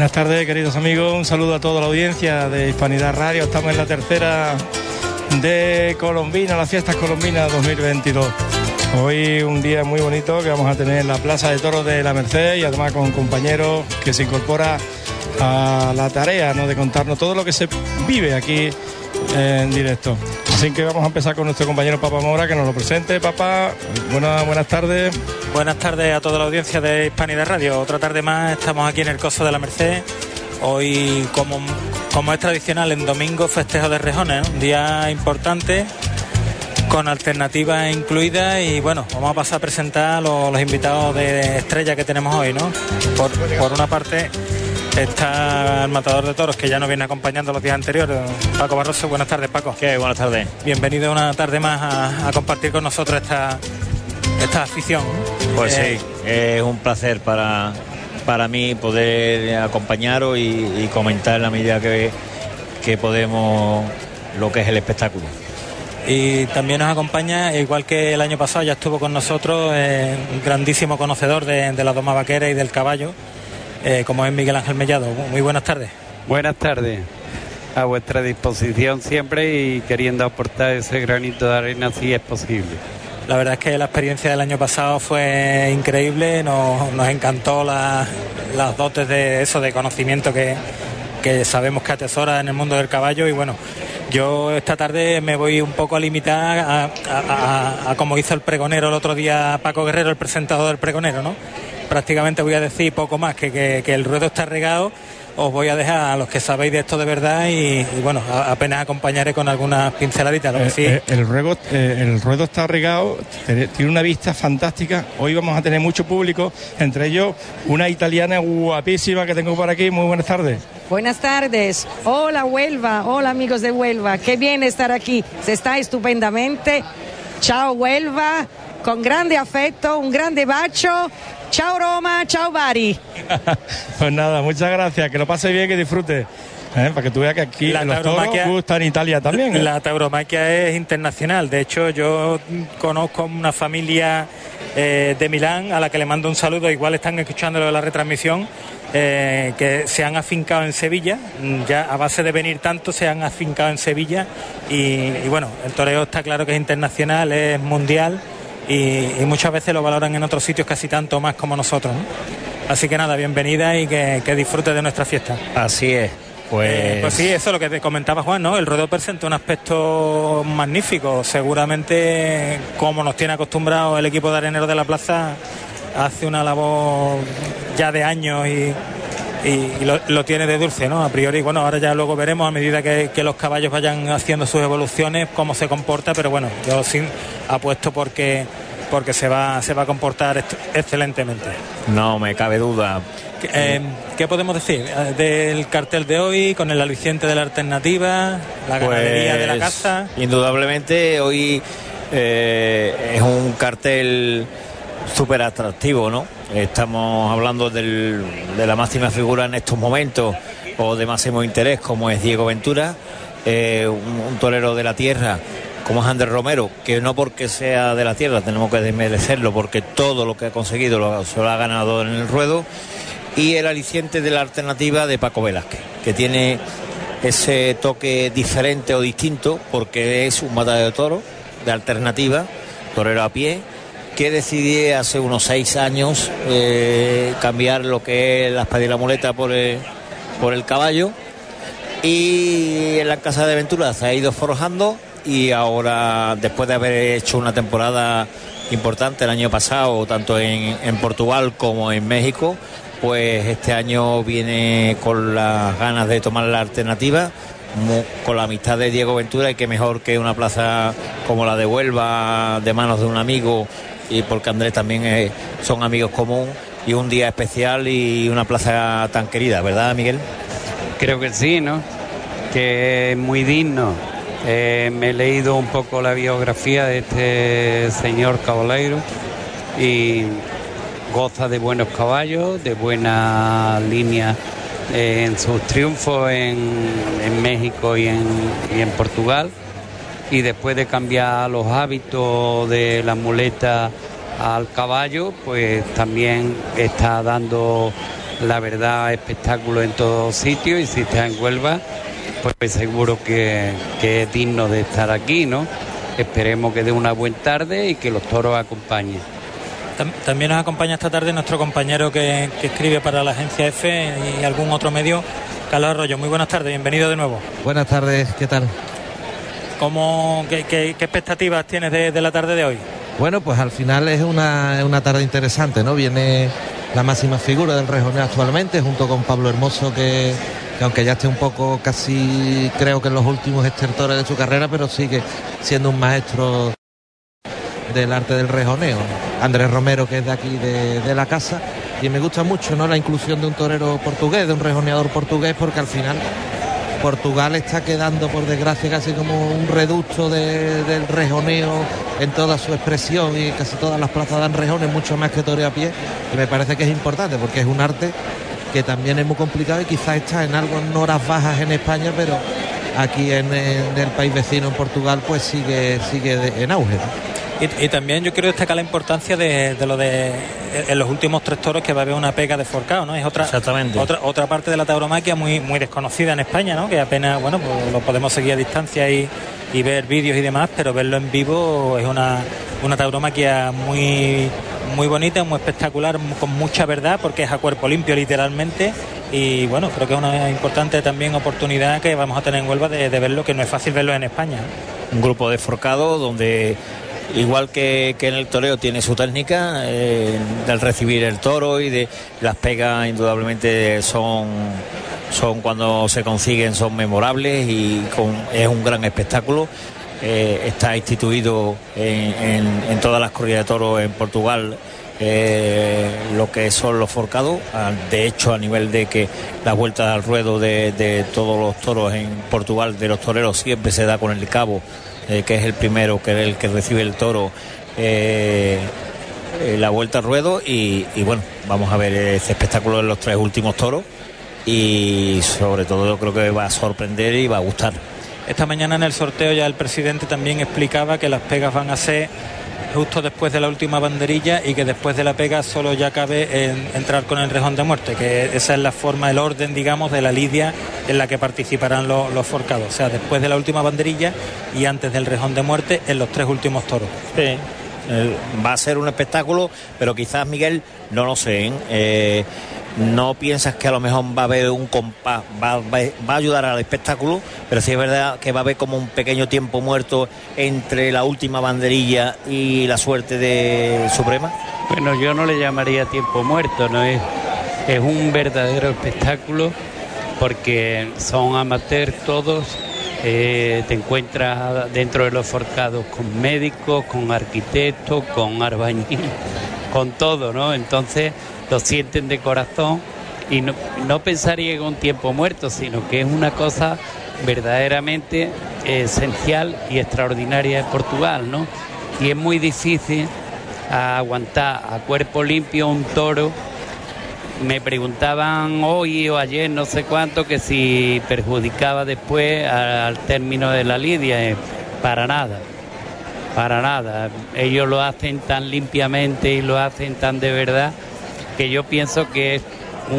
Buenas tardes, queridos amigos, un saludo a toda la audiencia de Hispanidad Radio. Estamos en la tercera de Colombina, las fiestas colombinas 2022. Hoy un día muy bonito que vamos a tener en la Plaza de Toros de la Merced y además con compañeros que se incorpora a la tarea, ¿no?, de contarnos todo lo que se vive aquí en directo. Así que vamos a empezar con nuestro compañero Papa Mora, que nos lo presente. Papa, buenas tardes. Buenas tardes a toda la audiencia de Hispanidad Radio. Otra tarde más estamos aquí en el Coso de la Merced. Hoy, como es tradicional, en domingo festejo de rejones, ¿no? Un día importante, con alternativas incluidas. Y bueno, vamos a pasar a presentar a los invitados de estrella que tenemos hoy, ¿no? Por una parte está el matador de toros, que ya nos viene acompañando los días anteriores, Paco Barroso. Buenas tardes, Paco. ¿Qué? Buenas tardes. Bienvenido una tarde más a compartir con nosotros esta afición. Pues sí, es un placer para mí poder acompañaros y comentar en la medida que podemos lo que es el espectáculo. Y también nos acompaña, igual que el año pasado, ya estuvo con nosotros, un grandísimo conocedor de la doma vaquera y del caballo, como es Miguel Ángel Mellado. Muy buenas tardes. Buenas tardes, a vuestra disposición siempre y queriendo aportar ese granito de arena si es posible. La verdad es que la experiencia del año pasado fue increíble, nos encantó las dotes de conocimiento que sabemos que atesora en el mundo del caballo. Y bueno, yo esta tarde me voy un poco a limitar a como hizo el pregonero el otro día, Paco Guerrero, el presentador del pregonero, ¿no? Prácticamente voy a decir poco más que el ruedo está regado. Os voy a dejar a los que sabéis de esto de verdad y bueno, apenas acompañaré con algunas pinceladitas. Lo que sí. El ruedo está regado, tiene una vista fantástica. Hoy vamos a tener mucho público, entre ellos una italiana guapísima que tengo por aquí. Muy buenas tardes. Buenas tardes. Hola Huelva, hola amigos de Huelva. Qué bien estar aquí, se está estupendamente. Chao Huelva, con grande afecto, un grande bacio. Chao Roma, chao Bari. Pues nada, muchas gracias, que lo pase bien, que disfrute. Para que tú veas que aquí los toros gustan en Italia también. La tauromaquia es internacional. De hecho, yo conozco una familia de Milán a la que le mando un saludo. Igual están escuchando la retransmisión, que se han afincado en Sevilla. Ya a base de venir tanto se han afincado en Sevilla. Y bueno, el toreo está claro que es internacional, es mundial. Y muchas veces lo valoran en otros sitios casi tanto más como nosotros, ¿no? Así que nada, bienvenida y que disfrutes de nuestra fiesta. Así es. Pues sí, eso es lo que te comentaba Juan, ¿no? El ruedo presenta un aspecto magnífico. Seguramente, como nos tiene acostumbrado el equipo de areneros de la plaza, hace una labor ya de años y lo tiene de dulce, ¿no? A priori, bueno, ahora ya luego veremos a medida que los caballos vayan haciendo sus evoluciones cómo se comporta, pero bueno, yo sí apuesto porque se va a comportar excelentemente. No me cabe duda. ¿Qué podemos decir del cartel de hoy, con el aliciente de la alternativa, la ganadería de la casa? Indudablemente hoy es un cartel súper atractivo, ¿no? Estamos hablando de la máxima figura en estos momentos, o de máximo interés, como es Diego Ventura, un torero de la tierra como es Ander Romero, que no porque sea de la tierra tenemos que desmerecerlo, porque todo lo que ha conseguido se lo ha ganado en el ruedo. Y el aliciente de la alternativa de Paco Velázquez, que tiene ese toque diferente o distinto, porque es un matador de toros de alternativa, torero a pie, que decidí hace unos 6 años cambiar lo que es la espada y la muleta por el caballo, y en la casa de Ventura se ha ido forjando, y ahora, después de haber hecho una temporada importante el año pasado, tanto en Portugal como en México, pues este año viene con las ganas de tomar la alternativa, con la amistad de Diego Ventura, y que mejor que una plaza como la de Huelva, de manos de un amigo, y porque Andrés también son amigos comunes, y un día especial y una plaza tan querida, ¿verdad, Miguel? Creo que sí, ¿no? Que es muy digno. Me he leído un poco la biografía de este señor caballero y goza de buenos caballos, de buena línea en sus triunfos en México y en Portugal, y después de cambiar los hábitos de la muleta al caballo, pues también está dando la verdad, espectáculo en todos sitios, y si está en Huelva, pues seguro que es digno de estar aquí, ¿no? Esperemos que dé una buena tarde y que los toros acompañen. También nos acompaña esta tarde nuestro compañero que escribe para la agencia EFE y algún otro medio, Carlos Arroyo. Muy buenas tardes, bienvenido de nuevo. Buenas tardes, ¿qué tal? ¿Qué expectativas tienes de la tarde de hoy? Bueno, pues al final es una tarde interesante, ¿no? Viene la máxima figura del rejoneo actualmente, junto con Pablo Hermoso, que aunque ya esté un poco casi, creo que en los últimos estertores de su carrera, pero sigue siendo un maestro del arte del rejoneo. Andrés Romero, que es de aquí de la casa, y me gusta mucho, ¿no?, la inclusión de un torero portugués, de un rejoneador portugués, porque al final Portugal está quedando, por desgracia, casi como un reducto del rejoneo en toda su expresión, y casi todas las plazas dan rejones, mucho más que toreo a pie, y me parece que es importante porque es un arte que también es muy complicado y quizás está en algo en horas bajas en España, pero aquí en el país vecino, en Portugal, pues sigue en auge, ¿no? Y también yo quiero destacar la importancia de lo de en los últimos 3 toros, que va a haber una pega de forcado, ¿no? Es otra parte de la tauromaquia muy desconocida en España, ¿no? Que apenas, bueno, pues lo podemos seguir a distancia y ver vídeos y demás, pero verlo en vivo es una tauromaquia muy bonita, muy espectacular, con mucha verdad, porque es a cuerpo limpio literalmente. Y bueno, creo que es una importante también oportunidad que vamos a tener en Huelva de verlo, que no es fácil verlo en España. Un grupo de forcado donde, igual que en el toreo, tiene su técnica del recibir el toro, y de las pegas indudablemente son cuando se consiguen, son memorables, y es un gran espectáculo. Está instituido en todas las corridas de toros en Portugal lo que son los forcados. De hecho, a nivel de que la vuelta al ruedo de todos los toros en Portugal, de los toreros, siempre se da con el cabo, que es el primero, que es el que recibe el toro, la vuelta al ruedo. Y bueno, vamos a ver ese espectáculo en los 3 últimos toros, y sobre todo yo creo que va a sorprender y va a gustar. Esta mañana en el sorteo ya el presidente también explicaba que las pegas van a ser justo después de la última banderilla, y que después de la pega solo ya cabe entrar con el rejón de muerte, que esa es la forma, el orden, digamos, de la lidia en la que participarán los forcados. O sea, después de la última banderilla y antes del rejón de muerte en los 3 últimos toros. Sí. Va a ser un espectáculo, pero quizás, Miguel, no lo sé, no piensas que a lo mejor va a haber un compás, va a ayudar al espectáculo, pero sí es verdad que va a haber como un pequeño tiempo muerto entre la última banderilla y la suerte de Suprema. Bueno, yo no le llamaría tiempo muerto, ¿no? Es un verdadero espectáculo, porque son amateurs todos. Te encuentras dentro de los forcados con médicos, con arquitectos, con albañil, con todo, ¿no? Entonces lo sienten de corazón, y no pensaría en un tiempo muerto, sino que es una cosa verdaderamente esencial y extraordinaria de Portugal, ¿no? Y es muy difícil aguantar a cuerpo limpio un toro. Me preguntaban hoy o ayer, no sé cuánto, que si perjudicaba después al término de la lidia. Para nada. Ellos lo hacen tan limpiamente y lo hacen tan de verdad, que yo pienso que es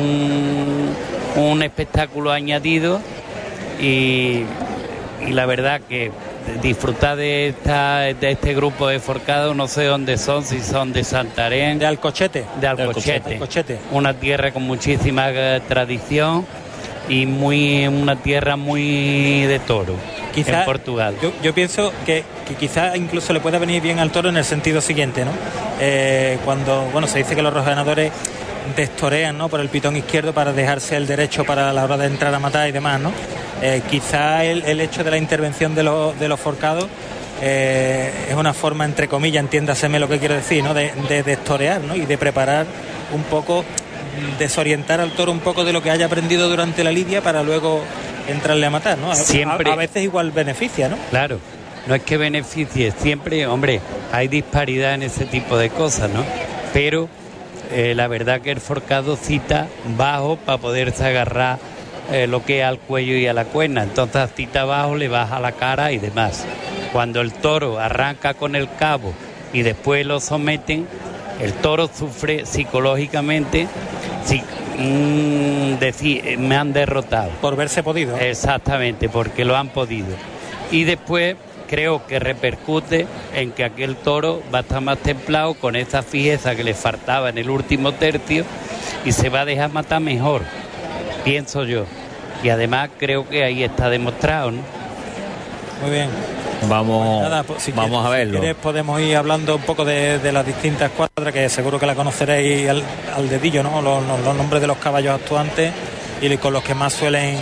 un espectáculo añadido, y la verdad que disfrutar de este grupo de forcados, no sé dónde son, si son de Santarém, de Alcochete, una tierra con muchísima tradición y una tierra muy de toro. Quizá, en Portugal. Yo pienso que quizá incluso le pueda venir bien al toro en el sentido siguiente, ¿no? Cuando, bueno, se dice que los rejoneadores destorean, ¿no?, por el pitón izquierdo para dejarse el derecho para la hora de entrar a matar y demás, ¿no? Quizá el hecho de la intervención de los forcados es una forma, entre comillas, entiéndaseme lo que quiero decir, ¿no?, de destorear, ¿no?, y de preparar un poco, desorientar al toro un poco de lo que haya aprendido durante la lidia, para luego entrarle a matar, ¿no? Siempre, a veces igual beneficia, ¿no? Claro, no es que beneficie, siempre, hombre, hay disparidad en ese tipo de cosas, ¿no? Pero la verdad que el forcado cita bajo para poderse agarrar lo que es al cuello y a la cuerna. Entonces cita abajo, le baja la cara y demás. Cuando el toro arranca con el cabo y después lo someten, el toro sufre psicológicamente, decir, me han derrotado. Por verse podido. Exactamente, porque lo han podido. Y después creo que repercute en que aquel toro va a estar más templado con esa fijeza que le faltaba en el último tercio y se va a dejar matar mejor, pienso yo. Y además creo que ahí está demostrado, ¿no? Muy bien. Vamos, Nada, pues, si vamos a verlo. Si quieres, podemos ir hablando un poco de las distintas cuadras, que seguro que la conoceréis al dedillo, ¿no? Los nombres de los caballos actuantes y con los que más suelen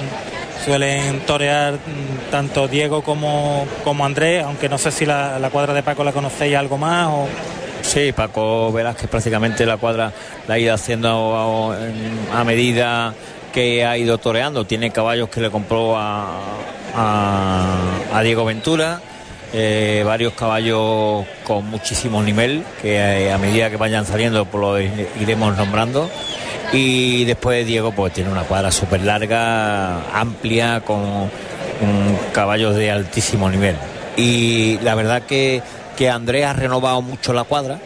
torear tanto Diego como Andrés, aunque no sé si la cuadra de Paco la conocéis algo más o... Sí, Paco Velázquez prácticamente la cuadra la ha ido haciendo a medida que ha ido toreando. Tiene caballos que le compró a Diego Ventura, varios caballos con muchísimo nivel que a medida que vayan saliendo pues lo iremos nombrando. Y después Diego pues tiene una cuadra súper larga, amplia, con caballos de altísimo nivel. Y la verdad que Andrés ha renovado mucho la cuadra,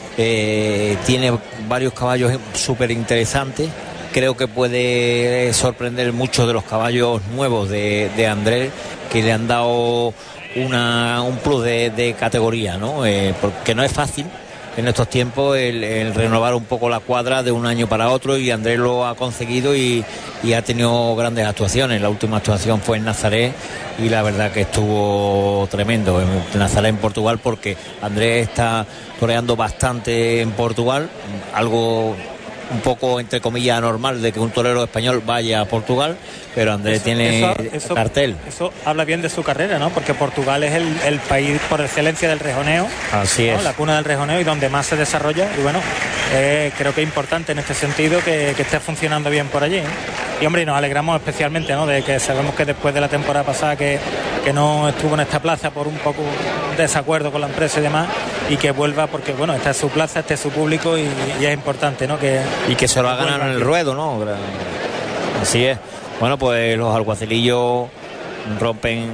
tiene varios caballos súper interesantes. Creo que puede sorprender muchos de los caballos nuevos de Andrés, que le han dado un plus de categoría, ¿no? Porque no es fácil en estos tiempos el renovar un poco la cuadra de un año para otro, y Andrés lo ha conseguido y ha tenido grandes actuaciones. La última actuación fue en Nazaret y la verdad que estuvo tremendo en Nazaret, en Portugal, porque Andrés está toreando bastante en Portugal, algo un poco entre comillas anormal de que un torero español vaya a Portugal, pero Andrés tiene cartel. Eso habla bien de su carrera, ¿no? Porque Portugal es el país por excelencia del rejoneo. Así ¿no? es. La cuna del rejoneo y donde más se desarrolla. Y bueno, creo que es importante en este sentido que esté funcionando bien por allí, ¿eh? Y hombre, nos alegramos especialmente, ¿no? De que sabemos que después de la temporada pasada que no estuvo en esta plaza por un poco desacuerdo con la empresa y demás, y que vuelva porque bueno, esta es su plaza, este es su público y es importante, ¿no? Y que se lo ha ganado en el ruedo, ¿no? Así es. Bueno, pues los alguacilillos rompen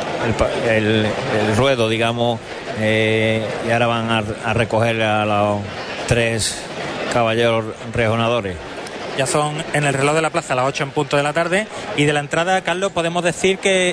el ruedo, digamos, y ahora van a recoger a los 3 caballeros rejonadores. Ya son en el reloj de la plaza las 8 en punto de la tarde. Y de la entrada, Carlos, podemos decir que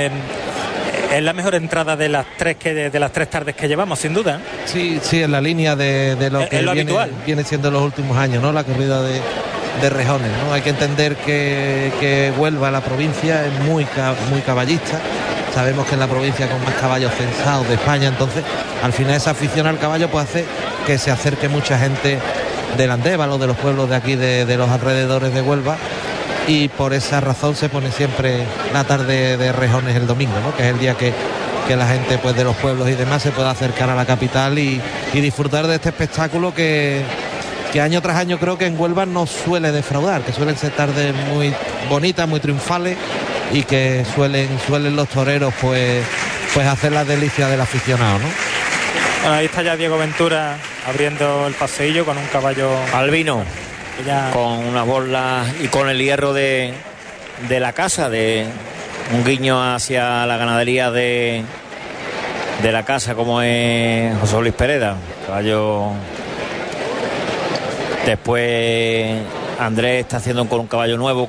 es la mejor entrada de las 3 tardes que llevamos, sin duda. Sí, en la línea de lo que viene siendo los últimos años, ¿no? La corrida de rejones, ¿no? Hay que entender que Huelva, la provincia, es muy caballista. Sabemos que es la provincia con más caballos censados de España, entonces al final esa afición al caballo puede hacer que se acerque mucha gente del Andévalo, de los pueblos de aquí, de los alrededores de Huelva, y por esa razón se pone siempre la tarde de rejones el domingo, ¿no? Que es el día que la gente pues de los pueblos y demás se pueda acercar a la capital y disfrutar de este espectáculo que año tras año creo que en Huelva no suele defraudar, que suelen ser tardes muy bonitas, muy triunfales, y que suelen los toreros pues hacer las delicias del aficionado, ¿no? Bueno, ahí está ya Diego Ventura abriendo el paseillo con un caballo albino, con unas bolas y con el hierro de la casa, de un guiño hacia la ganadería de la casa, como es José Luis Pereda. Caballo. Después Andrés está haciendo con un caballo nuevo,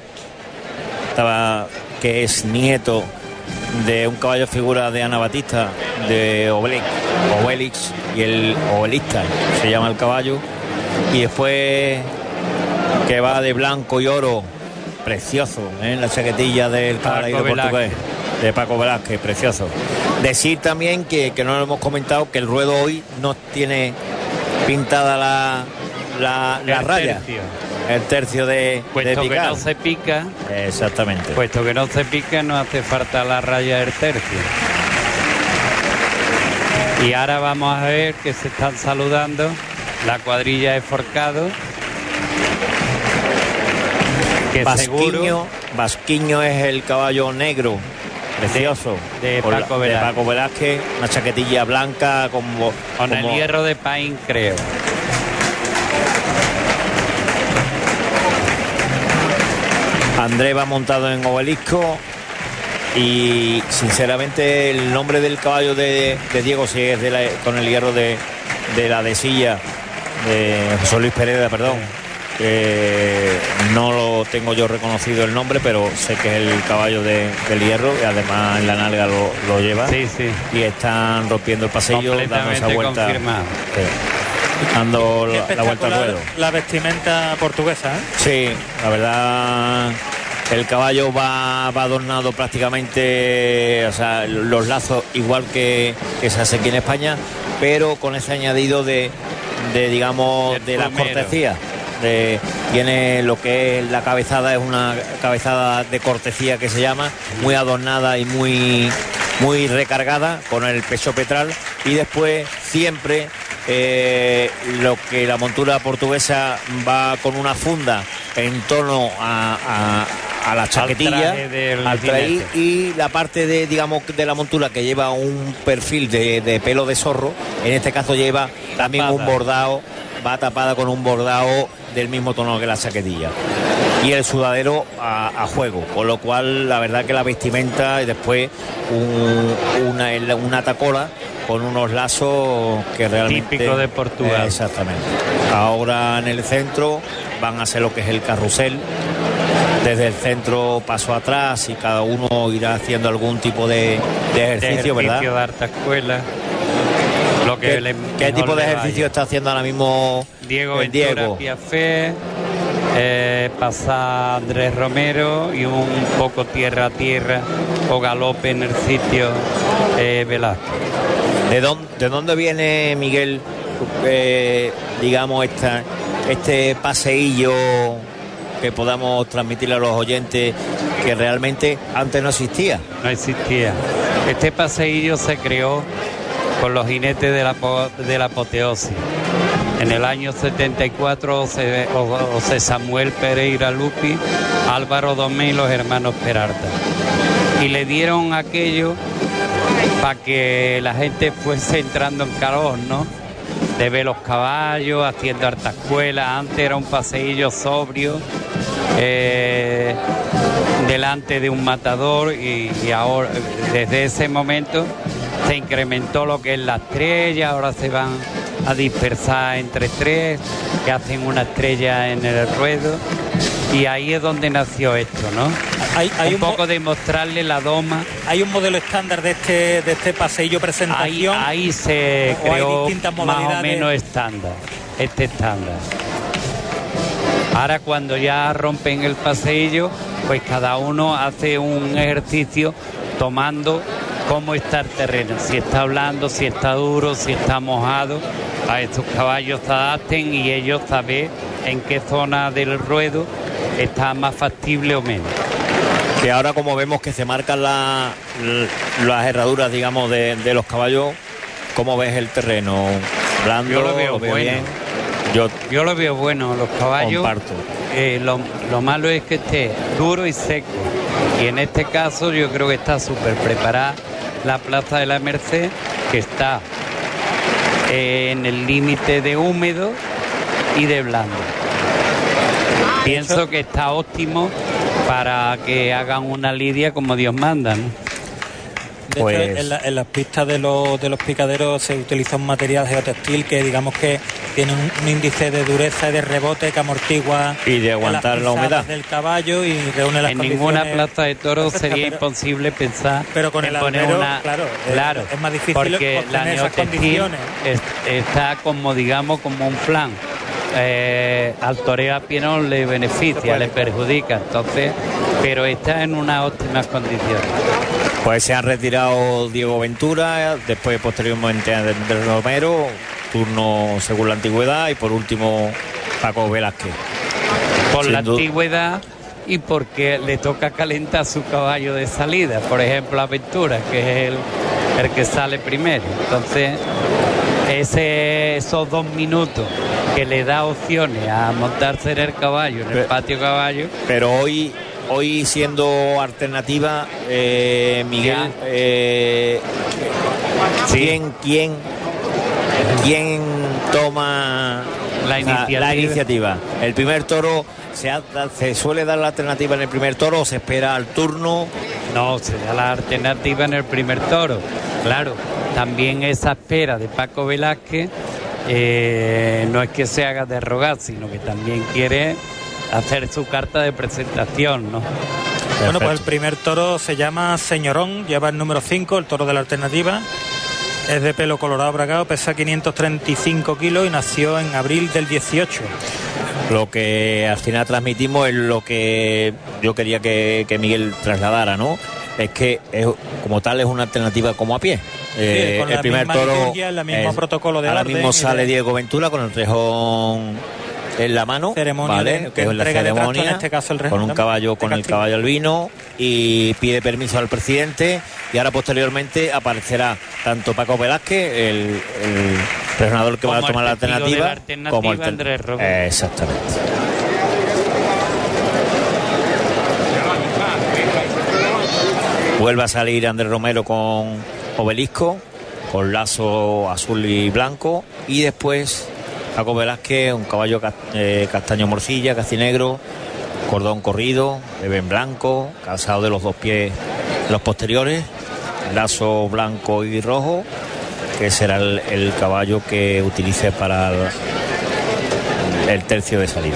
que es nieto de un caballo figura de Ana Batista, de Obelix, y el Obelista se llama el caballo. Y después que va de blanco y oro, precioso, la chaquetilla del caballero portugués de Paco Velázquez, precioso. Decir también que no lo hemos comentado, que el ruedo hoy no tiene pintada la raya, el tercio de puesto picar. Que no se pica. Exactamente. Puesto que no se pica, no hace falta la raya del tercio. Y ahora vamos a ver que se están saludando la cuadrilla de Forcado, que Basquiño es el caballo negro precioso de Paco Velázquez, una chaquetilla blanca con el hierro de Paín, creo. Andrés va montado en Obelisco, y sinceramente el nombre del caballo de Diego, si es con el hierro de la de silla de José Luis Pereda, perdón, no lo tengo yo reconocido el nombre, pero sé que es el caballo del Hierro, y además en la nalga lo lleva. Sí, sí. Y están rompiendo el pasillo, dando esa vuelta. Confirmado. Dando la vuelta al ruedo. La vestimenta portuguesa, ¿eh? Sí, la verdad, el caballo va adornado prácticamente, o sea, los lazos igual que se hace aquí en España, pero con ese añadido de digamos, de la cortesía. Tiene lo que es la cabezada, es una cabezada de cortesía que se llama, muy adornada y muy recargada con el pecho petral, y después siempre lo que la montura portuguesa va con una funda en torno a la chaquetilla, al traje, y la parte de, digamos, de la montura que lleva un perfil de pelo de zorro, en este caso lleva también un bordado, va tapada con un bordado del mismo tono que la chaquetilla, y el sudadero a juego, con lo cual la verdad que la vestimenta, y después una tacola con unos lazos que realmente típico de Portugal. Exactamente. Ahora en el centro van a hacer lo que es el carrusel, desde el centro paso atrás, y cada uno irá haciendo algún tipo de ejercicio, ¿verdad? De harta escuela. ¿Qué tipo de ejercicio está haciendo ahora mismo Diego Ventura, Piafé, pasa Andrés Romero, y un poco tierra a tierra o galope en el sitio Velázquez? ¿De dónde viene, Miguel, digamos, este paseillo que podamos transmitirle a los oyentes, que realmente antes no existía? No existía. Este paseillo se creó con los jinetes de la apoteosis. En el año 74 José Samuel Pereira Lupi, Álvaro Domé y los hermanos Peralta. Y le dieron aquello para que la gente fuese entrando en calor, ¿no? De ver los caballos, haciendo harta escuela. Antes era un paseillo sobrio, delante de un matador, y ahora, desde ese momento, se incrementó lo que es la estrella. Ahora se van a dispersar entre tres, que hacen una estrella en el ruedo, y ahí es donde nació esto, ¿no? Hay un poco de mostrarle la doma. ¿Hay un modelo estándar de este paseillo presentación? Ahí se creó más o menos estándar. Estándar. Ahora, cuando ya rompen el paseillo, pues cada uno hace un ejercicio tomando cómo está el terreno, si está blando, si está duro, si está mojado. A estos caballos se adapten, y ellos saben en qué zona del ruedo está más factible o menos. Que ahora, como vemos que se marcan las herraduras, digamos, de los caballos, ¿cómo ves el terreno? ¿Blando? Yo lo veo bueno. Bien. Yo lo veo bueno, los caballos. Comparto. Lo malo es que esté duro y seco, y en este caso yo creo que está súper preparada la Plaza de la Merced, que está en el límite de húmedo y de blando. Pienso que está óptimo para que hagan una lidia como Dios manda, ¿no? De hecho, en las pistas de los picaderos se utiliza un material geotextil que, digamos, que tiene un índice de dureza y de rebote que amortigua y de aguantar la humedad del caballo, y reúne las condiciones. En ninguna plaza de toros sería imposible pensar con el poner albero, una. Claro, es más difícil porque la neotextil está como, digamos, como un flan. Al toreo a pie no le beneficia, le perjudica, entonces, pero está en unas óptimas condiciones. Pues se han retirado Diego Ventura, después posteriormente Andrés Romero, turno según la antigüedad, y por último Paco Velázquez. Por la antigüedad y porque le toca calentar su caballo de salida, por ejemplo a Ventura, que es el que sale primero. Entonces esos 2 minutos que le da opciones a montarse en el caballo, en el patio caballo. Pero hoy siendo alternativa, Miguel, ¿quién toma la iniciativa? El primer toro, ¿se suele dar la alternativa en el primer toro o se espera al turno? No, se da la alternativa en el primer toro, claro. También esa espera de Paco Velázquez no es que se haga de rogar, sino que también quiere hacer su carta de presentación, ¿no? Bueno, pues el primer toro se llama Señorón, lleva el número 5, el toro de la alternativa. Es de pelo colorado bragado, pesa 535 kilos y nació en abril del 18. Lo que al final transmitimos es lo que yo quería que Miguel trasladara, ¿no? Es que como tal es una alternativa como a pie. Con el primer toro, el mismo protocolo de ahora orden mismo sale Diego Ventura con el rejón en la mano, ceremonia, ¿vale? que es la ceremonia, en este caso el rejón, con un caballo, con el caballo albino, y pide permiso al presidente, y ahora posteriormente aparecerá tanto Paco Velázquez, el rejonador que va a tomar la alternativa, como el Andrés Robles. Exactamente. Vuelve a salir Andrés Romero con Obelisco, con lazo azul y blanco, y después Paco Velázquez, un caballo castaño morcilla, cacinegro, cordón corrido, bebé en blanco, calzado de los dos pies, los posteriores, lazo blanco y rojo, que será el caballo que utilice para el tercio de salida.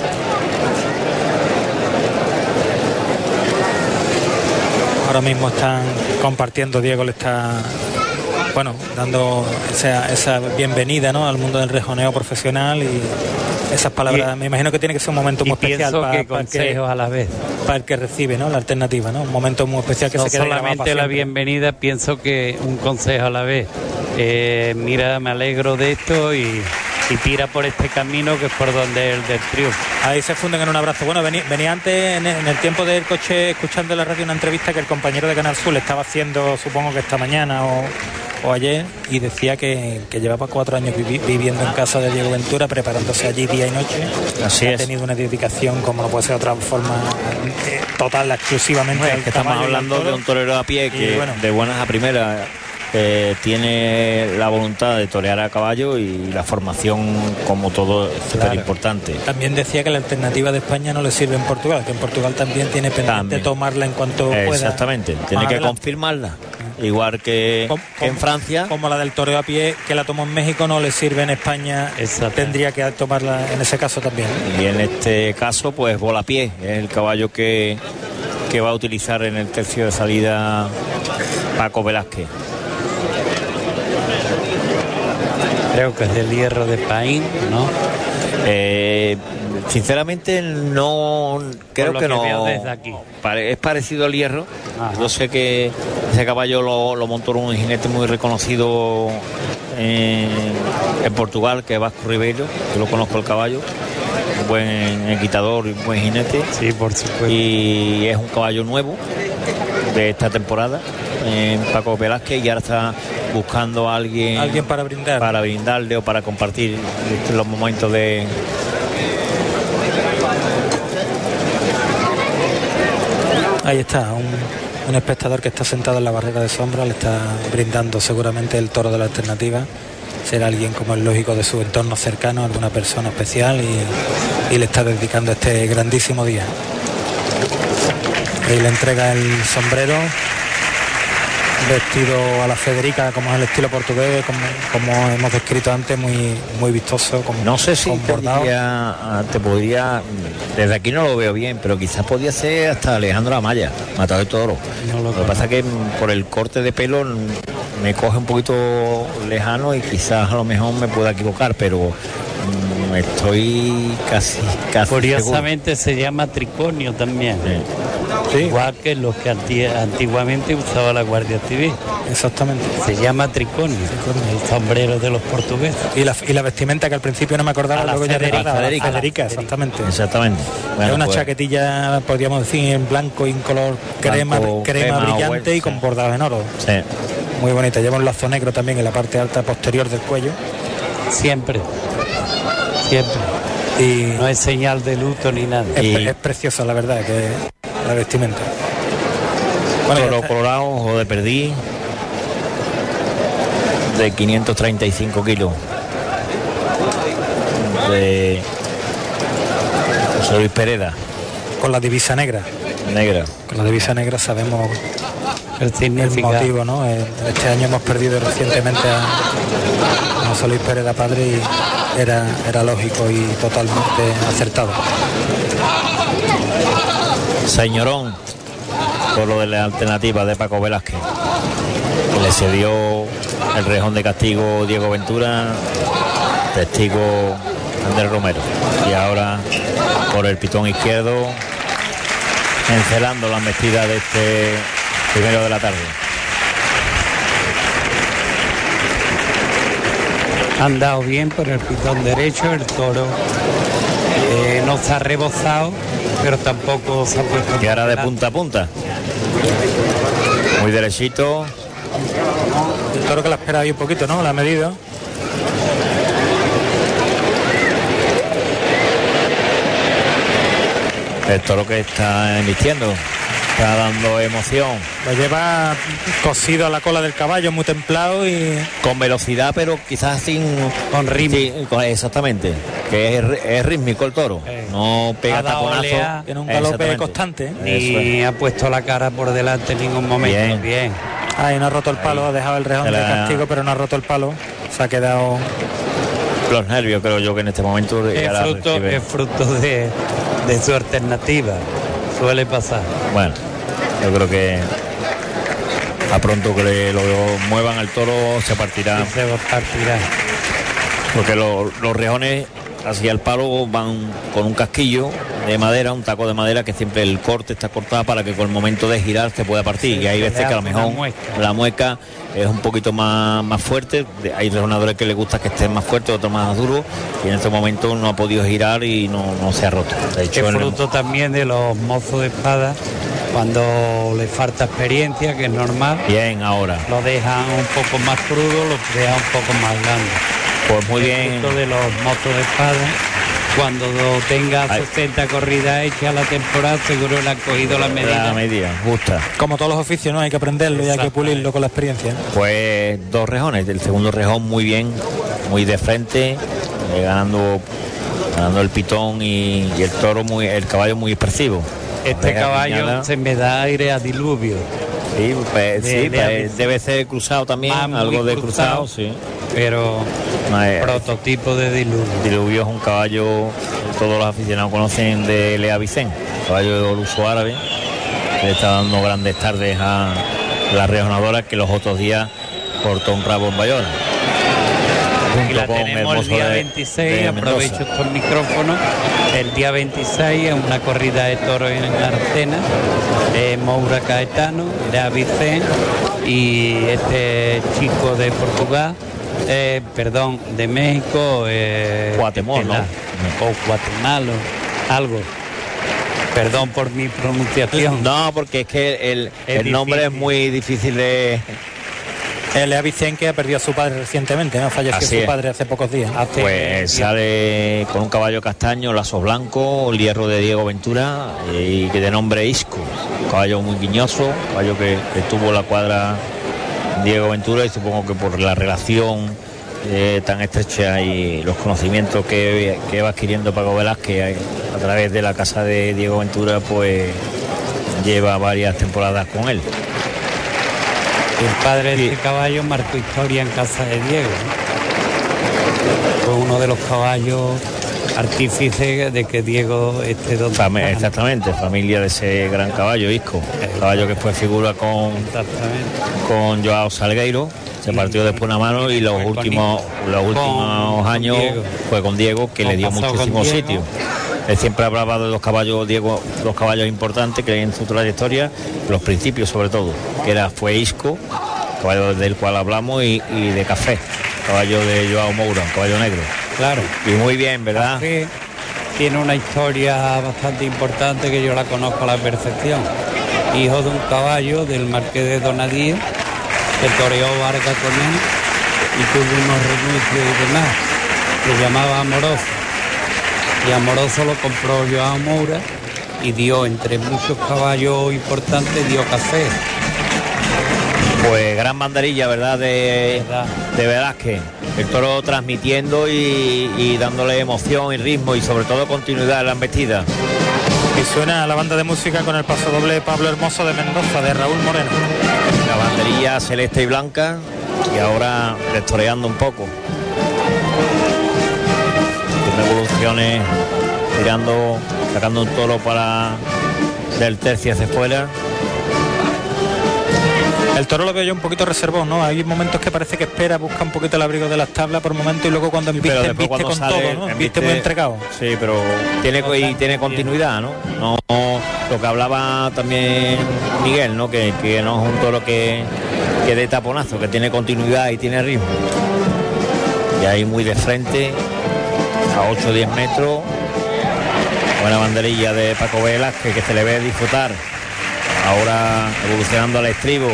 Ahora mismo están compartiendo, Diego le está dando esa bienvenida, ¿no?, al mundo del rejoneo profesional, y esas palabras, me imagino que tiene que ser un momento muy especial para el que recibe, ¿no?, la alternativa, ¿no? Un momento muy especial que no se queda solamente la bienvenida, pienso que un consejo a la vez. Mira, me alegro de esto y tira por este camino que es por donde es el del triunfo. Ahí se funden en un abrazo. Bueno, venía antes en el tiempo del coche escuchando en la radio una entrevista que el compañero de Canal Sur le estaba haciendo, supongo que esta mañana o ayer, y decía que llevaba 4 años viviendo en casa de Diego Ventura, preparándose allí día y noche. Así es. Ha tenido una dedicación, como no puede ser de otra forma, total, exclusivamente. Bueno, que estamos hablando de un torero a pie que de buenas a primeras tiene la voluntad de torear a caballo, y la formación, como todo, es súper importante. También decía que la alternativa de España no le sirve en Portugal, que en Portugal también tiene pendiente tomarla en cuanto pueda. Exactamente, tiene que confirmarla. Igual que en Francia. Como la del toreo a pie, que la tomó en México, no le sirve en España. Exacto. Tendría que tomarla en ese caso también. Y en este caso, pues Volapié es el caballo que va a utilizar en el tercio de salida Paco Velázquez. Creo que es del Hierro de Paín, ¿no? Sinceramente no creo que no. Veo desde aquí. Es parecido al Hierro. Ajá. Yo sé que ese caballo lo montó un jinete muy reconocido en Portugal, que es Vasco Ribeiro. Yo lo conozco el caballo, un buen equitador y un buen jinete. Sí, por supuesto. Y es un caballo nuevo de esta temporada, Paco Velázquez, y ahora está buscando a alguien para brindarle o para compartir los momentos de. Ahí está, un espectador que está sentado en la barrera de sombra, le está brindando seguramente el toro de la alternativa. Será alguien, como es lógico, de su entorno cercano, alguna persona especial, y le está dedicando este grandísimo día. Ahí le entrega el sombrero, vestido a la Federica, como es el estilo portugués, como hemos descrito antes, muy vistoso. No sé si te podría, desde aquí no lo veo bien, pero quizás podía ser hasta Alejandro Amaya, matador de toro. Lo que pasa es que por el corte de pelo me coge un poquito lejano, y quizás a lo mejor me pueda equivocar, pero estoy casi curiosamente seguro. Se llama triconio también. Sí. Igual que los que antiguamente usaba la Guardia Civil. Exactamente. Se llama triconio. El sombrero de los portugueses. Y la vestimenta, que al principio no me acordaba, luego ya Federica, exactamente. Bueno, es una chaquetilla, podríamos decir, en blanco y en color crema brillante, y con bordados en oro. Sí. Muy bonita. Lleva un lazo negro también en la parte alta posterior del cuello. Siempre. Y no es señal de luto ni nada. Es preciosa, la verdad, que la vestimenta. Toro colorado, ojo de perdiz, de 535 kilos, de José Luis Pereda. Con la divisa negra. Negra. Con la divisa negra sabemos el motivo, ¿no? Este año hemos perdido recientemente a José Luis Pérez Padre y era lógico y totalmente acertado. Señorón, por lo de la alternativa de Paco Velázquez, que le cedió el rejón de castigo Diego Ventura, testigo Andrés Romero, y ahora por el pitón izquierdo encelando la embestida de este primero de la tarde. Han dado bien por el pitón derecho, el toro no se ha rebozado, pero tampoco se ha puesto. Y ahora de punta a punta, muy derechito. El toro que la espera ahí un poquito, ¿no? La ha medido. El toro que está embistiendo, está dando emoción. Lo lleva cosido a la cola del caballo, muy templado y con velocidad, pero quizás con ritmo. Sí, exactamente, que es rítmico el toro. No pega taponazo. Tiene un galope constante. Ni ha puesto la cara por delante en ningún momento. Bien. Ahí no ha roto el palo, ha dejado el rejón de castigo, pero no ha roto el palo. Se ha quedado. Los nervios, creo yo, que en este momento es fruto de su alternativa. Suele pasar. Bueno, yo creo que a pronto que lo muevan al toro se partirá. Se partirá. Porque los rejones hacia el palo van con un casquillo de madera, un taco de madera, que siempre el corte está cortado para que con el momento de girar se pueda partir. Y hay veces que a lo mejor la mueca es un poquito más fuerte. Hay rejonadores que les gusta que estén más fuertes, otros más duros, y en este momento no ha podido girar y no se ha roto. De hecho, es fruto también de los mozos de espada, cuando les falta experiencia, que es normal. Bien, ahora lo dejan un poco más crudo, lo dejan un poco más blando. Pues muy bien. Fruto de los mozos de espada. Cuando tenga 60 corridas hechas la temporada, seguro le han cogido la medida. La medida, justa. Como todos los oficios, ¿no? Hay que aprenderlo y hay que pulirlo con la experiencia. Pues 2 rejones. El segundo rejón muy bien, muy de frente, ganando el pitón y el toro, el caballo muy expresivo. Este caballo se me da aire a diluvio. Sí, debe ser cruzado también, algo de cruzado, sí. Pero prototipo de diluvio. Diluvio es un caballo, todos los aficionados conocen, de Lea Vicén, caballo de Luso árabe, que le está dando grandes tardes a la rejonadora, que los otros días cortó un rabo en Bayona. Y la tenemos el día 26, aprovecho estos micrófonos, el día 26 es una corrida de toros en Arcena, de Moura Caetano, de Avicen y este chico de Portugal, de México, Guatemala, o Guatemala, algo. Perdón por mi pronunciación. No, porque es que el nombre es muy difícil de... Lea Vicén, que ha perdido a su padre recientemente, ¿no? Falleció su padre hace pocos días. Pues sale con un caballo castaño, lazo blanco, el hierro de Diego Ventura, y que de nombre Isco. Un caballo muy guiñoso, caballo que tuvo la cuadra Diego Ventura, y supongo que por la relación tan estrecha y los conocimientos que va adquiriendo Paco Velázquez a través de la casa de Diego Ventura, pues lleva varias temporadas con él. El padre de este caballo marcó historia en casa de Diego. Fue uno de los caballos artífices de que Diego esté donde exactamente, familia de ese gran caballo, Isco. Caballo que fue figura con Joao Salgueiro. Se partió después una mano y los últimos años fue con Diego, que le dio muchísimo sitio. Él siempre hablaba de los caballos, Diego, los caballos importantes que en su trayectoria, los principios sobre todo, que fue Isco, caballo del cual hablamos, y de Café, caballo de Joao Moura, un caballo negro. Claro. Y muy bien, ¿verdad? Café tiene una historia bastante importante que yo la conozco a la perfección. Hijo de un caballo del Marqués de Donadío, que toreó Vargas con él y tuvo unos renuncios y demás, que llamaba Amoroso. Y Amoroso lo compró Joao Moura y dio, entre muchos caballos importantes, dio Café. Pues gran banderilla, ¿verdad? De Velázquez. El toro transmitiendo y dándole emoción y ritmo y sobre todo continuidad en la embestida. Y suena la banda de música con el paso doble de Pablo Hermoso de Mendoza, de Raúl Moreno. La banderilla celeste y blanca y ahora destoreando un poco. Revoluciones, tirando, sacando un toro para del tercio hacia afuera. El toro lo veo yo un poquito reservado, ¿no? Hay momentos que parece que espera, busca un poquito el abrigo de las tablas por momento y luego cuando embiste, embiste con sale, todo, ¿no? Embiste muy entregado. Sí, pero tiene continuidad, ¿no? No lo que hablaba también Miguel, ¿no? Que no es un toro que dé taponazo, que tiene continuidad y tiene ritmo. Y ahí muy de frente, a 8 o 10 metros. Buena banderilla de Paco Velázquez, que se le ve disfrutar. Ahora evolucionando al estribo.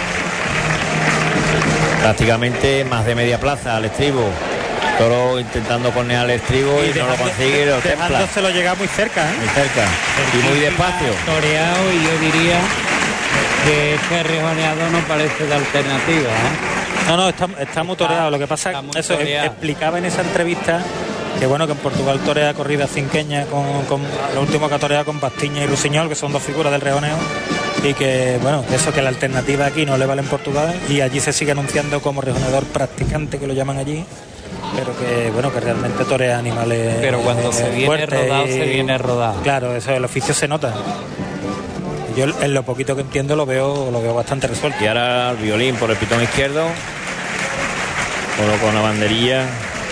Prácticamente más de media plaza al estribo. Toro intentando cornear al estribo y no lo consigue, lo templa. Dejándoselo llegar muy cerca, ¿eh? Muy cerca y muy despacio. Toreado, y yo diría que este rejoneado no parece de alternativa, ¿eh? No, está muy toreado. Lo que pasa es que eso explicaba en esa entrevista que bueno, que en Portugal torea corrida cinqueña con lo último que ha toreado con Bastiña y Rusiñol, que son dos figuras del rejoneo, y que bueno, eso, que la alternativa aquí no le vale en Portugal y allí se sigue anunciando como rejoneador practicante, que lo llaman allí, pero que bueno, que realmente torea animales. Pero cuando se viene rodado, se viene rodado. Claro, eso, el oficio se nota. Yo en lo poquito que entiendo lo veo bastante resuelto. Y ahora el violín por el pitón izquierdo, con la banderilla.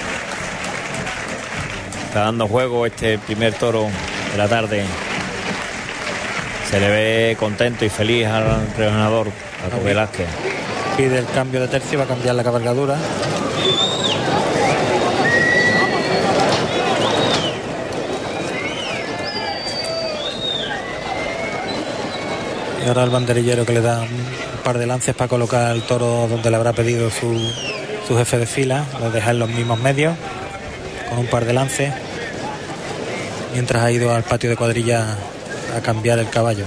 Está dando juego este primer toro de la tarde. Se le ve contento y feliz al rejonador, a Velázquez. Pide el cambio de tercio, va a cambiar la cabalgadura. Y ahora el banderillero, que le da un par de lances para colocar el toro donde le habrá pedido su jefe de fila. Lo deja en los mismos medios con un par de lances, mientras ha ido al patio de cuadrilla a cambiar el caballo.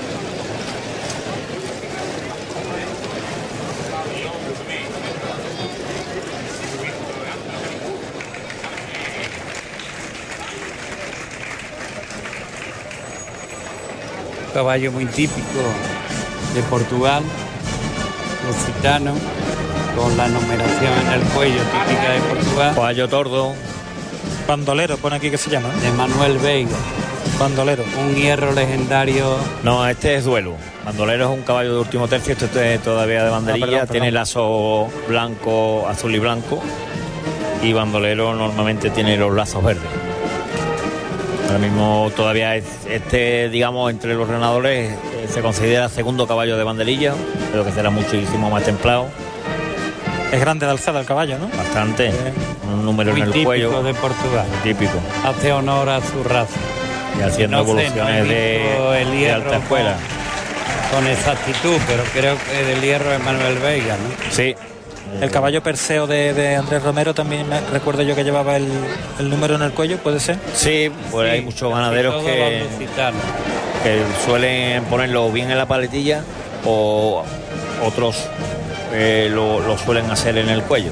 Caballo muy típico de Portugal, lusitano, con la numeración en el cuello típica de Portugal. Caballo tordo. Bandolero, pone aquí que se llama. De Manuel Veiga. Bandolero. Un hierro legendario. No, este es duelo. Bandolero es un caballo de último tercio, esto es todavía de banderilla. Perdón. Tiene lazo blanco, azul y blanco. Y bandolero normalmente tiene los lazos verdes. Ahora mismo todavía es digamos, entre los renadores se considera segundo caballo de banderilla, pero que será muchísimo más templado. Es grande de alzada el caballo, ¿no? Bastante. Un número en el cuello. Típico de Portugal. Muy típico. Hace honor a su raza. Y haciendo evoluciones de alta escuela. Con exactitud, pero creo que del hierro es Manuel Veiga, ¿no? Sí. El caballo Perseo de Andrés Romero también recuerdo yo que llevaba el número en el cuello, ¿puede ser? Sí, pues sí, hay muchos ganaderos que suelen ponerlo bien en la paletilla, o otros lo suelen hacer en el cuello.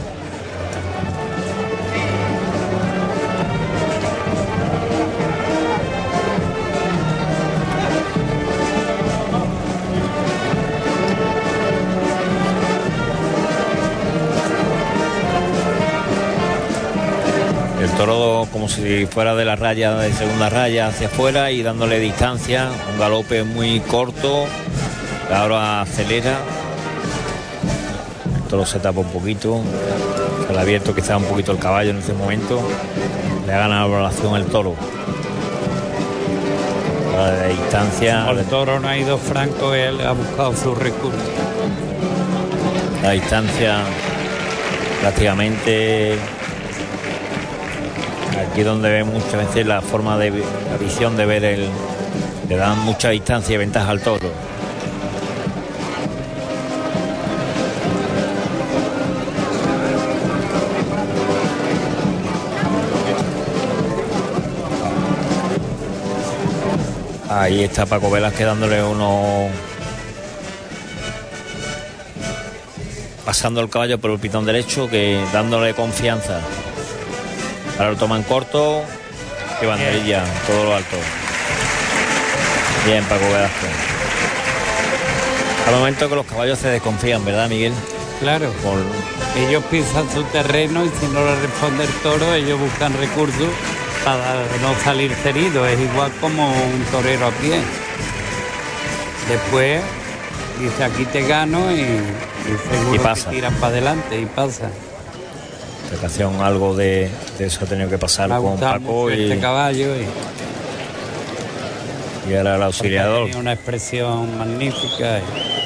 Toro como si fuera de la raya, de segunda raya hacia afuera y dándole distancia, un galope muy corto, ahora acelera, el toro se tapa un poquito, se le ha abierto quizá un poquito el caballo en ese momento, le ha ganado la relación el toro. Ahora de distancia. El toro no ha ido franco, él ha buscado su recurso. La distancia prácticamente. Aquí donde ve muchas veces la forma de la visión de ver le dan mucha distancia y ventaja al toro. Ahí está Paco Velázquez dándole pasando el caballo por el pitón derecho, que dándole confianza. Ahora lo toman corto y banderilla, todo lo alto. Bien, Paco Velasco. Al momento que los caballos se desconfían, ¿verdad, Miguel? Claro, ellos pisan su terreno y si no le responde el toro, ellos buscan recursos para no salir heridos. Es igual como un torero a pie. Después dice, aquí te gano y seguro Y pasa. que tiran para adelante y pasa. Esta ocasión algo de eso ha tenido que pasar Me ha con gustado Paco mucho este caballo y ahora el porque auxiliador. tenía una expresión magnífica.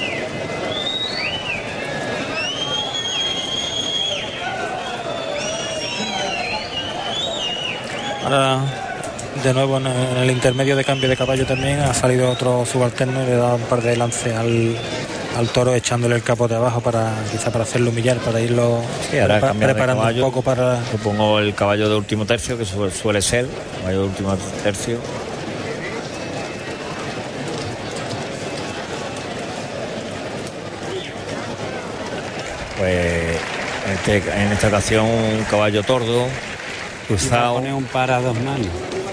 Ahora, de nuevo en el intermedio de cambio de caballo también ha salido otro subalterno y le da un par de lances al toro, echándole el capote abajo quizá para hacerlo humillar, para irlo Sí, ahora cambiar de preparando caballo. un poco para... Supongo el caballo de último tercio, que suele ser caballo de último tercio. Pues en esta ocasión un caballo tordo cruzado. Pone un par a 2 manos.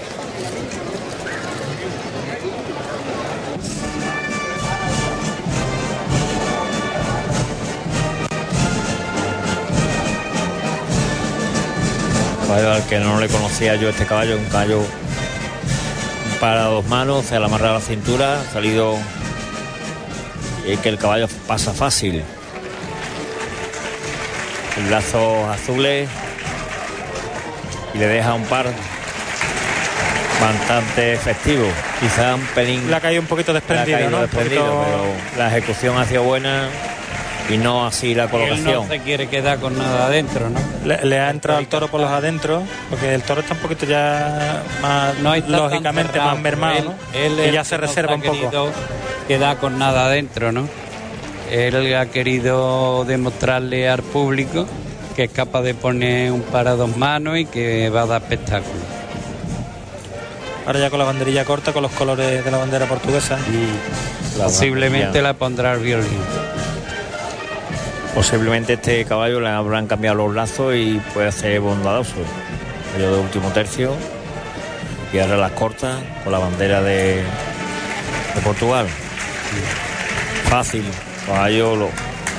Caballo al que no le conocía yo este caballo, un caballo para 2 manos, se le amarra la cintura, ha salido y que el caballo pasa fácil. Lazos azules y le deja un par bastante efectivo, quizá un pelín. Le ha caído un poquito desprendido, ¿no? Desprendido, pero la ejecución ha sido buena y no así la colocación. Él no se quiere quedar con nada adentro, ¿no? Le ha entrado el toro por los adentros, porque el toro está un poquito ya más, No está lógicamente tan cerrado, más mermado, ¿no? Él Y ya se no reserva un ha poco. querido quedar con nada adentro, ¿no? Él ha querido demostrarle al público que es capaz de poner un par a 2 manos y que va a dar espectáculo. Ahora ya con la banderilla corta, con los colores de la bandera portuguesa. Posiblemente la pondrá el violín. Posiblemente este caballo le habrán cambiado los lazos y puede ser bondadoso. Caballo de último tercio y ahora las cortas con la bandera de Portugal. Fácil, caballo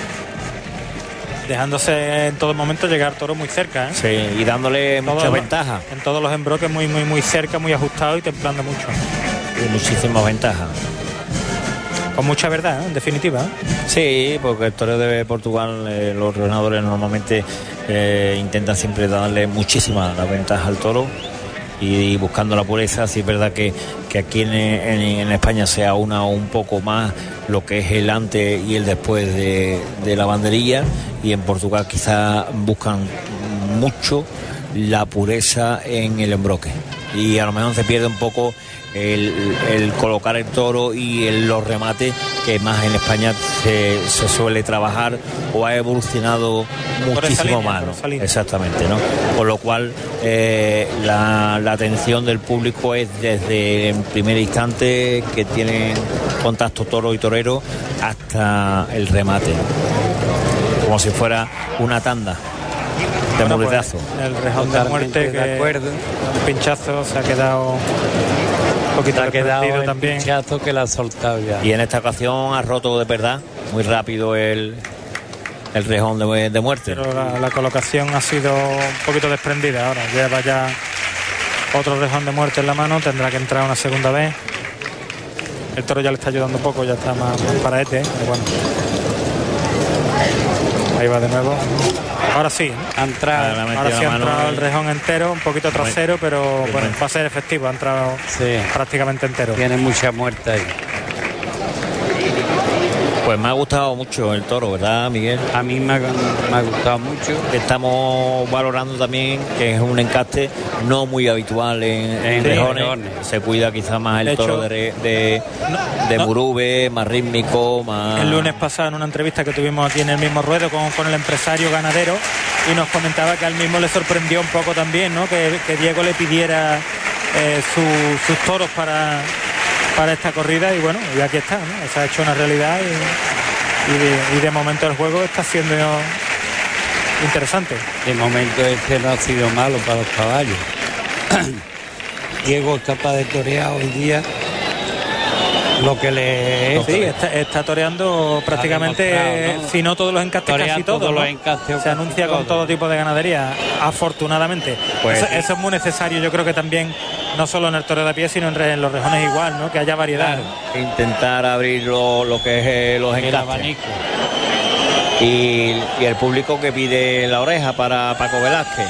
Dejándose en todo momento llegar toro muy cerca, ¿eh? sí, y dándole mucha ventaja. En todos los embroques muy cerca, muy ajustado y templando mucho. Y muchísimas ventajas. Con mucha verdad, ¿eh? En definitiva, ¿eh? Sí, porque el toreo de Portugal, los ordenadores normalmente intentan siempre darle muchísima la ventaja al toro y buscando la pureza. Sí es verdad que aquí en España se aúna un poco más lo que es el antes y el después de la banderilla, y en Portugal quizás buscan mucho la pureza en el embroque y a lo mejor se pierde un poco el colocar el toro y los remates, que más en España se suele trabajar o ha evolucionado muchísimo más, ¿no? Exactamente, ¿no? Por lo cual la atención del público es desde el primer instante que tienen contacto toro y torero hasta el remate, como si fuera una tanda de muletazo. Pues, el rejón de muerte, de acuerdo. Un pinchazo se ha quedado un poquito Ha quedado el también. pinchazo que la ha soltado ya. Y en esta ocasión ha roto de verdad muy rápido el rejón de muerte. Pero la colocación ha sido un poquito desprendida. Ahora lleva ya otro rejón de muerte en la mano, tendrá que entrar una segunda vez. El toro ya le está ayudando un poco, ya está más paraete, pero bueno. Ahí va de nuevo. Ahora sí, Ha entrado. ahora sí ha entrado el rejón entero, un poquito trasero, pero bueno, va a ser efectivo, ha entrado prácticamente entero. Tiene mucha muerte ahí. Pues me ha gustado mucho el toro, ¿verdad, Miguel? A mí me ha gustado mucho. Estamos valorando también que es un encaste no muy habitual en rejones. Se cuida quizá más el toro de Burube, más rítmico, más... El lunes pasado en una entrevista que tuvimos aquí en el mismo ruedo con el empresario ganadero, y nos comentaba que al mismo le sorprendió un poco también, ¿no? Que Diego le pidiera sus toros para esta corrida, y bueno, y aquí está, ¿no? Se ha hecho una realidad y de momento el juego está siendo interesante. De momento no ha sido malo para los caballos. Diego es capaz de torear hoy día lo que le... Sí, está toreando prácticamente, ¿no? Si no todos los encastes, casi todos, ¿no? Se anuncia con todo tipo de ganadería, afortunadamente. Pues eso es muy necesario, yo creo que también, no solo en el toreo de a pie, sino en los rejones igual, ¿no? Que haya variedad. Claro, intentar abrir lo que es los encastes. Y el público que pide la oreja para Paco Velázquez.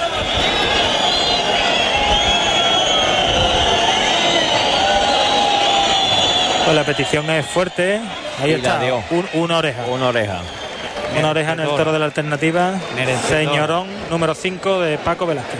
Pues la petición es fuerte. Ahí está, una oreja. Una oreja. Una oreja en el toro de la alternativa. Señorón número 5 de Paco Velázquez.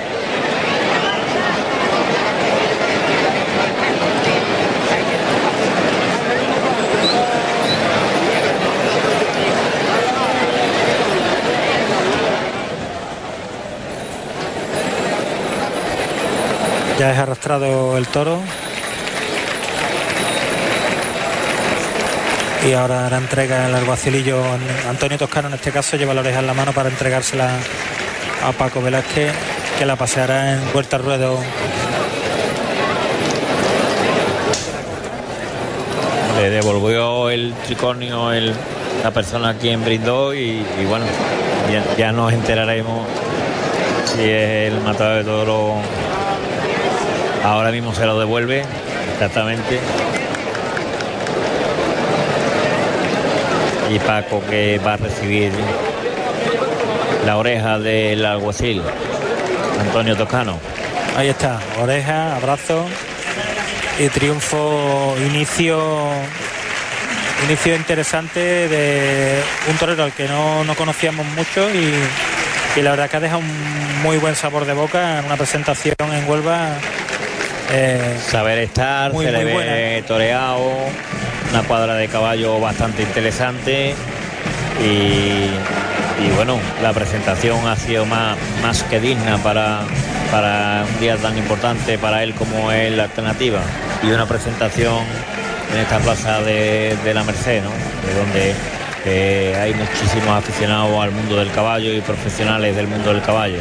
Ya es arrastrado el toro. Y ahora hará entrega el alguacilillo. Antonio Toscano en este caso lleva la oreja en la mano para entregársela a Paco Velázquez, que la paseará en vuelta al ruedo. Le devolvió el tricornio la persona a quien brindó y bueno, ya nos enteraremos si es el matador de toro. Ahora mismo se lo devuelve exactamente. Y Paco, que va a recibir la oreja del alguacil Antonio Toscano. Ahí está, oreja, abrazo y triunfo, inicio interesante de un torero al que no conocíamos mucho y la verdad que ha dejado un muy buen sabor de boca en una presentación en Huelva. Saber estar, muy, se le muy ve buena. toreado, una cuadra de caballo bastante interesante y bueno, la presentación ha sido más que digna para un día tan importante para él como es la alternativa, y una presentación en esta plaza de la Merced, ¿no? De donde hay muchísimos aficionados al mundo del caballo y profesionales del mundo del caballo.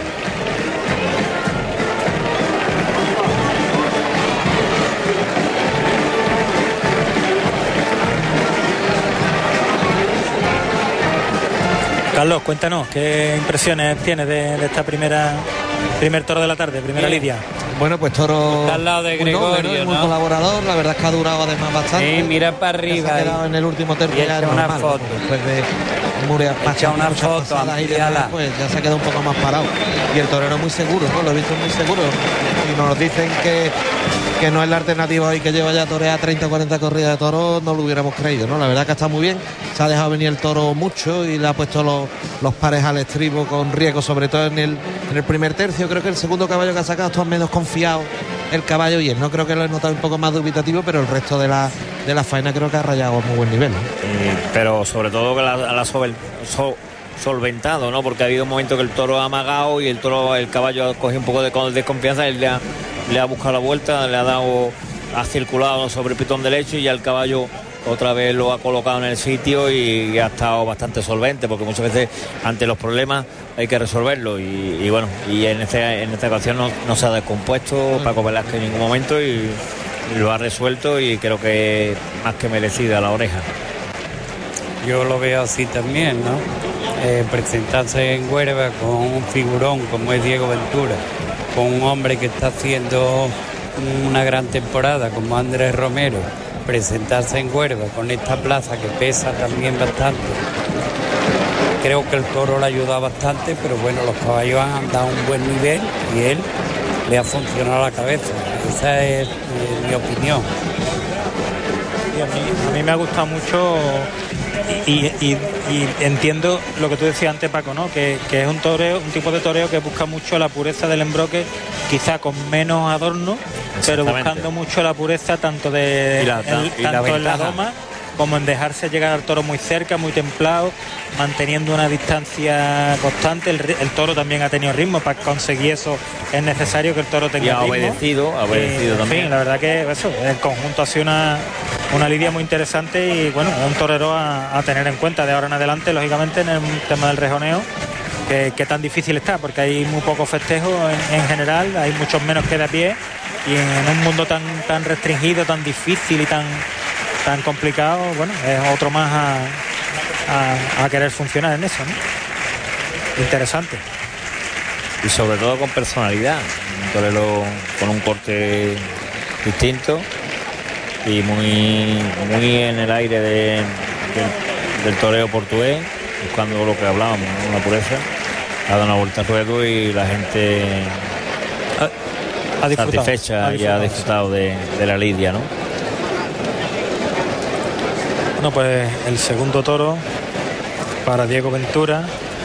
Carlos, cuéntanos, ¿qué impresiones tienes de esta primer toro de la tarde, primera lidia? Bueno, pues toro está al lado de Gregorio, muy ¿no? colaborador, la verdad es que ha durado además bastante. Sí, mira para arriba. Se ha quedado en el último tercio, y ya echa es una normal, foto. después de Echa una foto, pasadas y demás, pues ya se ha quedado un poco más parado. Y el torero muy seguro, ¿no? Lo he visto muy seguro. Y nos dicen que no es la alternativa hoy, que lleva ya torear 30 o 40 corridas de toros, no lo hubiéramos creído, ¿no? La verdad que está muy bien, se ha dejado venir el toro mucho y le ha puesto los pares al estribo con riesgo, sobre todo en el primer tercio. Creo que el segundo caballo que ha sacado está menos confiado el caballo y él, no creo que lo he notado un poco más dubitativo, pero el resto de la faena creo que ha rayado a muy buen nivel, ¿no? Pero sobre todo que la ha solventado, ¿no? Porque ha habido un momento que el toro ha amagado y el caballo ha cogido un poco de desconfianza, él le ha buscado la vuelta, ha circulado sobre el pitón derecho y ya el caballo otra vez lo ha colocado en el sitio y ha estado bastante solvente, porque muchas veces ante los problemas hay que resolverlo y bueno, y en esta ocasión no se ha descompuesto Paco Velázquez en ningún momento y lo ha resuelto, y creo que más que merecida la oreja. Yo lo veo así también, ¿no? Presentarse en Huelva con un figurón como es Diego Ventura, con un hombre que está haciendo una gran temporada como Andrés Romero, presentarse en Huelva con esta plaza que pesa también bastante. Creo que el toro le ha ayudado bastante, pero bueno, los caballos han dado un buen nivel y él le ha funcionado la cabeza. Esa es mi opinión. A mí me ha gustado mucho y entiendo lo que tú decías antes, Paco, ¿no? Que es un tipo de toreo que busca mucho la pureza del embroque, quizá con menos adorno, pero buscando mucho la pureza tanto en la doma como en dejarse llegar al toro muy cerca, muy templado, manteniendo una distancia constante. El toro también ha tenido ritmo, para conseguir eso es necesario que el toro tenga ritmo. Ha obedecido en también. Fin, la verdad que eso, el conjunto ha sido una lidia muy interesante y bueno, es un torero a tener en cuenta de ahora en adelante, lógicamente, en el tema del rejoneo, que tan difícil está, porque hay muy pocos festejos en general, hay muchos menos que de a pie, y en un mundo tan restringido, tan difícil y tan tan complicado, bueno, es otro más a querer funcionar en eso, ¿no? Interesante. Y sobre todo con personalidad, un torero con un corte distinto y muy en el aire del toreo portugués, buscando lo que hablábamos, ¿no? Una pureza. Ha dado una vuelta al ruedo y la gente ha disfrutado, satisfecha y ha disfrutado de la lidia, ¿no? Bueno, pues el segundo toro para Diego Ventura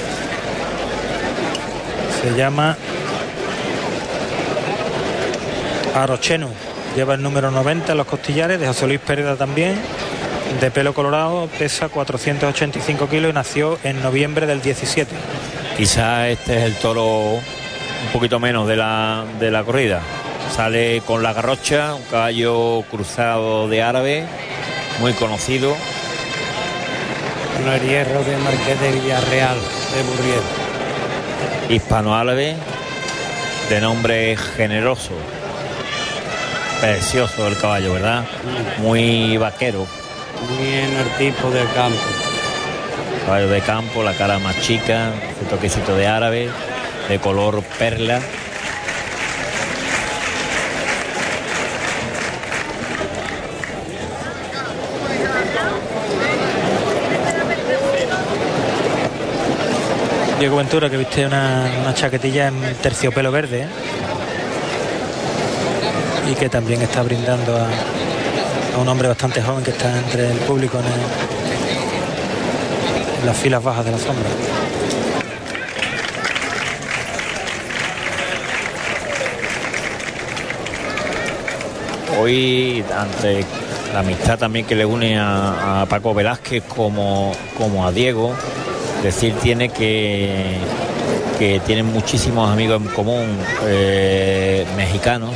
se llama Arocheno, lleva el número 90 en los costillares, de José Luis Pereda también, de pelo colorado, pesa 485 kilos y nació en noviembre del 17. Quizás este es el toro un poquito menos de la corrida. Sale con la garrocha, un caballo cruzado de árabe, muy conocido. No, el hierro de Marqués de Villarreal, de Burriel. Hispano-árabe, de nombre Generoso. Precioso el caballo, ¿verdad? Muy vaquero. Muy en el tipo de campo. Caballo de campo, la cara más chica, ese toquecito de árabe, de color perla. Diego Ventura, que viste una chaquetilla en terciopelo verde, ¿eh? Y que también está brindando a un hombre bastante joven que está entre el público en las filas bajas de la sombra. Hoy, ante la amistad también que le une a Paco Velázquez como a Diego, decir tiene que tienen muchísimos amigos en común mexicanos,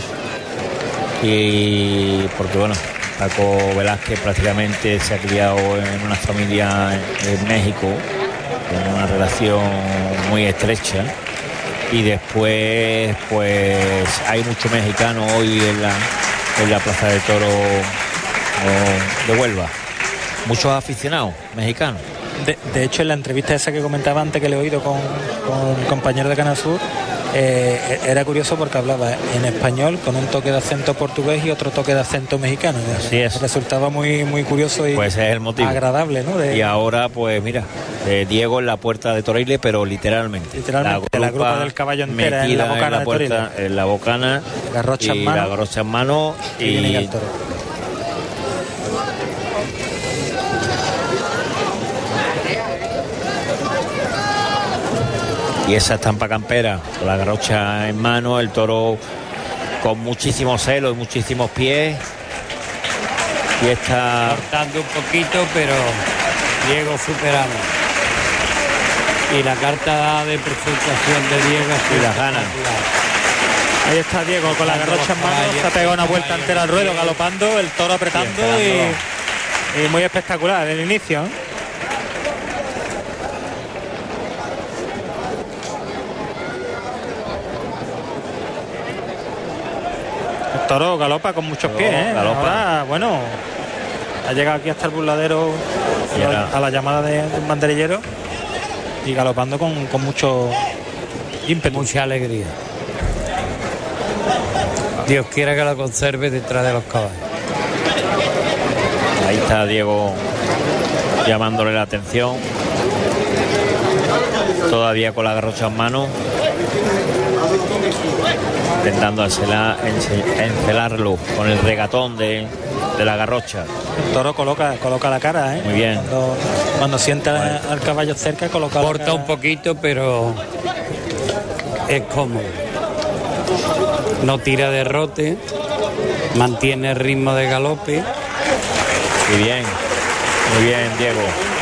y porque bueno, Paco Velázquez prácticamente se ha criado en una familia en México, en una relación muy estrecha, y después pues hay muchos mexicanos hoy en la Plaza de Toro de Huelva, muchos aficionados mexicanos. De hecho, en la entrevista esa que comentaba antes, que le he oído con el compañero de Canal Sur, era curioso porque hablaba en español con un toque de acento portugués y otro toque de acento mexicano. Así es. Resultaba muy curioso y pues es el motivo agradable, ¿no? Y ahora, pues mira, Diego en la puerta de Toriles, pero literalmente. La grupa del caballo entera en la bocana de Toriles. En la bocana, garrocha en mano, la garrocha en mano y el toro. Y esa estampa campera, con la garrocha en mano, el toro con muchísimos celos y muchísimos pies. Y está cortando un poquito, pero Diego superamos. Y la carta de presentación de Diego y las ganas. Ahí está Diego con la garrocha en mano, se ha pegado una vuelta entera al ruedo, galopando, el toro apretando y muy espectacular el inicio, ¿eh? El toro galopa con muchos pies, ¿eh? Galopa. Ahora, bueno, ha llegado aquí hasta el burladero a la llamada de un banderillero y galopando con mucho ímpetu. Mucha alegría. Dios quiera que la conserve detrás de los caballos. Ahí está Diego llamándole la atención, todavía con la garrocha en mano, intentando encelarlo con el regatón de la garrocha. El toro coloca la cara, ¿eh? Muy bien. Cuando sienta al caballo cerca, coloca la corta cara. Un poquito, pero es cómodo. No tira derrote, mantiene el ritmo de galope. Muy bien, Diego.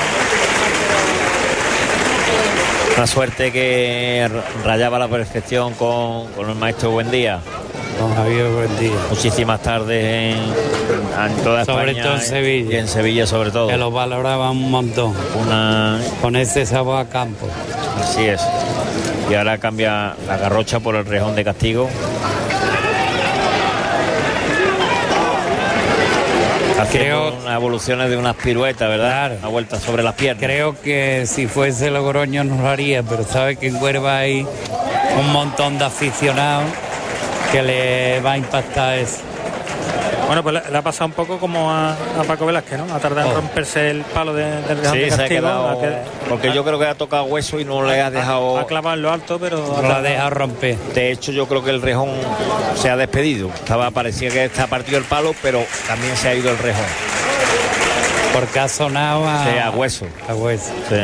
Una suerte que rayaba la perfección con el maestro Buendía. Don Javier Buendía. Muchísimas tardes en toda España. Sobre todo en Sevilla. Y en Sevilla sobre todo. Que lo valoraba un montón. Con ese sabor a campo. Así es. Y ahora cambia la garrocha por el rejón de castigo. Haciendo unas evoluciones de unas piruetas, ¿verdad? Claro. Una vuelta sobre las piernas. Creo que si fuese Logroño no lo haría, pero sabe que en Huelva hay un montón de aficionados que le va a impactar eso. Bueno, pues le ha pasado un poco como a Paco Velázquez, ¿no? Ha tardado en romperse el palo del rejón de Sí, se ha castigo. quedado, porque yo creo que ha tocado hueso y no le ha dejado. Ha clavado en lo alto, pero No la deja romper. De hecho, yo creo que el rejón se ha despedido. Parecía que está partido el palo, pero también se ha ido el rejón. Porque ha sonado A hueso. a hueso. Sí.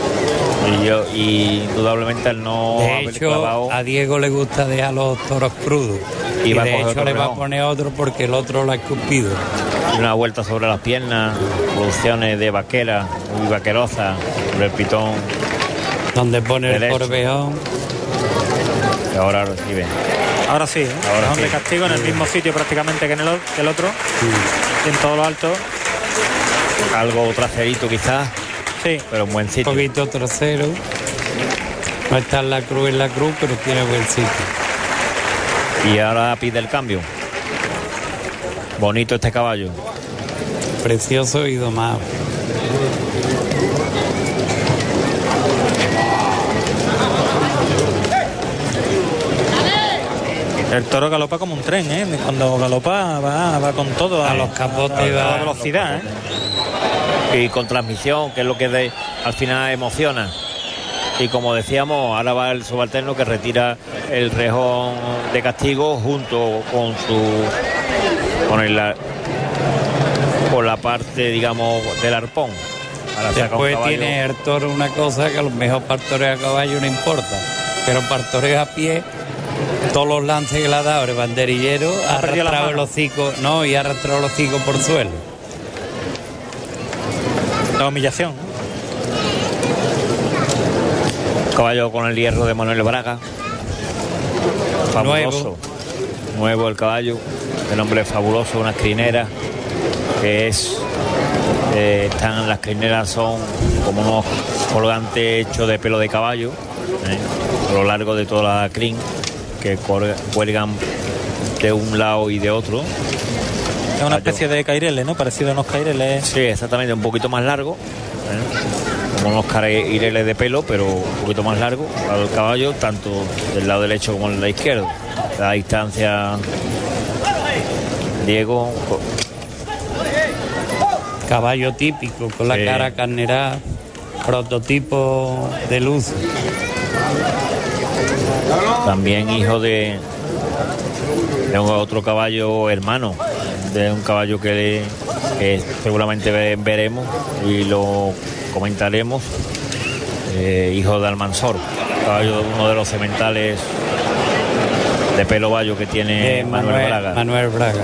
Y indudablemente al no De haber hecho, clavado, a Diego le gusta dejar los toros crudos. Y Y va a de coger hecho otro le va a rejón. poner otro porque el otro lo ha escupido. una vuelta sobre las piernas, evoluciones de vaquera, muy vaquerosa, sobre el pitón, Donde pone Derecho. el corvejón. que ahora recibe. ahora sí, ¿eh? Ahora Rejón sí. de castigo en el mismo sitio prácticamente que el otro, y en todo lo alto. Algo traserito quizás, Sí, pero en buen Un sitio. poquito trasero. No está en la cruz, pero tiene buen sitio. Y ahora pide el cambio. Bonito este caballo. Precioso y domado. el toro galopa como un tren, ¿eh? Cuando galopa va con todo, A los capotes a toda va. velocidad, ¿eh? Y con transmisión, que es lo que al final emociona. Y como decíamos, ahora va el subalterno que retira el rejón de castigo junto con con la parte, digamos, del arpón. Ahora saca un Después caballo. tiene el toro una cosa que a lo mejor para el toreo a caballo no importa, pero para el toreo a pie, todos los lances que le ha dado el banderillero ha perdido la arrastrado el mano. hocico, no, y ha arrastrado el hocico por suelo. La humillación. Caballo con el hierro de Manuel Braga. Fabuloso. Nuevo el caballo. El hombre es fabuloso, una crinera que es. Las crineras son como unos colgantes hechos de pelo de caballo, a lo largo de toda la crin, que cuelgan de un lado y de otro. Es una especie de caireles, ¿no? Parecido a unos caireles. Sí, exactamente, un poquito más largo, como unos caireles de pelo, pero un poquito más largo al caballo, tanto del lado derecho como del lado izquierdo. La distancia, Diego. Caballo típico, con la Sí. cara carnerá, prototipo de luz. También hijo de otro caballo hermano, de un caballo que seguramente veremos y lo comentaremos, hijo de Almanzor, caballo de uno de los sementales de pelo bayo que tiene Manuel Braga. Manuel Braga.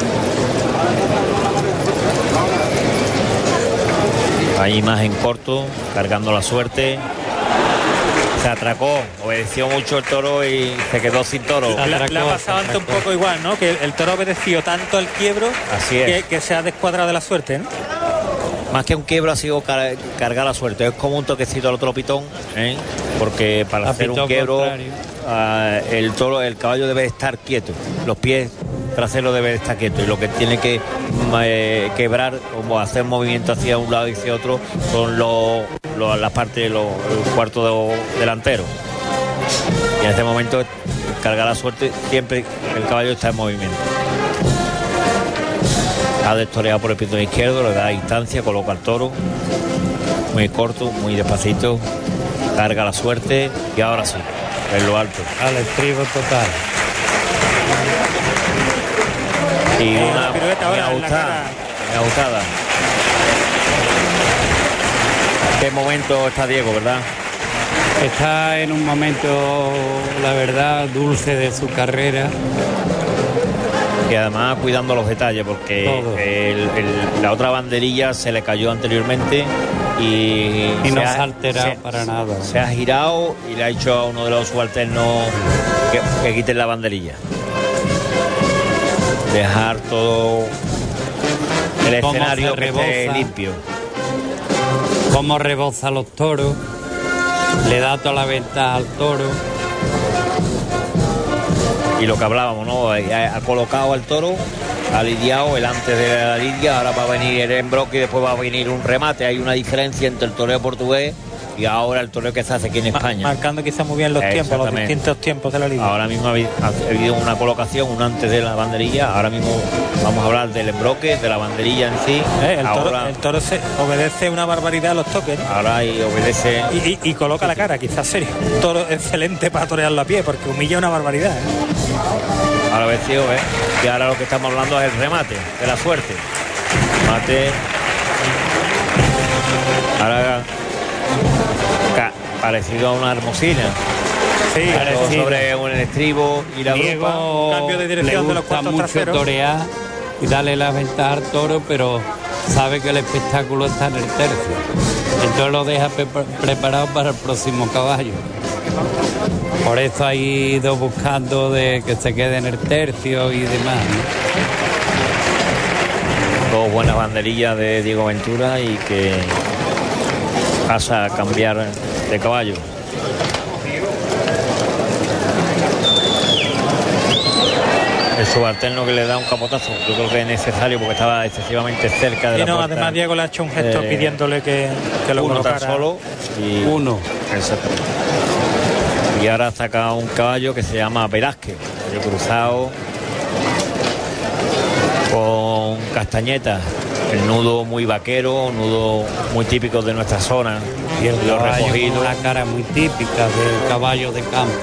Ahí más en corto, cargando la suerte. Se atracó, obedeció mucho el toro y se quedó sin toro. Le ha pasado antes un poco igual, ¿no? Que el toro obedeció tanto al quiebro Así es. que se ha descuadrado de la suerte, ¿no? Más que un quiebro ha sido cargar la suerte. Es como un toquecito al otro pitón, ¿eh? Porque para A hacer un pitón quiebro contrario. el caballo debe estar quieto. Los pies traseros deben estar quietos. Y lo que tiene que quebrar, como hacer movimiento hacia un lado y hacia otro, son las partes, el cuarto delantero. Y en este momento, cargar la suerte, siempre el caballo está en movimiento. Ha destoreado por el pitón izquierdo, le da distancia, coloca al toro, muy corto, muy despacito, carga la suerte y ahora sí, en lo alto. Al estribo total. Y la una pirueta ahora en la cara. muy ajustada. Qué momento está Diego, ¿verdad? Está en un momento, la verdad, dulce de su carrera. Y además cuidando los detalles, porque Todo. la otra banderilla se le cayó anteriormente y no se ha alterado para nada. Se ha girado y le ha dicho a uno de los subalternos que quiten la banderilla. Dejar todo el Cómo escenario se que esté reboza. limpio. Cómo reboza los toros. Le da toda la ventaja al toro. Y lo que hablábamos, ¿no? Ha colocado al toro ha lidiado el antes de la lidia, ahora va a venir el embroque y después va a venir un remate. Hay una diferencia entre el toreo portugués y ahora el toreo que se hace aquí en España. Marcando quizá muy bien los tiempos, los distintos tiempos de la lidia. Ahora mismo ha habido una colocación, un antes de la banderilla. Ahora mismo vamos a hablar del embroque, de la banderilla en sí. El toro se obedece una barbaridad a los toques, ¿no? Ahora obedece. Y coloca la cara, quizás serio. Un toro excelente para torearlo a pie, porque humilla una barbaridad, Ahora vestido, y ahora lo que estamos hablando es el remate de la suerte. Remate. Ahora parecido a una hermosina. Sí, sobre un estribo y la Diego, cambio de dirección de los cuartos traseros. Torear y darle la ventaja al toro, pero sabe que el espectáculo está en el tercio. Entonces lo deja preparado para el próximo caballo. Por eso ha ido buscando de que se quede en el tercio y demás, ¿no? Dos buenas banderillas de Diego Ventura y que pasa a cambiar de caballo. El subalterno que le da un capotazo, yo creo que es necesario porque estaba excesivamente cerca de la puerta. Además Diego le ha hecho un gesto pidiéndole que lo colocara. Solo y uno. Exacto. Y ahora saca un caballo que se llama Velázquez, de cruzado con castañetas, el nudo muy vaquero, un nudo muy típico de nuestra zona. Y el caballo con una cara muy típica del caballo de campo.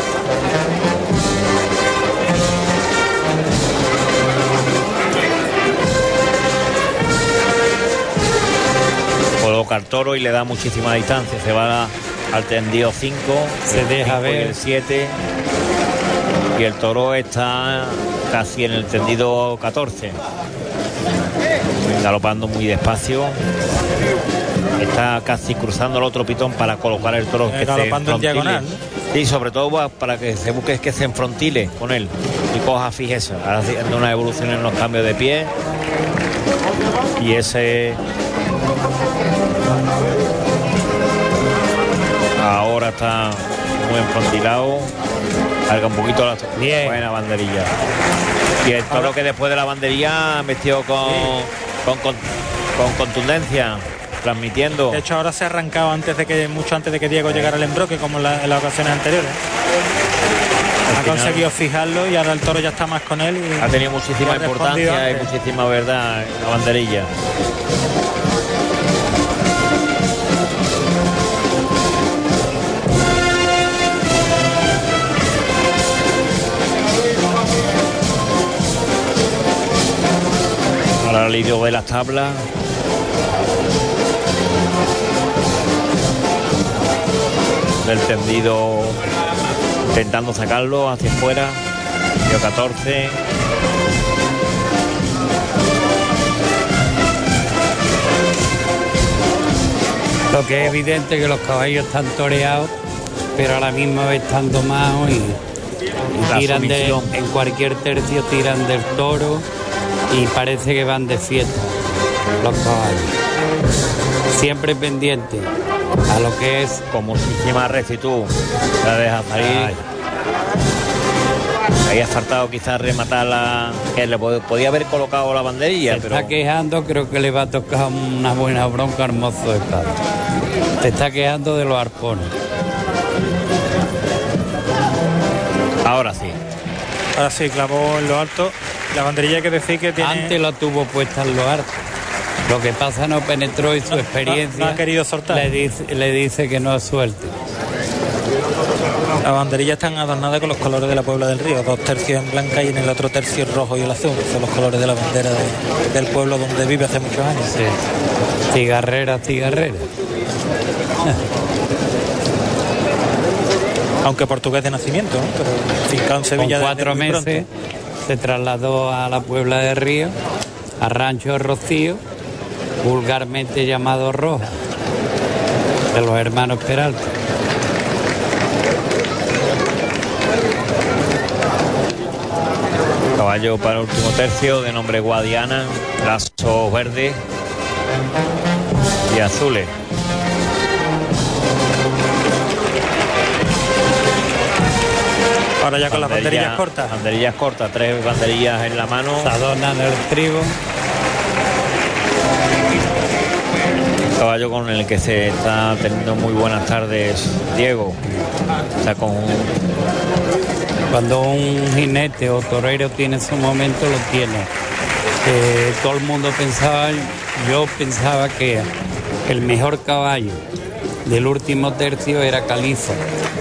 Coloca el toro y le da muchísima distancia, se va al tendido 5, se deja ver el 7 y el toro está casi en el tendido 14, galopando muy despacio, está casi cruzando el otro pitón para colocar el toro que galopando en diagonal, ¿no? Y sobre todo para que se busque que se enfrontile con él y coja fijeza, haciendo una evolución en los cambios de pie y ese ahora está muy enfrontilado, carga un poquito la buena banderilla y el toro que después de la banderilla metió con contundencia, transmitiendo. De hecho ahora se ha arrancado mucho antes de que Diego llegara al embroque, como en las ocasiones anteriores. Ha conseguido fijarlo y ahora el toro ya está más con él y ha tenido muchísima importancia y muchísima verdad en la banderilla. Ahora el lidio de las tablas. Del tendido intentando sacarlo hacia afuera. Dio 14. Lo que es evidente que los caballos están toreados, pero a la misma vez están domados y tiran en cualquier tercio tiran del toro y parece que van de fiesta los caballos. Siempre pendiente a lo que es con muchísima rectitud. La deja salir. Ahí ha faltado quizás rematarla, que le podía haber colocado la banderilla. Se está quejando, creo que le va a tocar una buena bronca al mozo de plata. Se está quejando de los arpones. Ahora sí. Ahora sí, clavó en lo alto. La banderilla hay que decir que tiene... Antes la tuvo puesta en lo alto. Lo que pasa no penetró y su experiencia no ha querido soltar. Le dice que no suelte. Las banderillas están adornadas con los colores de la Puebla del Río, 2 tercios en blanca y en el otro tercio el rojo y el azul. Son los colores de la bandera del pueblo donde vive hace muchos años. Sí. Cigarrera. Aunque portugués de nacimiento, ¿no? Pero fincado en Sevilla. Con 4 meses se trasladó a la Puebla del Río, a Rancho Rocío, vulgarmente llamado Roja, de los hermanos Peralta. Caballo para el último tercio, de nombre Guadiana, brazos verdes y azules. Ahora ya con las banderillas cortas. Banderillas cortas, 3 banderillas en la mano. Se adornan el estribo. Caballo con el que se está teniendo muy buenas tardes Diego. Está con Cuando un jinete o torero tiene su momento, lo tiene. Todo el mundo yo pensaba que el mejor caballo del último tercio era Califa.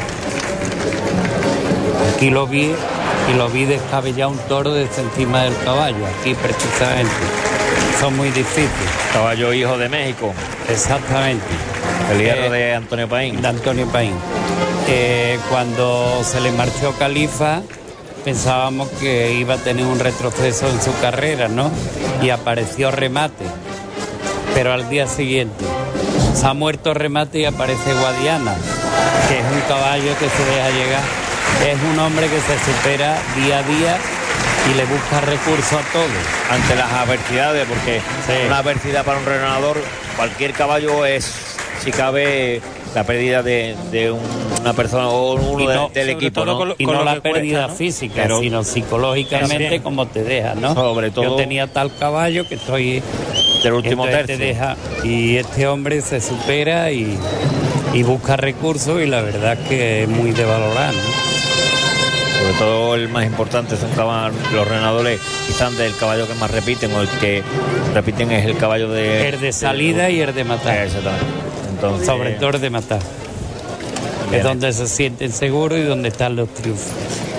Aquí lo vi descabellar un toro desde encima del caballo, aquí precisamente. Son muy difíciles. caballo hijo de México. Exactamente. El hierro de Antonio Paín. De Antonio Paín. Cuando se le marchó Califa, pensábamos que iba a tener un retroceso en su carrera, ¿no? Y apareció Remate. Pero al día siguiente se ha muerto Remate y aparece Guadiana, que es un caballo que se deja llegar. Es un hombre que se supera día a día y le busca recursos a todo. Ante las adversidades, porque una adversidad para un renador, cualquier caballo es, si cabe, la pérdida de una persona o uno del equipo, ¿no? Y no la pérdida física, sino psicológicamente como te deja, ¿no? Sobre todo. Yo tenía tal caballo que estoy del último tercio. Te deja, y este hombre se supera y busca recursos, y la verdad es que es muy de valorar, ¿no? Sobre todo el más importante son los renadores, quizás del caballo que más repiten, o el que repiten es el caballo de... El de salida y el de matar. Exactamente. Entonces, sobre todo el de matar. Es donde se sienten seguros y donde están los triunfos.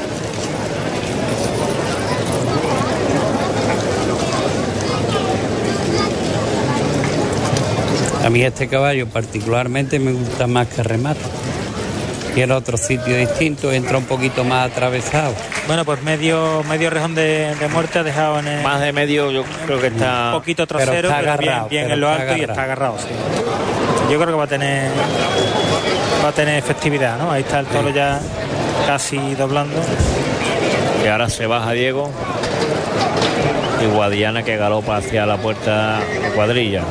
A mí este caballo particularmente me gusta más que Remate. Y en otro sitio distinto entra un poquito más atravesado. Bueno, pues medio rejón de muerte ha dejado en el... Más de medio, yo creo que está... Un poquito trasero, pero agarrado, bien en lo alto y está agarrado, sí. Yo creo que va a tener efectividad, ¿no? Ahí está el toro ya casi doblando. Y ahora se baja Diego. Y Guadiana que galopa hacia la puerta de cuadrilla.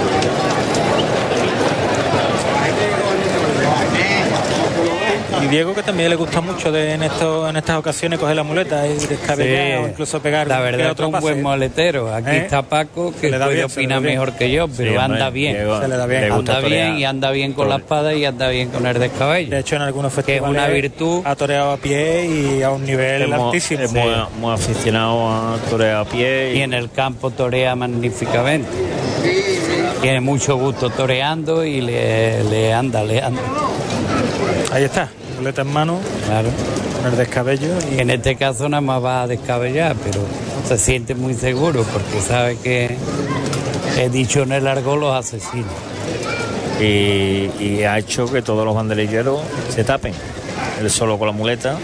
Y Diego, que también le gusta mucho en estas ocasiones coger la muleta y descabellar, o incluso pegar. La verdad es que un buen moletero. Aquí está Paco, que puede opinar mejor que yo, pero anda bien. Se le da bien. Anda bien y anda bien con la espada y anda bien con el descabello. De hecho, en algunos festivales que es una virtud. Ha toreado a pie y a un nivel altísimo. Es muy aficionado a torear a pie. Y en el campo torea magníficamente. Tiene mucho gusto toreando y le anda. Ahí está. Muleta en mano, claro, con el descabello. Y... En este caso nada más va a descabellar, pero se siente muy seguro porque sabe que he dicho en el largo los asesinos. Y ha hecho que todos los banderilleros se tapen. Él solo con la muleta.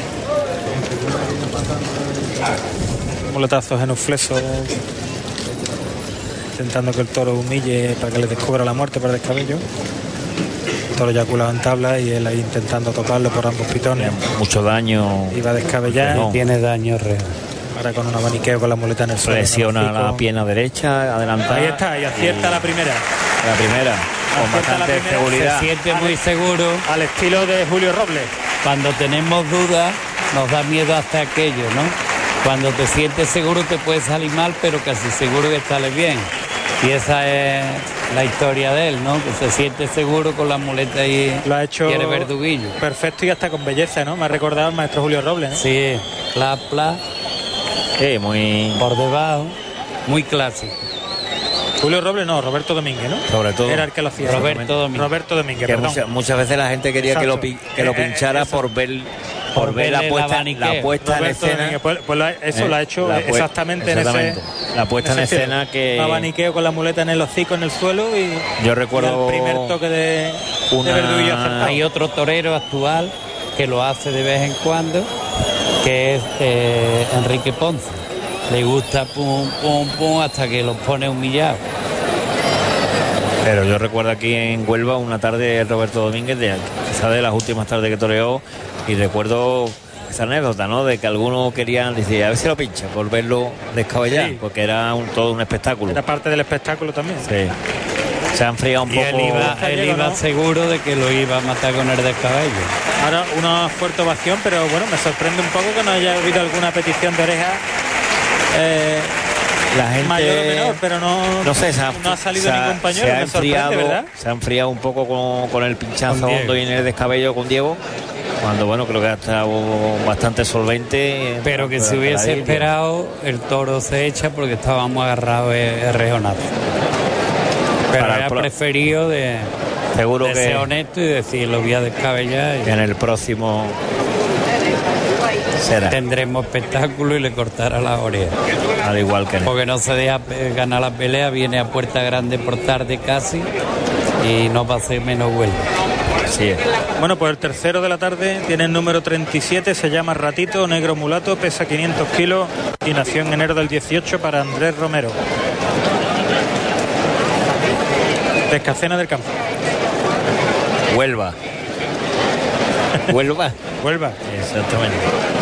Muletazos genuflexos, intentando que el toro humille para que le descubra la muerte por el descabello. El toro ya culado en tabla y él ahí intentando tocarlo por ambos pitones. Mucho daño. Iba a descabellar. No. Tiene daño real. Ahora con un abaniqueo con la muleta en el suelo. Presiona la pierna derecha, adelantada. Ahí está, y acierta la primera. La primera, con bastante seguridad. Se siente muy seguro. Al estilo de Julio Robles. Cuando tenemos dudas, nos da miedo hasta aquello, ¿no? Cuando te sientes seguro te puede salir mal, pero casi seguro que sale bien. Y esa es la historia de él, ¿no? Que se siente seguro con la muleta y lo ha hecho el verduguillo. Perfecto y hasta con belleza, ¿no? Me ha recordado al maestro Julio Robles, ¿no? Sí, pla. Sí, muy... Por debajo, muy clásico. Julio Robles no, Roberto Domínguez, ¿no? Sobre todo. Era el que lo hacía. Roberto Domínguez, perdón. Muchas veces la gente quería que lo pinchara por ver la puesta en escena. Pues lo ha hecho exactamente en ese... La puesta en escena que... Un abaniqueo con la muleta en el hocico, en el suelo y... Yo recuerdo... El primer toque de verduguillo acertado. Hay otro torero actual que lo hace de vez en cuando, que es Enrique Ponce. Le gusta pum, pum, pum, hasta que los pone humillados. Pero yo recuerdo aquí en Huelva una tarde Roberto Domínguez, quizás de las últimas tardes que toreó, y recuerdo esa anécdota, ¿no? De que algunos querían decir, a ver si lo pincha, por verlo descabellar, sí, porque era todo un espectáculo. Era parte del espectáculo también. Sí. Se ha enfriado un Y poco. él iba ¿no? seguro de que lo iba a matar con el descabello. Ahora una fuerte ovación, pero bueno, me sorprende un poco que no haya habido alguna petición de oreja La gente, mayor o menor, pero no sé, no ha salido ningún pañuelo, me sorprende, ¿verdad? Se ha enfriado un poco con el pinchazo Con Diego. hondo y en el descabello con Diego, cuando bueno, creo que ha estado bastante solvente. Pero que si hubiese esperado, el toro se echa porque estábamos agarrados el rejonazo. Pero Para el ha pro- preferido de Seguro que ser honesto y decir lo voy a descabellar y en el próximo será, tendremos espectáculo y le cortará las orejas. al igual que en Porque no se deja ganar la pelea, viene a puerta grande por tarde casi y no va a ser menos vuelta. sí. Bueno, pues el tercero de la tarde tiene el número 37, se llama Ratito, negro mulato, pesa 500 kilos y nació en enero del 18 para Andrés Romero. De Escacena del Campo. Huelva. Huelva. Huelva. Exactamente.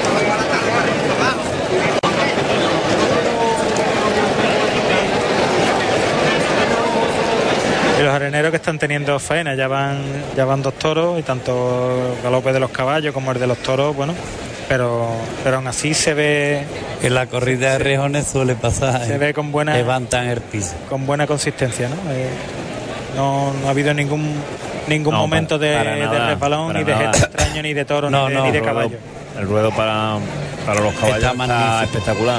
Y los areneros que están teniendo faena, ya van dos toros y tanto galope de los caballos como el de los toros, bueno, pero aún así se ve En la corrida de rejones suele pasar. Se ve con buena- Levantan el piso. con buena consistencia, ¿no? No ha habido ningún No, momento de nada, resbalón, para ni de nada. gesto extraño, ni de toro, No, ni no, de El caballo. ruedo- El ruedo para los caballos Está está magnífico. espectacular.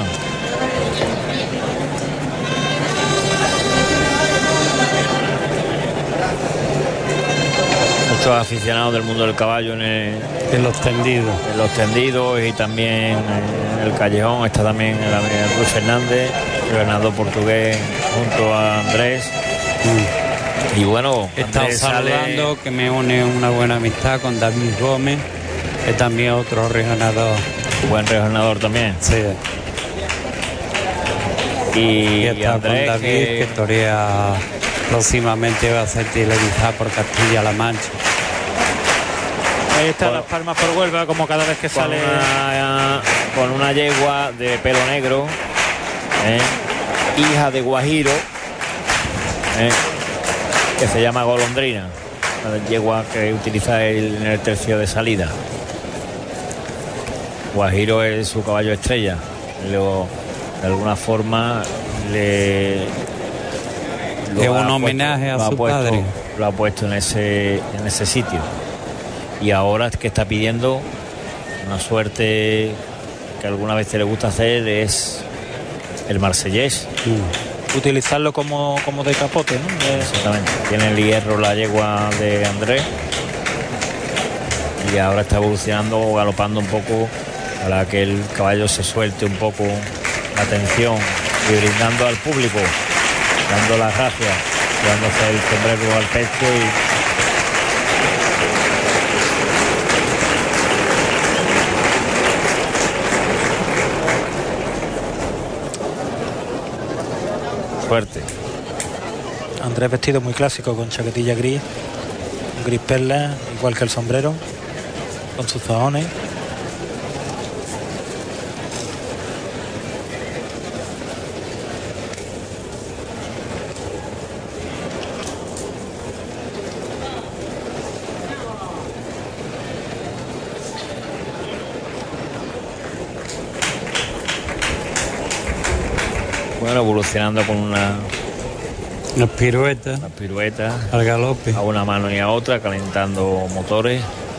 Muchos aficionados del mundo del caballo En los tendidos. en los tendidos y también en el callejón. Está también el Luis Fernández, el Bernardo Portugués junto a Andrés. Y bueno, He estado Andrés sale- saludando, que me une una buena amistad con David Gómez, que también otro rejonador. buen rejonador también. Sí. Y, Y está Andrés, con David, que torea próximamente, va a ser televisada por Castilla-La Mancha. Ahí están Bueno. las palmas por Huelva, como cada vez que sale. con una yegua de pelo negro, hija de Guajiro, que se llama Golondrina, la yegua que utiliza él en el tercio de salida. Guajiro es su caballo estrella. De alguna forma le Es un ha puesto- homenaje a lo ha su puesto- padre. Lo ha puesto en ese sitio. Y ahora es que está pidiendo una suerte que alguna vez le gusta hacer, es el marsellés. Utilizarlo como de capote, ¿no? Exactamente. Tiene el hierro la yegua de Andrés y ahora está evolucionando, galopando un poco para que el caballo se suelte un poco la atención y brindando al público, dando las gracias, llevándose el sombrero al pecho y suerte. Andrés vestido muy clásico, con chaquetilla gris, gris perla, igual que el sombrero, con sus zahones. Bueno, evolucionando con una Las piruetas pirueta al galope. a una mano y a otra, calentando motores.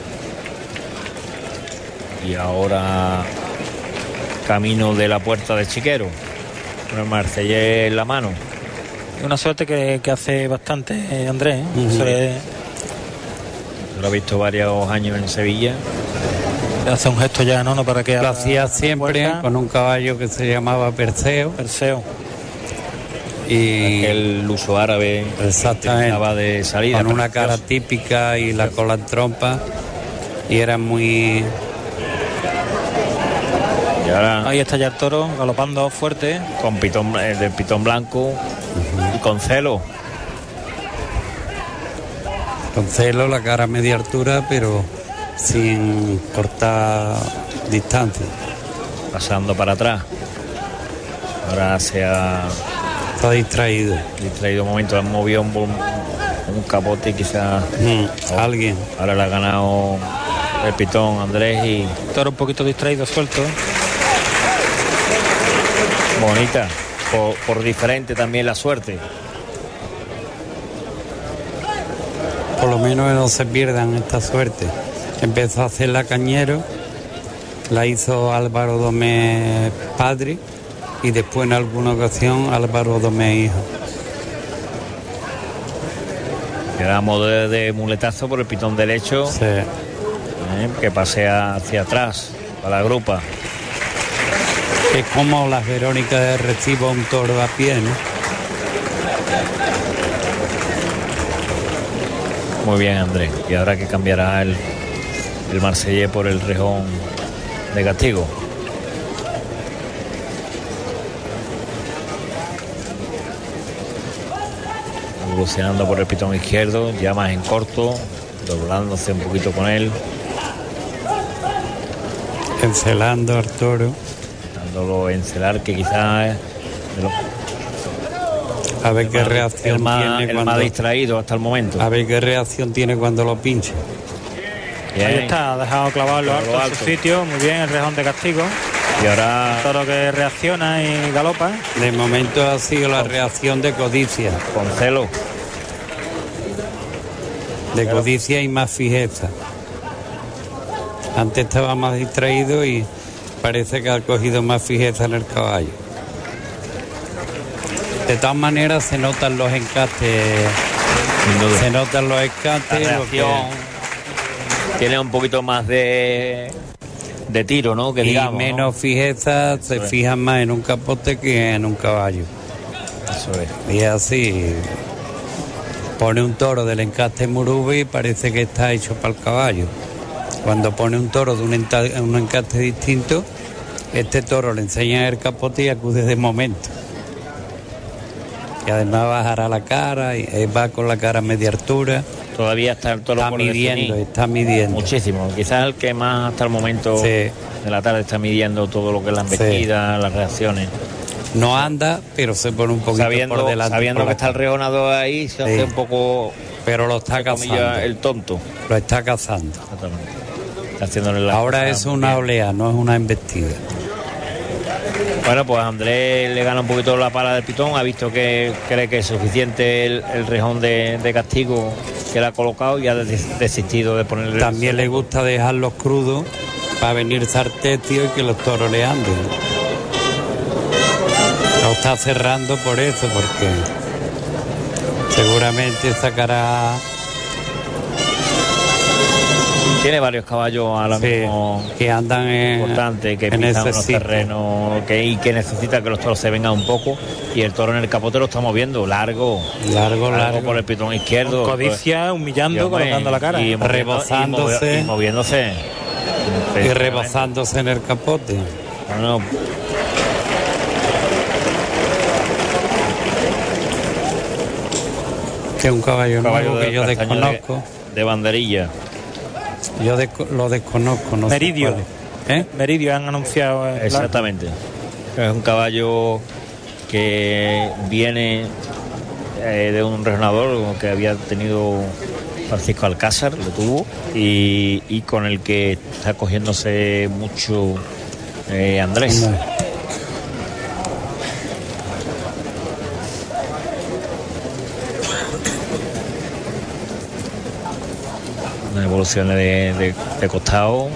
Y ahora camino de la puerta de Chiquero, con el marsellés en la mano. Una suerte que hace bastante Andrés, ¿eh? Ujú. Lo he visto varios años en Sevilla. Hace un gesto ya, ¿no? Para que Lo hacía siempre con un caballo que se llamaba Perseo. Perseo. Y El uso árabe exactamente, utilizaba de salida. con una cara típica y la cola en trompa, y era muy... Y ahora Ahí está ya el toro, galopando fuerte. con pitón, de pitón blanco y con celo. con celo, la cara a media altura, pero sin cortar distancia. Pasando para atrás. Ahora se ha Está distraído. Distraído un momento, han movido un capote quizás. Alguien. Ahora le ha ganado el pitón Andrés y... Toro un poquito distraído, suelto. Bonita. Por diferente también la suerte. Por lo menos que no se pierdan esta suerte. Empezó a hacer la Cañero, la hizo Álvaro Domé padre y después en alguna ocasión Álvaro Domé hijo. Quedamos de muletazo por el pitón derecho, Sí. Que pasea hacia atrás para la grupa. Es como las Verónicas de Recibo un toro a pie, ¿no? Muy bien, Andrés. Y ahora que cambiará el Marsellés por el rejón de castigo. Evolucionando por el pitón izquierdo, ya más en corto, doblándose un poquito con él. Encelando al toro. Dándolo encelar, que quizás es A ver qué reacción tiene el cuando... más distraído hasta el momento. A ver qué reacción tiene cuando lo pinche. Bien. Ahí está, ha dejado clavado lo alto en su sitio. Muy bien, el rejón de castigo. Y ahora Toro que reacciona y galopa. De momento ha sido la reacción de codicia. con celo. De codicia y más fijeza. Antes estaba más distraído y parece que ha cogido más fijeza en el caballo. De todas maneras se notan los encastes. Se notan los La encastes. reacción tiene un poquito más de tiro, ¿no? Que Y digamos, menos fijeza, se fijan más en un capote que en un caballo. Eso es. Y así pone un toro del encaste Murubi y parece que está hecho para el caballo. Cuando pone un toro de un encaste distinto, este toro le enseña el capote y acude de momento. Y además bajará la cara y va con la cara a media altura. Todavía está el toro por definir. Está midiendo. Muchísimo. Quizás el que más hasta el momento Sí. de la tarde está midiendo todo lo que es la embestida, las reacciones. No anda, pero se pone un poquito por delante. Sabiendo por que la está el rejonador ahí, se hace un poco, pero lo está entre comillas, cazando. el tonto. Lo está cazando. Exactamente. Está haciéndole la Ahora cosa es muy una bien. olea, no es una embestida. Bueno, pues Andrés le gana un poquito la pala del pitón, ha visto que cree que es suficiente el rejón de castigo que le ha colocado y ha desistido de ponerle... También le gusta dejarlos crudos para venir sartecio y que los toros le anden. Lo está cerrando por eso, porque seguramente sacará... Tiene varios caballos ahora Sí, mismo que andan importantes, que en pisan ese los sitio. terrenos y que necesita que los toros se vengan un poco. Y el toro en el capote lo estamos viendo, largo por el pitón izquierdo. Con codicia, humillando, Y, hombre, colocando la cara. y Rebozándose. y moviéndose. Y rebozándose en el capote. Bueno, Que es un caballo nuevo que yo castaño desconozco. de banderilla. Yo lo desconozco, no Meridio. sé cuál es. Meridio han anunciado. Exactamente. Es un caballo que viene de un rejonador que había tenido Francisco Alcázar, lo tuvo, y con el que está cogiéndose mucho Andrés. Una evolución de costado.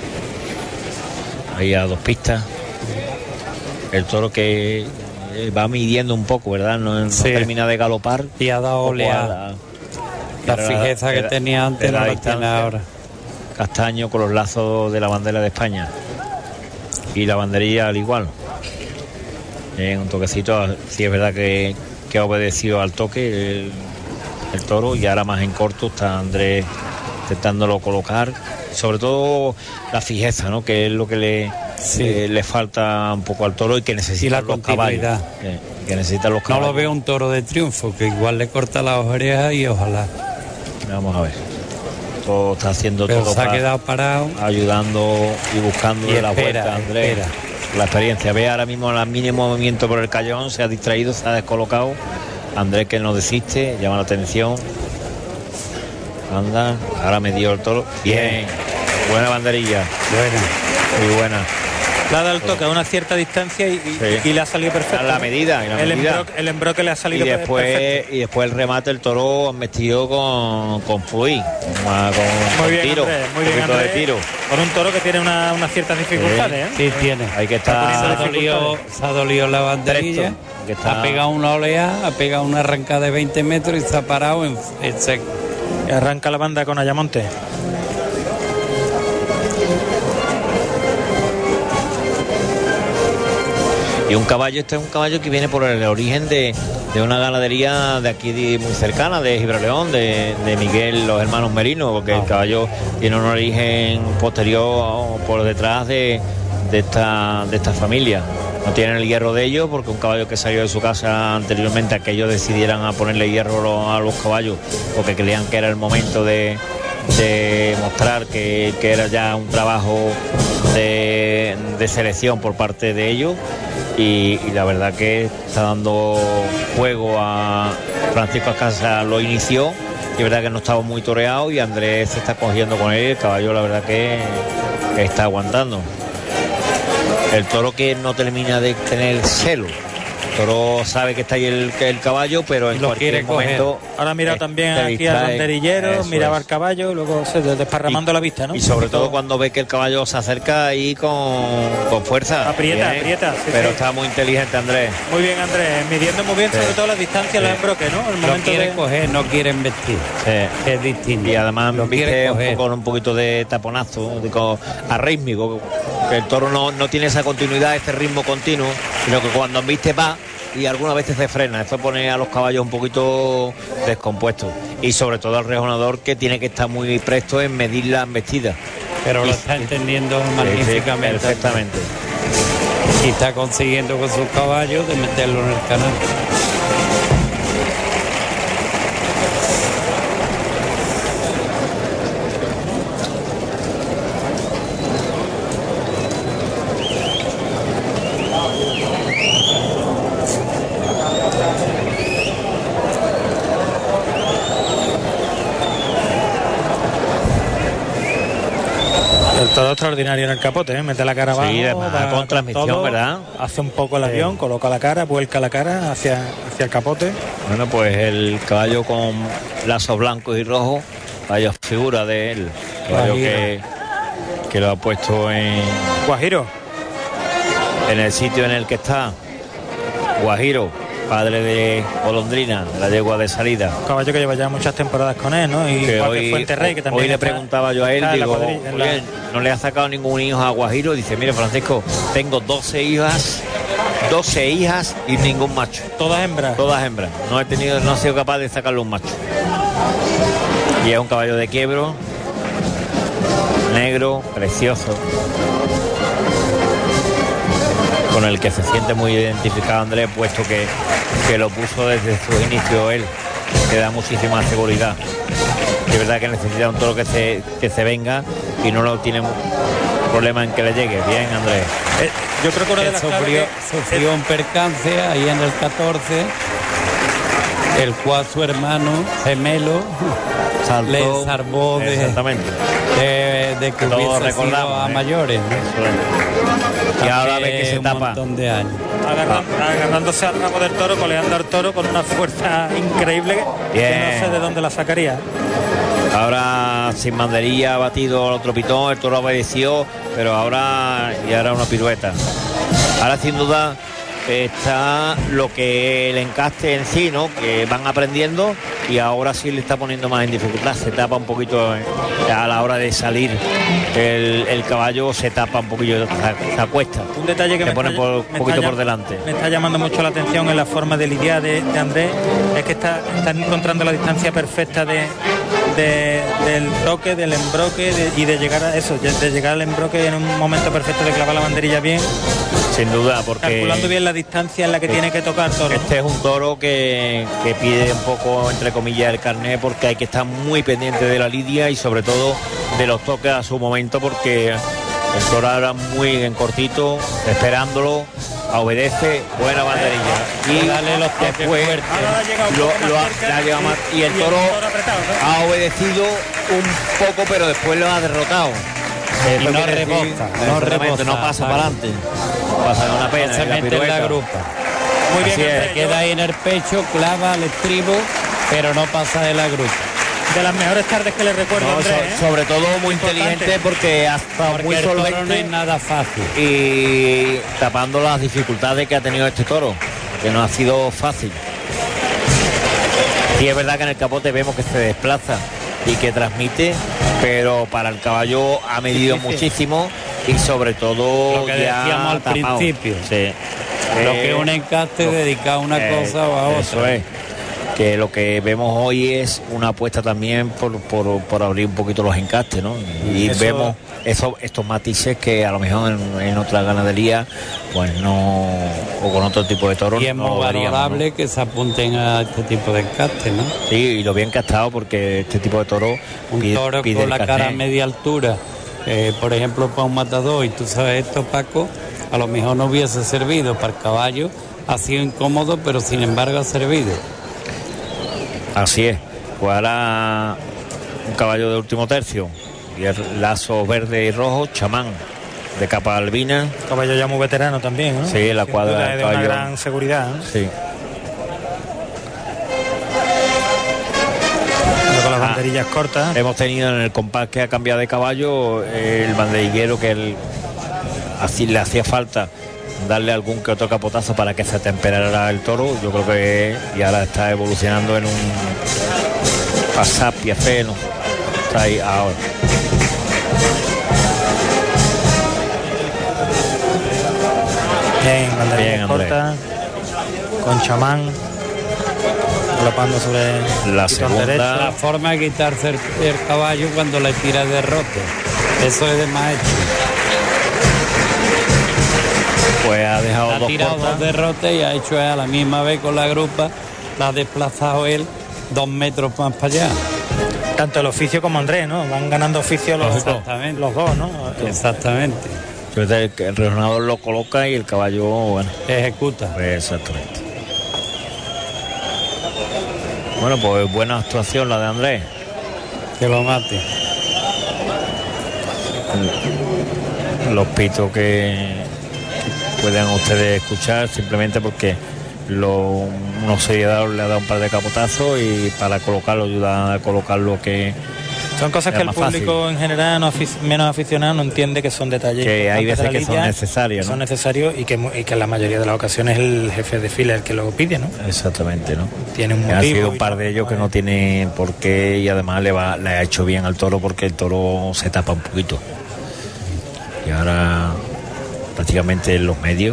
Ahí a 2 pistas. El toro que va midiendo un poco, ¿verdad? No Sí. termina de galopar. Y ha dado Un poco oleada. La era- fijeza que era- tenía antes era no la la tiene distancia. ahora. Castaño con los lazos de la bandera de España. Y la banderilla al igual. Un toquecito, sí es verdad que ha obedecido al toque el toro, y ahora más en corto está Andrés intentándolo colocar. Sobre todo la fijeza, ¿no? Que es lo que le falta un poco al toro y que necesitan la los caballos. continuidad. Que necesitan los No caballos. lo veo un toro de triunfo, que igual le corta las orejas y ojalá. Vamos a ver. Todo está haciendo Pero todo se ha quedado parado ayudando y buscando y de la espera, vuelta a Andrés. espera. la experiencia. Ve ahora mismo el mínimo movimiento por el callejón, se ha distraído, se ha descolocado. Andrés, que no desiste, llama la atención. Anda, ahora me dio el toro. Bien, buena banderilla. Buena. Muy buena. Le ha dado el toque a una cierta distancia y le ha salido perfecto. A la medida. El embroque le ha salido perfecto. Y después el remate, el toro metido con fluid, con bien, tiro. Andrés, muy bien, Andrés, de tiro. Con un toro que tiene unas ciertas dificultades. Sí, tiene. Hay que estar. Se ha dolido la banderilla. Ha pegado una oleada, ha pegado una arrancada de 20 metros y se ha parado en seco. Y arranca la banda con Ayamonte. Y un caballo, este es un caballo que viene por el origen de una ganadería de aquí muy cercana, de Gibraleón, de Miguel, los hermanos Merino, porque el caballo tiene un origen posterior por detrás de esta familia. No tienen el hierro de ellos, porque un caballo que salió de su casa anteriormente a que ellos decidieran a ponerle hierro a los caballos, porque creían que era el momento de mostrar que era ya un trabajo de selección por parte de ellos. Y la verdad que está dando juego a Francisco Alcázar, lo inició, y es verdad que no estaba muy toreado, y Andrés se está cogiendo con él. El caballo la verdad que está aguantando. El toro que no termina de tener celo. El toro sabe que está ahí el caballo, pero en cualquier momento... Ahora mira también aquí al banderillero, miraba al caballo, luego se desparramando la vista, ¿no? Y sobre todo cuando ve que el caballo se acerca ahí con fuerza. Aprieta. Sí, pero está muy inteligente Andrés. Muy bien, Andrés, midiendo muy bien, sobre todo las distancias, los embroques, ¿no? El momento quiere coger, no quiere investir. Sí. Es distinto. Y además viste con un poquito de taponazo, arrítmico. Que el toro no tiene esa continuidad, este ritmo continuo, sino que cuando viste va y algunas veces se frena. Esto pone a los caballos un poquito descompuestos, y sobre todo al rejonador, que tiene que estar muy presto en medir las embestidas. Pero lo está entendiendo magníficamente. Perfectamente. Y está consiguiendo con sus caballos de meterlo en el canal. Todo extraordinario en el capote, ¿eh? Mete la cara abajo, sí, va con transmisión, todo, ¿verdad? Hace un poco el avión, coloca la cara, vuelca la cara hacia el capote. Bueno, pues el caballo con lazos blancos y rojos, vaya figura de él, caballo que lo ha puesto en Guajiro, en el sitio en el que está. Guajiro, padre de Golondrina, la yegua de salida. Un caballo que lleva ya muchas temporadas con él, ¿no? Y que hoy, Fuente Rey, que también hoy le preguntaba yo a él, digo, oye, ¿no le ha sacado ningún hijo a Guajiro? Dice, mire, Francisco, tengo 12 hijas y ningún macho. Todas hembras. Todas hembras. No he sido capaz de sacarle un macho. Y es un caballo de quiebro, negro, precioso, con el que se siente muy identificado Andrés, puesto que lo puso desde su inicio él, que da muchísima seguridad. De verdad que necesita un toro que se venga, y no lo tiene problema en que le llegue. Bien, Andrés. Yo creo que una de las sufrió un percance ahí en el 14, el cual su hermano gemelo saltó, le salvó de que hubiese sido a mayores, ¿no? Y ahora ve que se tapa. Un montón de años. Agarrándose al rabo del toro, coleando al toro con una fuerza increíble. Bien. Que no sé de dónde la sacaría. Ahora sin banderilla, ha batido al otro pitón, el toro obedeció, pero ahora una pirueta. Ahora sin duda está lo que el encaste en sí, ¿no? Que van aprendiendo, y ahora sí le está poniendo más en dificultad. Se tapa un poquito a la hora de salir el caballo, se tapa un poquillo, se acuesta. Un detalle que se pone un poquito por delante. Me está llamando mucho la atención en la forma de lidiar de Andrés, es que está encontrando la distancia perfecta del toque, del embroque, y de llegar a eso, de llegar al embroque en un momento perfecto, de clavar la banderilla bien. Sin duda, porque calculando bien la distancia en la que tiene que tocar toro. Este es un toro que pide un poco, entre comillas, el carnet, porque hay que estar muy pendiente de la lidia y sobre todo de los toques a su momento, porque El toro era muy en cortito, esperándolo, obedece, buena banderilla. Y dale los toques después fuertes. le ha llegado más, y el toro ha obedecido un poco, pero después lo ha derrotado. Y no rebota, no pasa para adelante. Pasa una pena. Se mete en la grupa. Muy bien, se queda ahí en el pecho, clava al estribo, pero no pasa de la grupa. De las mejores tardes que le recuerdo, Andrés, sobre todo muy inteligente porque ha estado muy solvente. No es nada fácil. Y tapando las dificultades que ha tenido este toro, que no ha sido fácil. Y es verdad que en el capote vemos que se desplaza y que transmite, pero para el caballo ha medido muchísimo y sobre todo lo que decíamos al principio. Sí. Lo que es un encaste dedicado a una cosa o a otra. Eso es. Que lo que vemos hoy es una apuesta también por abrir un poquito los encastes, ¿no? Y eso, vemos estos matices que a lo mejor en otra ganadería pues no, o con otro tipo de toros. Y es muy valorable, ¿no?, que se apunten a este tipo de encastes, ¿no? Sí, y lo bien castado, porque este tipo de toro un toro con la cara a media altura, por ejemplo para un matador, y tú sabes esto, Paco, a lo mejor no hubiese servido para el caballo, ha sido incómodo, pero sin embargo ha servido. Así es. Pues ahora un caballo de último tercio y el lazo verde y rojo, Chamán, de capa albina. Caballo ya muy veterano también, ¿no? Sí, la cuadra de una gran seguridad, ¿no? Sí. Con las banderillas cortas. Hemos tenido en el compás que ha cambiado de caballo el banderillero que así le hacía falta darle algún que otro capotazo para que se temperara el toro. Yo creo que y ahora está evolucionando en un pasapié feno. Está ahí ahora. Bien, banderilla corta, con Chamán galopando sobre la segunda derecha. La forma de quitarse el caballo cuando le tira derrote, eso es de maestro. Pues ha dejado ha tirado dos derrotes y ha hecho a la misma vez con la grupa, la ha desplazado él 2 metros más para allá. Tanto el oficio como Andrés, ¿no? Van ganando oficio los dos, ¿no? Exactamente. El rejonador lo coloca y el caballo, bueno, ejecuta. Exactamente. Bueno, pues buena actuación la de Andrés. Que lo mate. Los pitos que puedan ustedes escuchar, simplemente porque uno se le ha dado un par de capotazos y para colocarlo, ayuda a colocar lo que son cosas que el público fácil. En general menos aficionado no entiende que son detalles que hay veces que son necesarios, ¿no? Son necesarios y que en la mayoría de las ocasiones el jefe de fila el que lo pide, ¿no? Exactamente, ¿no? Tiene un motivo. Ha sido un par de ellos que no tienen por qué y además le ha hecho bien al toro porque el toro se tapa un poquito. Y ahora prácticamente en los medios.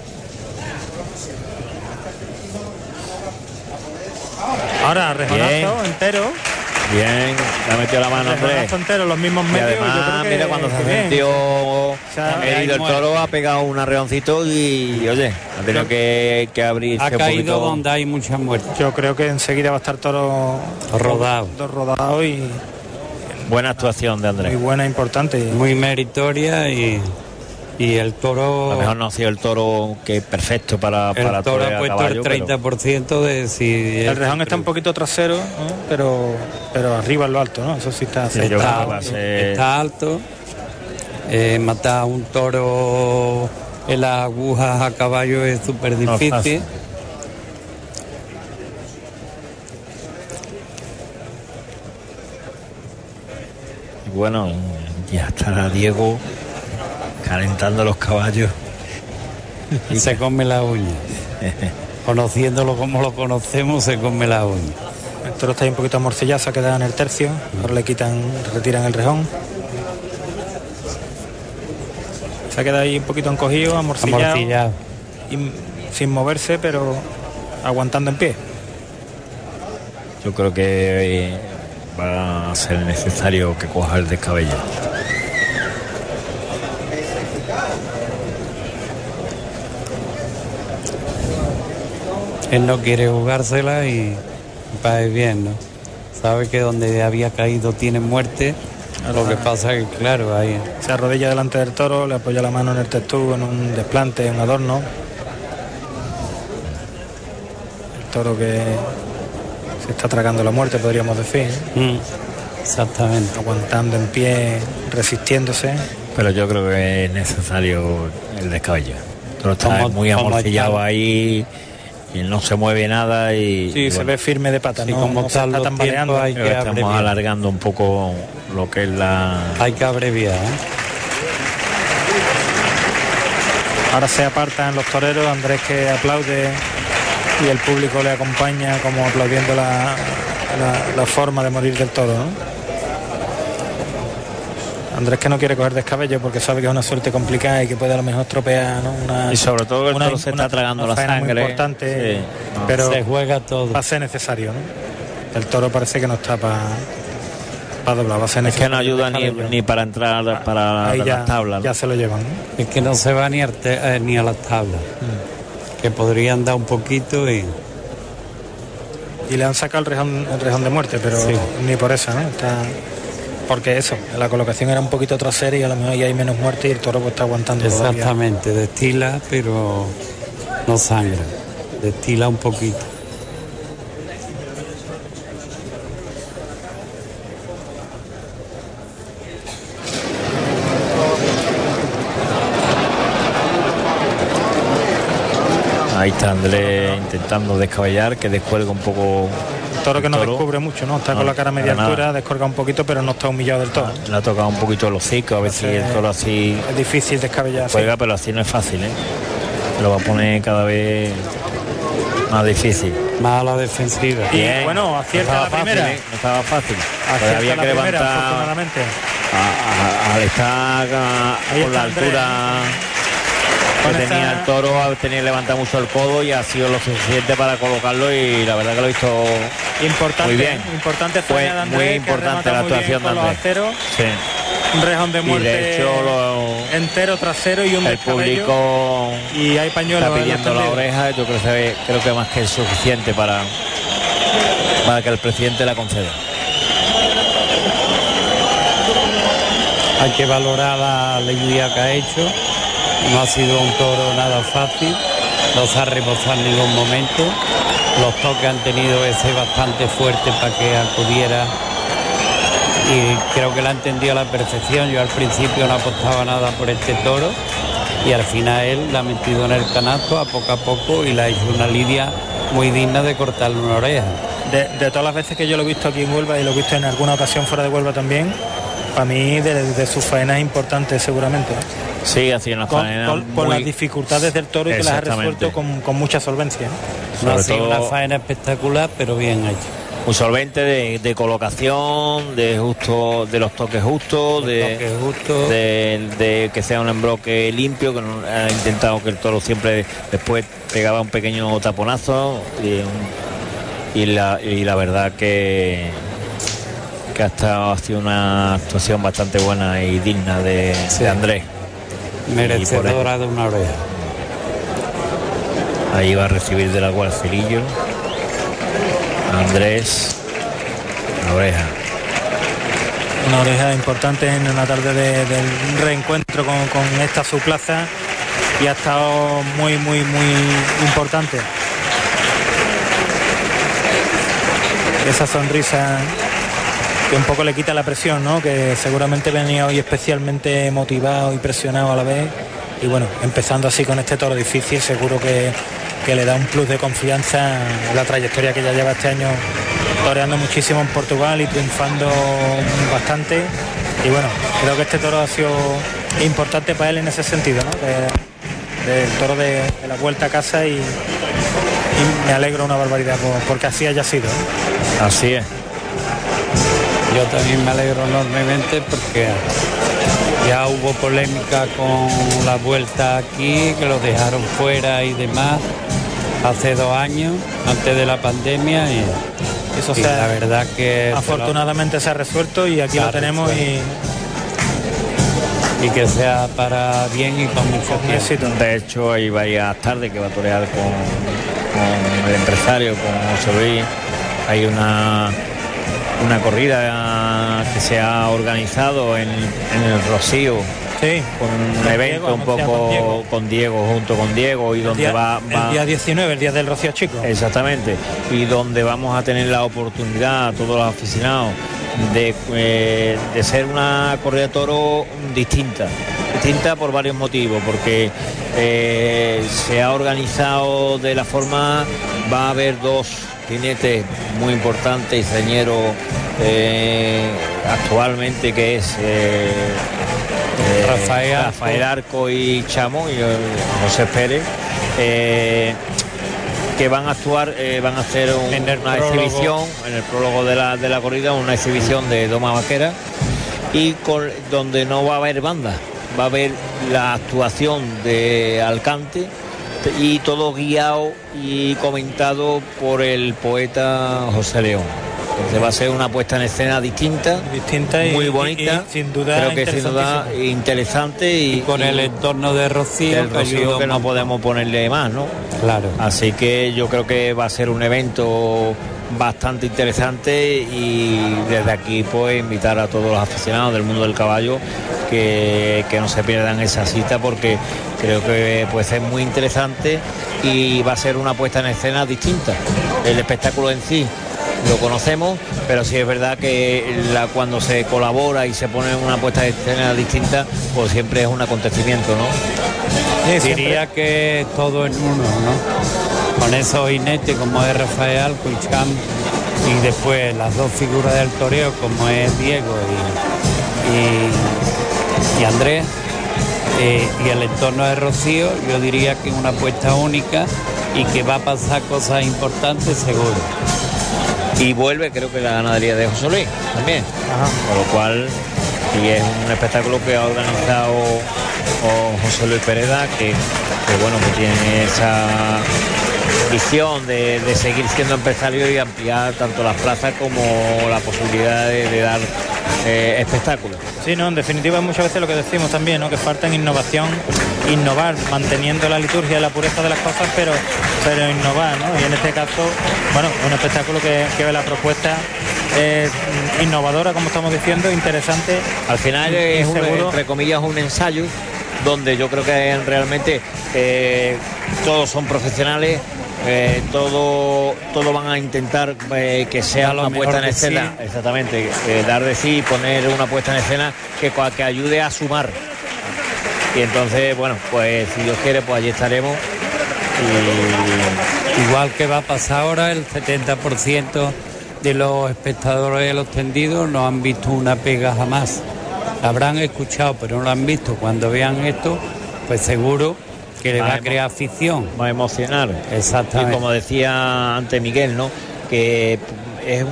Ahora rejonazo entero. Bien, le ha metido la mano Andrés. Entero, los mismos medios. Y además, mira, cuando se metió herido el toro, ha pegado un arreoncito y oye, ha tenido que abrirse ha caído un donde hay mucha muerte. Yo creo que enseguida va a estar toro rodado y buena actuación de Andrés. Muy buena, importante. Muy meritoria y el toro... A lo mejor no ha sido el toro que es perfecto para el toro ha puesto caballo, el 30% de si... El rejón está un poquito trasero, ¿no? pero arriba en lo alto, ¿no? Eso sí está... Sí, está alto. Matar a un toro en las agujas a caballo es súper difícil. Bueno, ya estará Diego calentando los caballos. Y se come la uña. Conociéndolo como lo conocemos, se come la uña. El toro está ahí un poquito amorcillado, se ha quedado en el tercio. Ahora retiran el rejón. Se ha quedado ahí un poquito encogido, amorcillado. Y sin moverse, pero aguantando en pie. Yo creo que va a ser necesario que coja el descabello. Él no quiere jugársela y va bien, ¿no? Sabe que donde había caído tiene muerte Lo que pasa es que, claro, ahí... Se arrodilla delante del toro, le apoya la mano en el testú, en un desplante, un adorno. El toro que se está tragando la muerte, podríamos decir. Exactamente. Aguantando en pie, resistiéndose. Pero yo creo que es necesario el descabello. El toro está muy amorcillado ahí y no se mueve nada y... Sí, se ve firme de pata, sí, no, como no se está tambaleando. hay que estamos alargando un poco lo que es la... Hay que abreviar, Ahora se apartan los toreros, Andrés que aplaude y el público le acompaña como aplaudiendo la forma de morir del toro, ¿no? Andrés que no quiere coger descabello porque sabe que es una suerte complicada y que puede a lo mejor estropear, ¿no? Y sobre todo que el toro se está tragando la sangre. Muy importante, sí, no. pero se juega todo. Va a ser necesario, ¿no? El toro parece que no está para doblar, va a ser necesario. Es que no ayuda ni para entrar para las tablas, ¿no? Ya se lo llevan, ¿no? Es que no se va ni a las tablas. Que podrían dar un poquito y le han sacado el rejón de muerte, pero sí. Ni por eso, ¿no? Porque eso, la colocación era un poquito trasera y a lo mejor ya hay menos muerte y el toro pues está aguantando. Exactamente, todavía. destila, pero no sangra, destila un poquito. Ahí está Andrés intentando descabellar, que descuelga un poco. Toro que no descubre mucho, ¿no? Está con la cara a media altura, descolga un poquito, pero no está humillado del todo. Le ha tocado un poquito el hocico, a ver si el toro así... Es difícil descabellar. Juega, pero así no es fácil, ¿eh? Se lo va a poner cada vez más difícil. Más a la defensiva. Y bien. Bueno, acierta no la primera. Fácil, ¿eh? No estaba fácil. Acierta había la que primera, levantar afortunadamente. Al estar con la altura... que tenía el toro, tenía que levantar mucho el codo y ha sido lo suficiente para colocarlo y la verdad que lo he visto importante, muy bien. Importante fue de Andrés, muy importante la actuación de Andrés. Sí. Un rejón de muerte y de hecho entero trasero y un el público y hay pañuelos está pidiendo la oreja. Yo creo que más que es suficiente para que el presidente la conceda. Hay que valorar la alegría que ha hecho. No ha sido un toro nada fácil, no se ha rebozado en ningún momento. Los toques han tenido ese bastante fuerte para que acudiera y creo que la ha entendido a la perfección. Yo al principio no apostaba nada por este toro y al final él la ha metido en el canasto a poco y le ha hecho una lidia muy digna de cortarle una oreja. De todas las veces que yo lo he visto aquí en Huelva y lo he visto en alguna ocasión fuera de Huelva también, para mí de sus faenas importantes seguramente. Sí, así en la faena con las dificultades del toro y que las ha resuelto con mucha solvencia. No ha sido una faena espectacular, pero bien hecha. Muy solvente de colocación, de los toques justos, de que sea un embroque limpio, que no, ha intentado que el toro siempre después pegaba un pequeño taponazo y la verdad que ha sido una actuación bastante buena y digna de Andrés. Merecedora de una oreja. Ahí va a recibir del agua el celillo Andrés, la oreja. Una oreja importante en una tarde del reencuentro con esta su plaza y ha estado muy importante. Esa sonrisa que un poco le quita la presión, ¿no? Que seguramente venía hoy especialmente motivado y presionado a la vez y bueno, empezando así con este toro difícil, seguro que le da un plus de confianza en la trayectoria que ya lleva este año toreando muchísimo en Portugal y triunfando bastante y bueno, creo que este toro ha sido importante para él en ese sentido, ¿no? Del toro de la vuelta a casa y me alegro una barbaridad porque así haya sido, ¿no? Así es. Yo también me alegro enormemente porque ya hubo polémica con la vuelta aquí, que lo dejaron fuera y demás, hace 2 años, antes de la pandemia, y eso y la verdad que... Afortunadamente se ha resuelto y aquí lo tenemos y que sea para bien y con mucho éxito. De hecho, hay varias tardes que va a torear con el empresario, con José Luis. Hay una corrida se ha organizado en el Rocío. Sí, con un evento Diego, un poco con Diego. junto con Diego, y donde el día 19, el día del Rocío Chico. Exactamente, y donde vamos a tener la oportunidad, todos los aficionados, de ser una corrida de toro distinta por varios motivos, porque se ha organizado de la forma, va a haber 2 jinetes muy importantes y señeros actualmente, que es Rafael Arco y Chamo y José Pérez, que van a actuar, van a hacer una exhibición en el prólogo de la corrida, una exhibición de doma vaquera, y donde no va a haber banda, va a haber la actuación de Alcante, y todo guiado y comentado por el poeta José León. Entonces va a ser una puesta en escena distinta muy bonita, y sin duda, creo que sin duda interesante, y con el entorno de Rocío, que no podemos ponerle más, ¿no? Claro. Así que yo creo que va a ser un evento bastante interesante, y desde aquí pues invitar a todos los aficionados del mundo del caballo que no se pierdan esa cita, porque creo que puede ser muy interesante y va a ser una puesta en escena distinta. El espectáculo en sí lo conocemos, pero sí es verdad que cuando se colabora y se pone una puesta de escena distinta, pues siempre es un acontecimiento, ¿no? Sí, diría que todo en uno, ¿no? Con esos jinetes como es Rafael Alco y Cham, y después las 2 figuras del toreo como es Diego y Andrés, y el entorno de Rocío, yo diría que es una apuesta única y que va a pasar cosas importantes seguro. Y vuelve, creo que la ganadería de José Luis también. Ajá. Con lo cual, y es un espectáculo que ha organizado José Luis Pereda, que bueno, que tiene esa visión de seguir siendo empresario y ampliar tanto las plazas como la posibilidad de dar espectáculos. Sí, no, en definitiva muchas veces lo que decimos también, ¿no? Que falta en innovación, innovar, manteniendo la liturgia y la pureza de las cosas, pero innovar, ¿no? Y en este caso, bueno, un espectáculo que ve la propuesta innovadora, como estamos diciendo, interesante. Al final es entre comillas un ensayo, donde yo creo que realmente todos son profesionales. Todo van a intentar que sea una puesta en escena, sí. Exactamente, dar de sí y poner una puesta en escena que ayude a sumar. Y entonces, bueno, pues si Dios quiere, pues allí estaremos. Igual que va a pasar ahora, el 70% de los espectadores de los tendidos no han visto una pega jamás. La habrán escuchado, pero no la han visto. Cuando vean esto, pues seguro que le va a crear afición. Va a emocionar. Exactamente. Y como decía antes Miguel, ¿no? Que es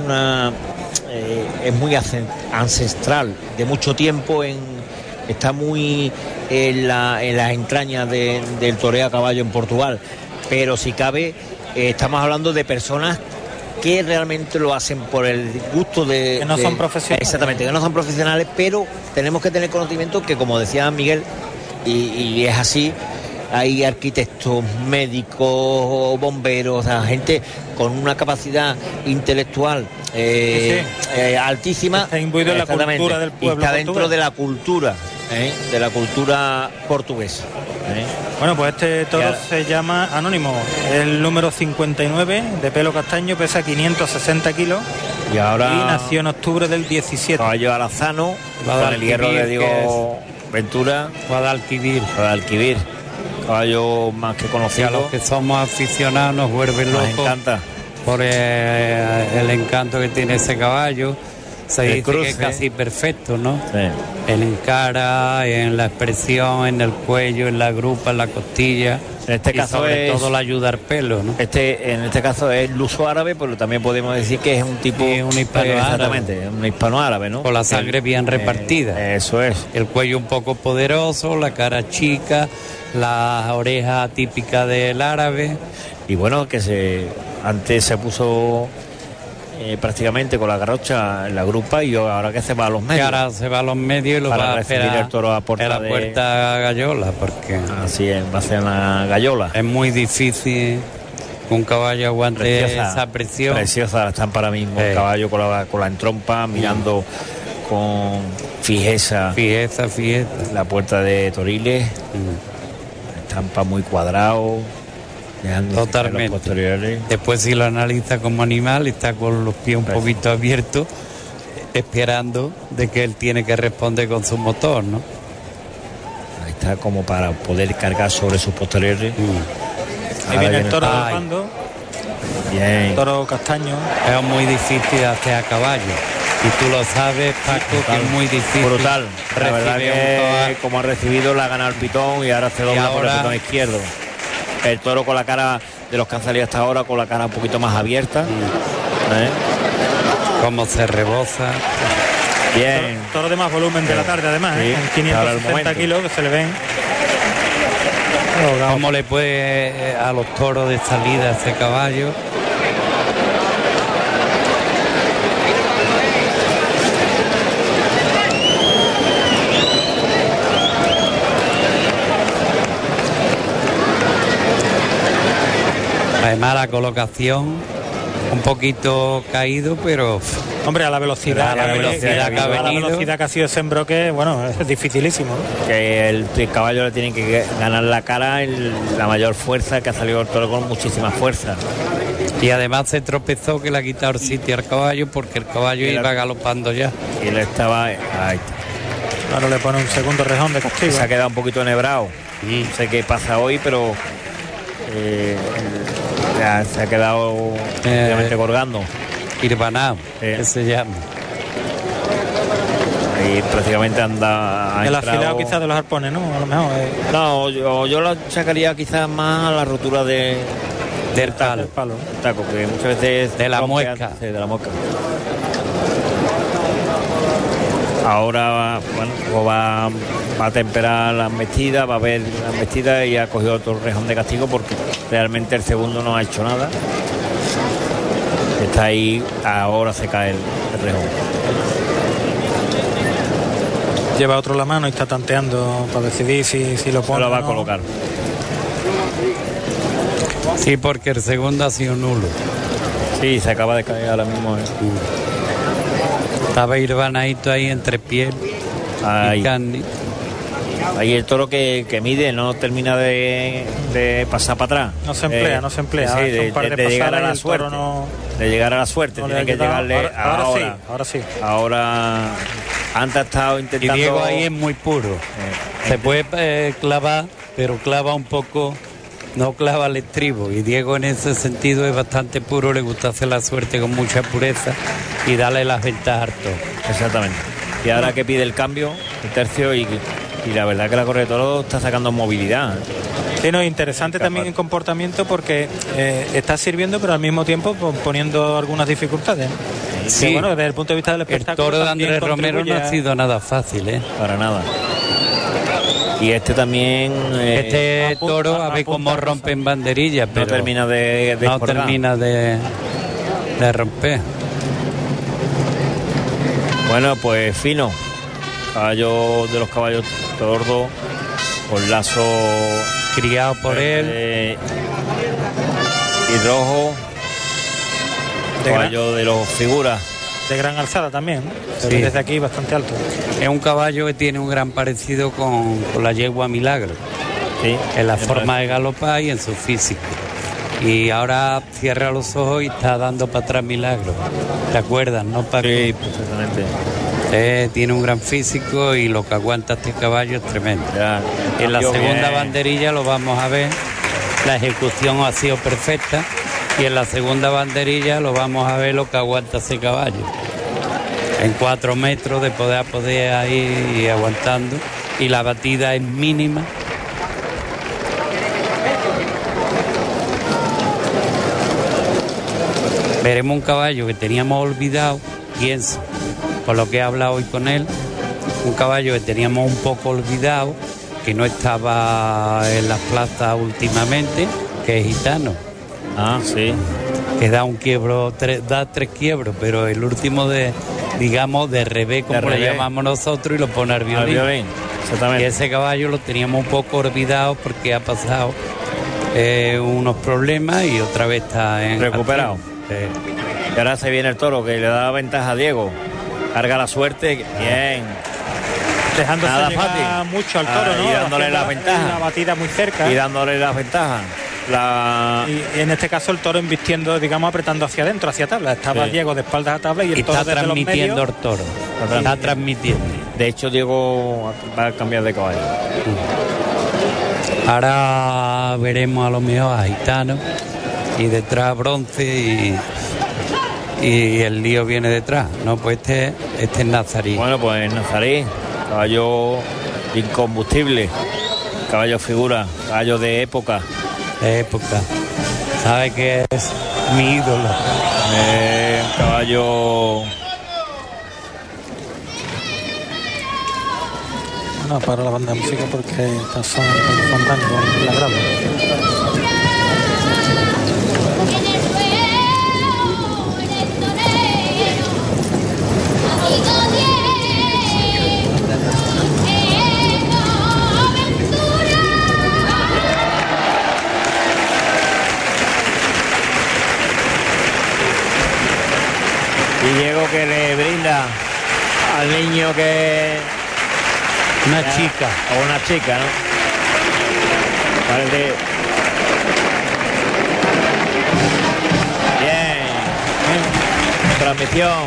es muy ancestral, de mucho tiempo, está muy en las entrañas del toreo a caballo en Portugal. Pero si cabe, estamos hablando de personas que realmente lo hacen por el gusto que no son profesionales. Exactamente, que no son profesionales, pero tenemos que tener conocimiento que, como decía Miguel, y es así, hay arquitectos, médicos, bomberos, o sea, gente con una capacidad intelectual altísima. Está imbuido en la cultura del pueblo. Y está dentro de la cultura portuguesa. Bueno, pues este toro se llama Anónimo, el número 59, de pelo castaño, pesa 560 kilos y nació en octubre del 17. Caballo alazano, con el hierro de Diego Ventura. Guadalquivir. Caballo más que conocido. A los que somos aficionados nos vuelve locos. Nos encanta. Por el encanto que tiene ese caballo. Se dice cruce, que es casi perfecto, ¿no? Sí. En cara, en la expresión, en el cuello, en la grupa, en la costilla. En este caso sobre todo la ayuda al pelo, ¿no? En este caso es luso árabe, pero también podemos decir que es un tipo... Sí, un hispano exactamente, un hispano árabe, ¿no? Con la sangre bien repartida. Eso es. El cuello un poco poderoso, la cara chica, las orejas típicas del árabe. Y bueno, antes se puso prácticamente con la garrocha en la grupa, y ahora que se va a los medios. Ahora se va a los medios y lo va a esperar el toro a la puerta Gallola, porque así es, va a ser una gallola. Es muy difícil que un caballo aguante esa presión. Preciosa la estampa ahora mismo, el caballo con la entrompa, mirando con fijeza. Fijeza. La puerta de Toriles, estampa muy cuadrado, totalmente. Los posteriores. Después, si lo analiza como animal, está con los pies un poquito abiertos, esperando de que él tiene que responder con su motor, ¿no? Ahí está, como para poder cargar sobre sus posteriores. Ahí viene el toro galopando. Bien. Toro castaño. Es muy difícil hacer a caballo. Y tú lo sabes, Paco, que es muy difícil. Brutal. La verdad que como ha recibido, la ha ganado el pitón y ahora se dobla por el pitón izquierdo. El toro con la cara de los que han salido hasta ahora, con la cara un poquito más abierta. Cómo se reboza. Bien. Toro de más volumen de la tarde, además, sí, en 560 kilos que se le ven. ¿Cómo le puede a los toros de salida ese caballo? Además, la colocación un poquito caído, pero hombre, a la velocidad que ha sido ese embroque, bueno, es dificilísimo, ¿no? Que el caballo le tiene que ganar la cara, la mayor fuerza, que ha salido el toro con muchísima fuerza. Y además se tropezó, que le ha quitado el sitio al caballo, porque el caballo iba galopando ya. Y él estaba ahí. Ahora le pone un segundo rejón de castigo. Se ha quedado un poquito enhebrado. No sé qué pasa hoy, pero ya se ha quedado obviamente colgando. Irbanao, que se llama. Y prácticamente anda. El afilado quizás de los arpones, ¿no? A lo mejor. No, yo lo sacaría quizás más a la rotura del palo. Taco, que muchas veces. De la muesca. Sí, de la muesca. Ahora, bueno, va a temperar las embestidas, va a ver las embestidas y ha cogido otro rejón de castigo, porque realmente el segundo no ha hecho nada. Está ahí, ahora se cae el rejón. Lleva otro la mano y está tanteando para decidir si lo pone. Se lo va a colocar. Sí, porque el segundo ha sido nulo. Sí, se acaba de caer ahora mismo. Estaba Irbanadito ahí entre piel y carne. Ahí el toro que mide, no termina de pasar para atrás. No se emplea. Sí, de llegar a la suerte. De llegar a la suerte. Tiene que llegarle ahora sí. Ahora antes ha estado intentando. Y Diego ahí es muy puro. Se puede clavar, pero clava un poco. No clava el estribo, y Diego en ese sentido es bastante puro, le gusta hacer la suerte con mucha pureza y darle las ventajas al toro. Exactamente. Y ahora que pide el cambio, el tercio, y la verdad que la correa de toro está sacando movilidad. Sí, no, interesante también en comportamiento, porque está sirviendo, pero al mismo tiempo poniendo algunas dificultades. Sí. Que, bueno, desde el punto de vista del espectáculo. El toro de Andrés Romero no ha sido nada fácil, Para nada. Y este también. Toro, a ver cómo rompen banderillas, pero no termina de no termina de romper. Bueno, pues fino. Caballo de los caballos tordos, con lazo criado por él. Y rojo. Caballo de los figuras. De gran alzada también, ¿no? Sí. Desde aquí bastante alto. Es un caballo que tiene un gran parecido con la yegua Milagro. Sí, en la forma de galopar y en su físico. Y ahora cierra los ojos y está dando para atrás Milagro. ¿Te acuerdas, no, Paco? Sí, perfectamente. Tiene un gran físico y lo que aguanta este caballo es tremendo. Ya, en la segunda banderilla lo vamos a ver. La ejecución ha sido perfecta. Y en la segunda banderilla lo vamos a ver lo que aguanta ese caballo. En 4 metros de poder ahí aguantando. Y la batida es mínima. Veremos un caballo que teníamos olvidado, pienso, por lo que he hablado hoy con él, un caballo que teníamos un poco olvidado, que no estaba en las plazas últimamente, que es Gitano. Ah, sí. Que da un quiebro, da 3 quiebros, pero el último de revés, como le llamamos nosotros, y lo pone al violín. Exactamente. Y ese caballo lo teníamos un poco olvidado porque ha pasado unos problemas y otra vez está en recuperado. Sí. Y ahora se viene el toro, que le da ventaja a Diego. carga la suerte, bien. Dejándose Nada llegar fácil. mucho al toro, ¿no? Y dándole Haciendo la ventaja. La batida muy cerca. Y dándole la ventaja. Y en este caso el toro embistiendo, digamos, apretando hacia adentro, hacia tabla. Estaba Sí. Diego de espaldas a tabla y el Y toro está desde los transmitiendo medios. el toro. Está transmitiendo. De hecho, Diego va a cambiar de caballo. Ahora veremos a lo mejor a Gitano y detrás Bronce y el lío viene detrás. No, pues este es Nazarí. Bueno, pues Nazarí, caballo incombustible, caballo figura, caballo de época. De época. Sabe que es mi ídolo. Caballo. No, para la banda de música porque está sonando con la grava. Y Diego que le brinda al niño que... Una chica. O una chica, ¿no? Parece... Bien. Transmisión.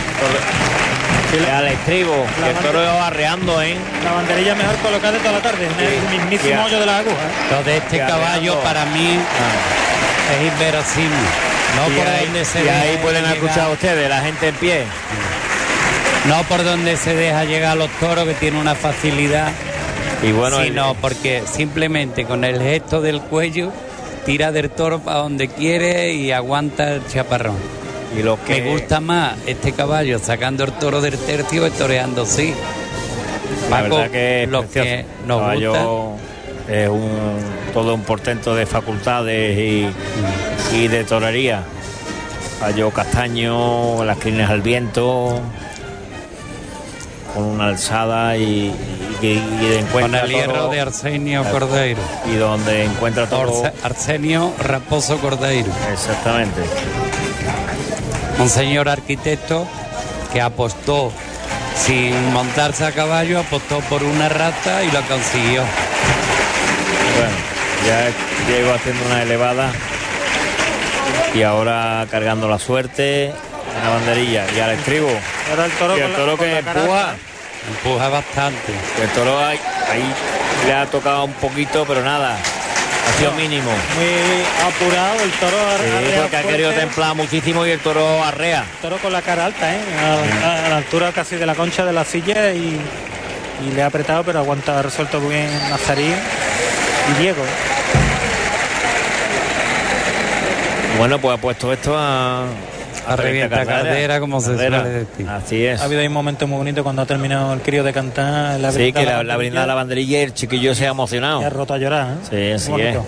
Al estribo. Que el toro va arreando, ¿eh? La banderilla mejor colocada de toda la tarde, en el mismísimo hoyo de la aguja. Lo de este caballo para mí es inverosímil. No Y por ahí, donde se y deja ahí pueden llegar- escuchar ustedes, la gente en pie. No por donde se deja llegar a los toros, que tiene una facilidad, Y bueno, sino porque simplemente con el gesto del cuello tira del toro para donde quiere y aguanta el chaparrón. y lo que Me gusta más este caballo sacando el toro del tercio que toreando sí. la Paco, verdad que es lo precioso. que nos Caballo gusta, es todo un portento de facultades y de torería. Caballo castaño, las crines al viento, con una alzada y encuentra con el hierro todo, de Arsenio Cordeiro. y donde encuentra todo. Arsenio Raposo Cordeiro. Exactamente. Un señor arquitecto que apostó sin montarse a caballo, apostó por una rata y lo consiguió. Bueno, ya llegó haciendo una elevada y ahora cargando la suerte en la banderilla y al estribo. Ahora el toro, Y el toro que cara empuja. alta. Empuja bastante. El toro ahí le ha tocado un poquito, pero nada. Ha sido mínimo. Muy apurado el toro. Sí, arrea porque ha fuerte. querido templar muchísimo y el toro arrea. El toro con la cara alta, a la altura casi de la concha de la silla y le ha apretado, pero aguanta, ha resuelto muy bien Nazarí y Diego. Bueno, pues ha puesto esto a revienta cardera, como se Cardera. suele decir. Así es. Ha habido ahí un momento muy bonito cuando ha terminado el crío de cantar. Sí, que le ha brindado la banderilla y el chiquillo se ha emocionado. Y ha roto a llorar. Sí, así Muy es. bonito.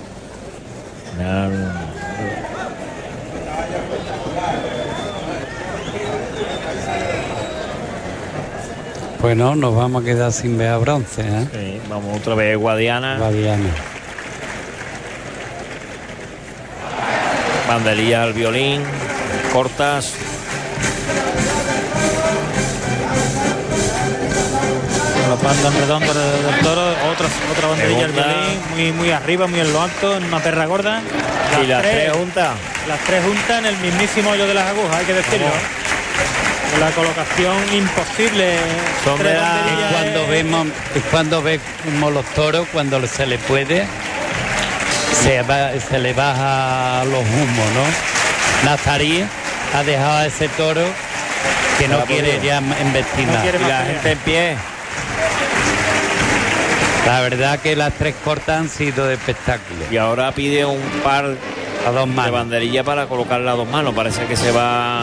Pues no, nos vamos a quedar sin ver a Bronce, ¿eh? Sí, vamos otra vez Guadiana. Guadiana. Banderilla al violín, cortas. Los bandas en redondo del toro, otra banderilla al Segunda. violín, muy arriba, muy en lo alto, en una perra gorda. Y las tres juntas. Las tres juntas en el mismísimo hoyo de las agujas, hay que decirlo. Con la colocación imposible. Son Tres de la- banderillas, Es cuando vemos los toros, cuando se le puede, se le baja los humos, ¿no? Nazarí ha dejado a ese toro que no quiere ya embestir No nada. quiere Y la más gente en pie. La verdad que las tres cortas han sido de espectáculo. Y ahora pide un par A dos de manos. banderilla para colocarla a dos manos. Parece que se va.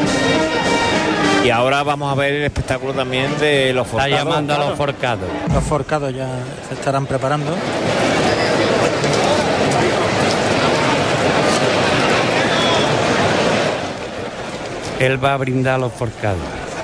Y ahora vamos a ver el espectáculo también de los Está forcados. llamando a claro. los forcados. Los forcados ya se estarán preparando. Él va a brindar a los forcados.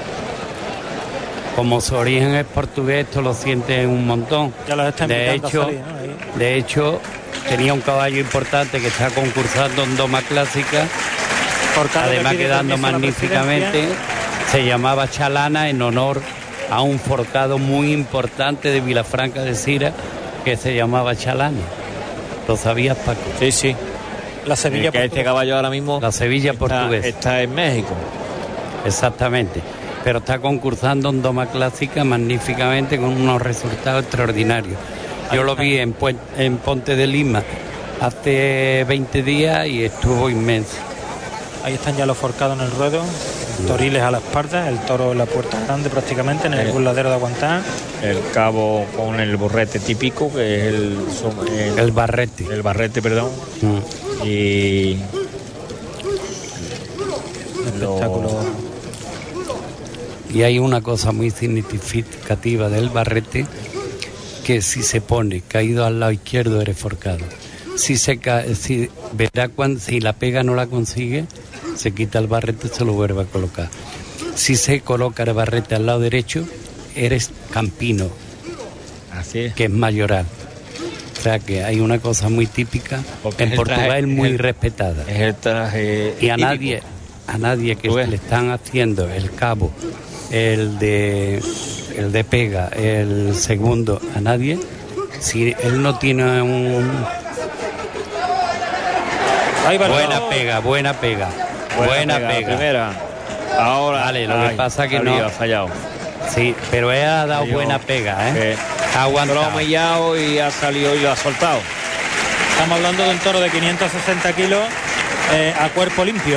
Como su origen es portugués, esto lo siente un montón. Ya los está De invitando hecho, a salir, ¿no? Ahí. de hecho, tenía un caballo importante que está concursando en doma clásica, Forcado además que pide quedando permiso a la magníficamente. presidencia. Se llamaba Chalana en honor a un forcado muy importante de Vilafranca de Sira que se llamaba Chalana. ¿Lo sabías, Paco? Sí, sí. La Sevilla que este caballo ahora mismo la Sevilla portuguesa. Está en México. Exactamente. Pero está concursando en doma clásica magníficamente con unos resultados extraordinarios. Yo lo vi en Ponte de Lima hace 20 días y estuvo inmenso. Ahí están ya los forcados en el ruedo, toriles a la espalda, el toro en la puerta grande prácticamente, en el burladero de aguantar. El cabo con el borrete típico, que es el barrete. El barrete, perdón. Y... espectáculo. Y hay una cosa muy significativa del barrete, que si se pone caído al lado izquierdo eres forcado. Si la pega no la consigue, se quita el barrete y se lo vuelve a colocar. Si se coloca el barrete al lado derecho, eres campino. Así es. Que es mayoral. O sea que hay una cosa muy típica. Porque en Portugal es muy respetada. Es el traje y a nadie que le están haciendo el cabo, el de pega, el segundo, a nadie, si él no tiene buena pega. Primera. Ahora. Vale, lo que pasa que no ha fallado. Sí, pero él ha dado buena pega, ha aguantado. Ha mellado y ha salido y lo ha soltado. Estamos hablando de un toro de 560 kilos a cuerpo limpio.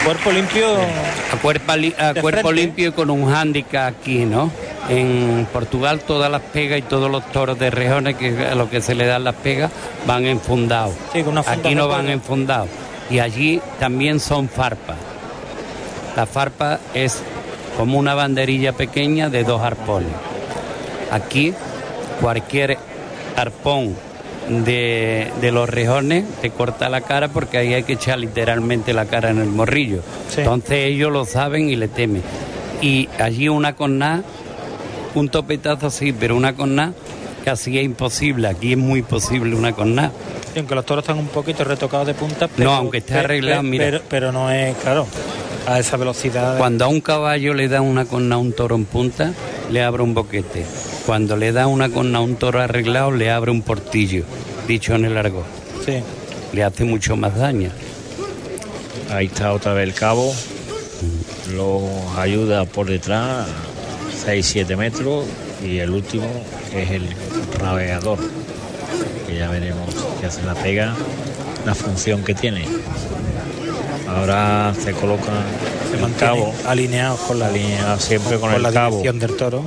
A cuerpo limpio y con un hándicap aquí, ¿no? En Portugal todas las pegas y todos los toros de rejones, que a lo que se le dan las pegas, van enfundados. Sí, con una funda. Aquí no van enfundados. Y allí también son farpas. La farpa es como una banderilla pequeña de 2 arpones. Aquí cualquier arpón de los rejones te corta la cara, porque ahí hay que echar literalmente la cara en el morrillo. Sí. Entonces ellos lo saben y le temen. Y allí una cornada, un topetazo sí, pero una cornada casi es imposible. Aquí es muy posible una cornada. Sí, aunque los toros están un poquito retocados de punta, pero, no, aunque esté arreglado, mira. Pero no es, claro, a esa velocidad. Cuando a un caballo le da una cornada a un toro en punta, le abre un boquete. Cuando le da una cornada a un toro arreglado, le abre un portillo, dicho en el argot. Sí. Le hace mucho más daño. Ahí está otra vez el cabo. Lo ayuda por detrás, 6-7 metros. Y el último es el rabeador, que ya veremos que hace la pega, la función que tiene. Ahora se coloca el cabo alineados con siempre con el la cabo. Dirección del toro.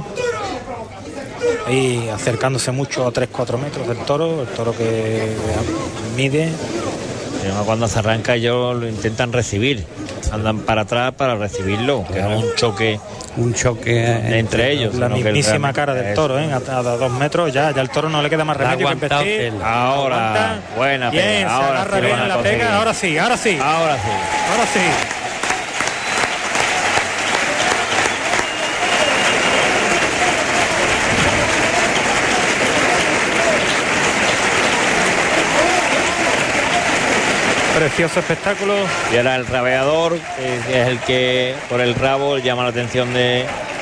Ahí acercándose mucho a 3-4 metros del toro, el toro que mide. Cuando se arranca ellos lo intentan recibir, andan para atrás para recibirlo, que es un choque entre ellos. La mismísima cara del toro, a 2 metros ya el toro no le queda más remedio que investir. Ahora, buena pega. Bien, ahora se agarra bien la pega, ahora sí. Precioso espectáculo. Y ahora el rabeador, que es el que por el rabo llama la atención del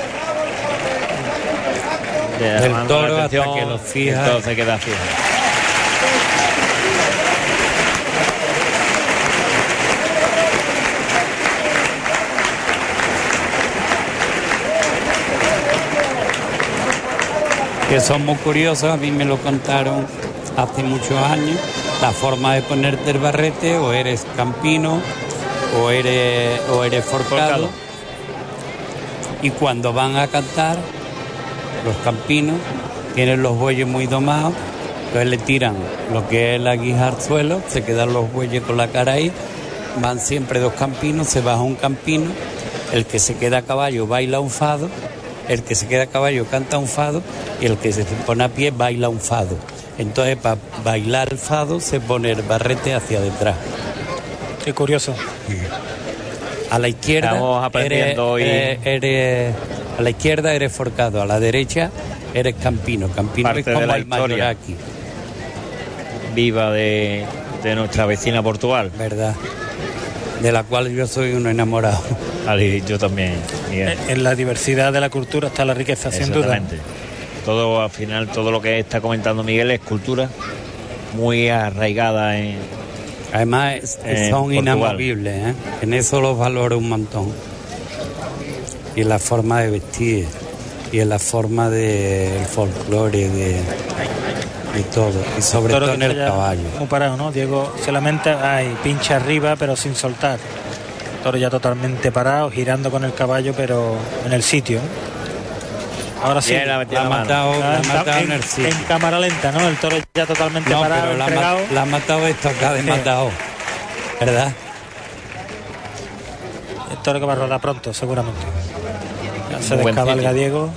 toro, hasta que lo fija. Entonces se queda fijo. Que son muy curiosos, a mí me lo contaron hace muchos años. La forma de ponerte el barrete, o eres campino o eres forcado. Y cuando van a cantar, los campinos tienen los bueyes muy domados, entonces le tiran lo que es la guija al suelo, se quedan los bueyes con la cara ahí, van siempre 2 campinos, se baja un campino, el que se queda a caballo baila un fado, el que se queda a caballo canta un fado y el que se pone a pie baila un fado. Entonces, para bailar el fado se pone el barrete hacia detrás. Qué curioso. A la izquierda estamos aprendiendo hoy. A la izquierda eres forcado, a la derecha eres campino. Campino parte es como de la el mayor aquí. Viva de nuestra vecina Portugal. Verdad. De la cual yo soy un enamorado. Ali, yo también, Miguel. En la diversidad de la cultura está la riqueza, sin duda. Todo, al final, todo lo que está comentando Miguel es cultura muy arraigada en... Además, son Portugal. inamovibles, ¿eh? En eso los valoro un montón. Y en la forma de vestir, y en la forma del folclore, de todo, y sobre todo en el caballo. Muy parado, ¿no? Diego solamente pincha arriba, pero sin soltar. El toro ya totalmente parado, girando con el caballo, pero en el sitio. Ahora sí, la ha matado en el sitio. En cámara lenta, ¿no? El toro ya totalmente parado, pero entregado. la ha matado estocada y matado, ¿verdad? El toro que va a rodar pronto, seguramente. Ya se descabalga Diego.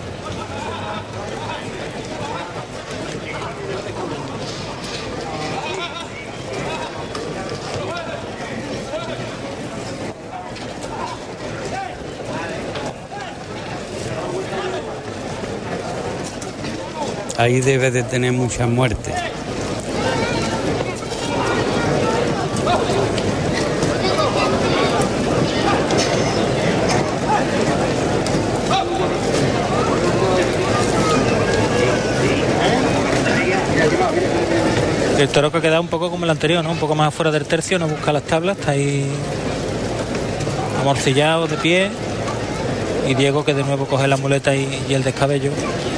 Ahí debe de tener mucha muerte. El toro que queda un poco como el anterior, ¿no? Un poco más afuera del tercio, no busca las tablas, está ahí amorcillado de pie. Y Diego que de nuevo coge la muleta y el descabello.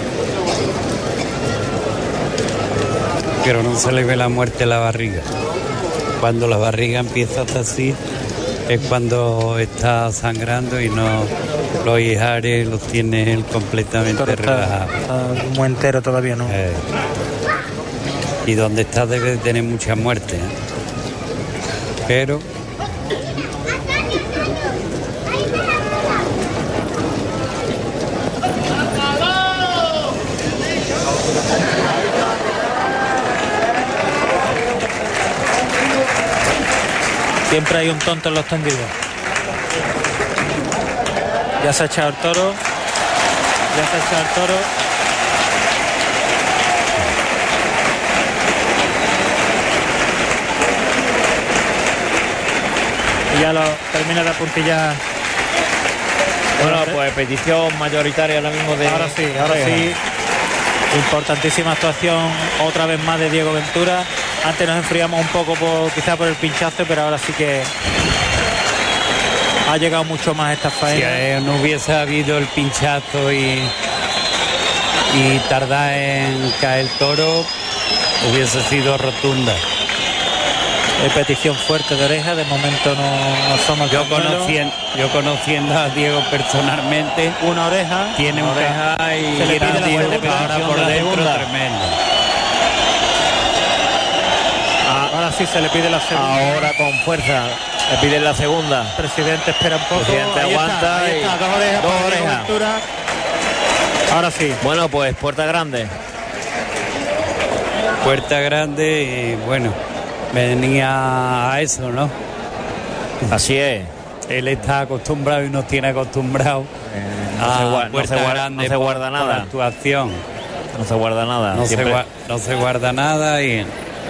Pero no se le ve la muerte en la barriga. Cuando la barriga empieza a estar así, es cuando está sangrando y no los ijares los tiene él completamente relajados. Está muy entero todavía, ¿no? Y donde está debe de tener mucha muerte, ¿eh? Pero siempre hay un tonto en los tendidos. Ya se ha echado el toro. Y ya lo termina de apuntillar. Bueno, pues petición mayoritaria ahora mismo de... Ahora sí. Importantísima actuación otra vez más de Diego Ventura. Antes nos enfriamos un poco quizá por el pinchazo, pero ahora sí que ha llegado mucho más esta faena. Si no hubiese habido el pinchazo y tardar en caer el toro, hubiese sido rotunda. Petición fuerte de oreja, de momento no somos. Yo conociendo a Diego personalmente, una oreja, tiene una oreja y se le pide la ahora por dentro tremendo. Ahora sí se le pide la segunda. Ahora con fuerza le piden la segunda. Presidente espera un poco. Presidente aguanta. Ahí está, dos orejas. Ahora sí. Bueno, pues puerta grande. Puerta grande y bueno, venía a eso, ¿no? Así es. Él está acostumbrado y nos tiene acostumbrado no se guarda nada. Actuación. No se guarda nada. No se guarda nada y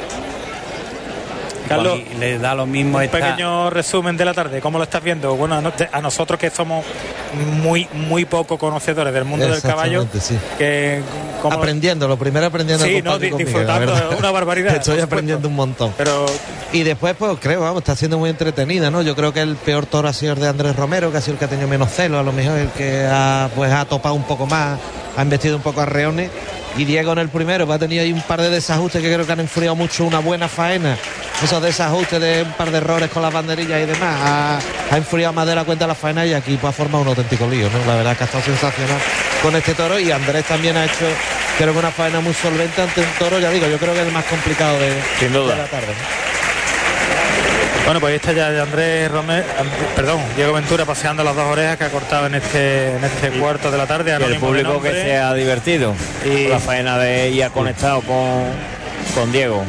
Carlos, le da lo mismo. Un pequeño resumen de la tarde, ¿cómo lo estás viendo? Bueno, a nosotros que somos muy poco conocedores del mundo del caballo, sí. Aprendiendo, lo primero aprendiendo. Sí, no, disfrutando, una barbaridad. Estoy aprendiendo un montón. Y después, pues creo, está siendo muy entretenida, ¿no? Yo creo que el peor toro ha sido el de Andrés Romero, que ha sido el que ha tenido menos celo, a lo mejor el que ha topado un poco más, ha embestido un poco a reones. Y Diego en el primero pues ha tenido ahí un par de desajustes que creo que han enfriado mucho una buena faena. Esos desajustes de un par de errores con las banderillas y demás ha enfriado más de la cuenta la faena y aquí pues ha formado un auténtico lío, ¿no? La verdad que ha estado sensacional con este toro y Andrés también ha hecho, creo que una faena muy solvente ante un toro, ya digo, yo creo que es el más complicado de la tarde, ¿no? Bueno, pues ahí está ya Diego Ventura paseando las dos orejas que ha cortado en este cuarto de la tarde. Y el público que se ha divertido y la faena y ha conectado con Diego,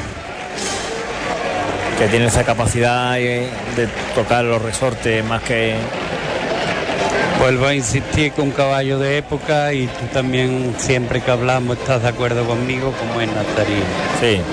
que tiene esa capacidad de tocar los resortes más que... Vuelvo a insistir que un caballo de época y tú también siempre que hablamos estás de acuerdo conmigo como es Nazarino. Sí.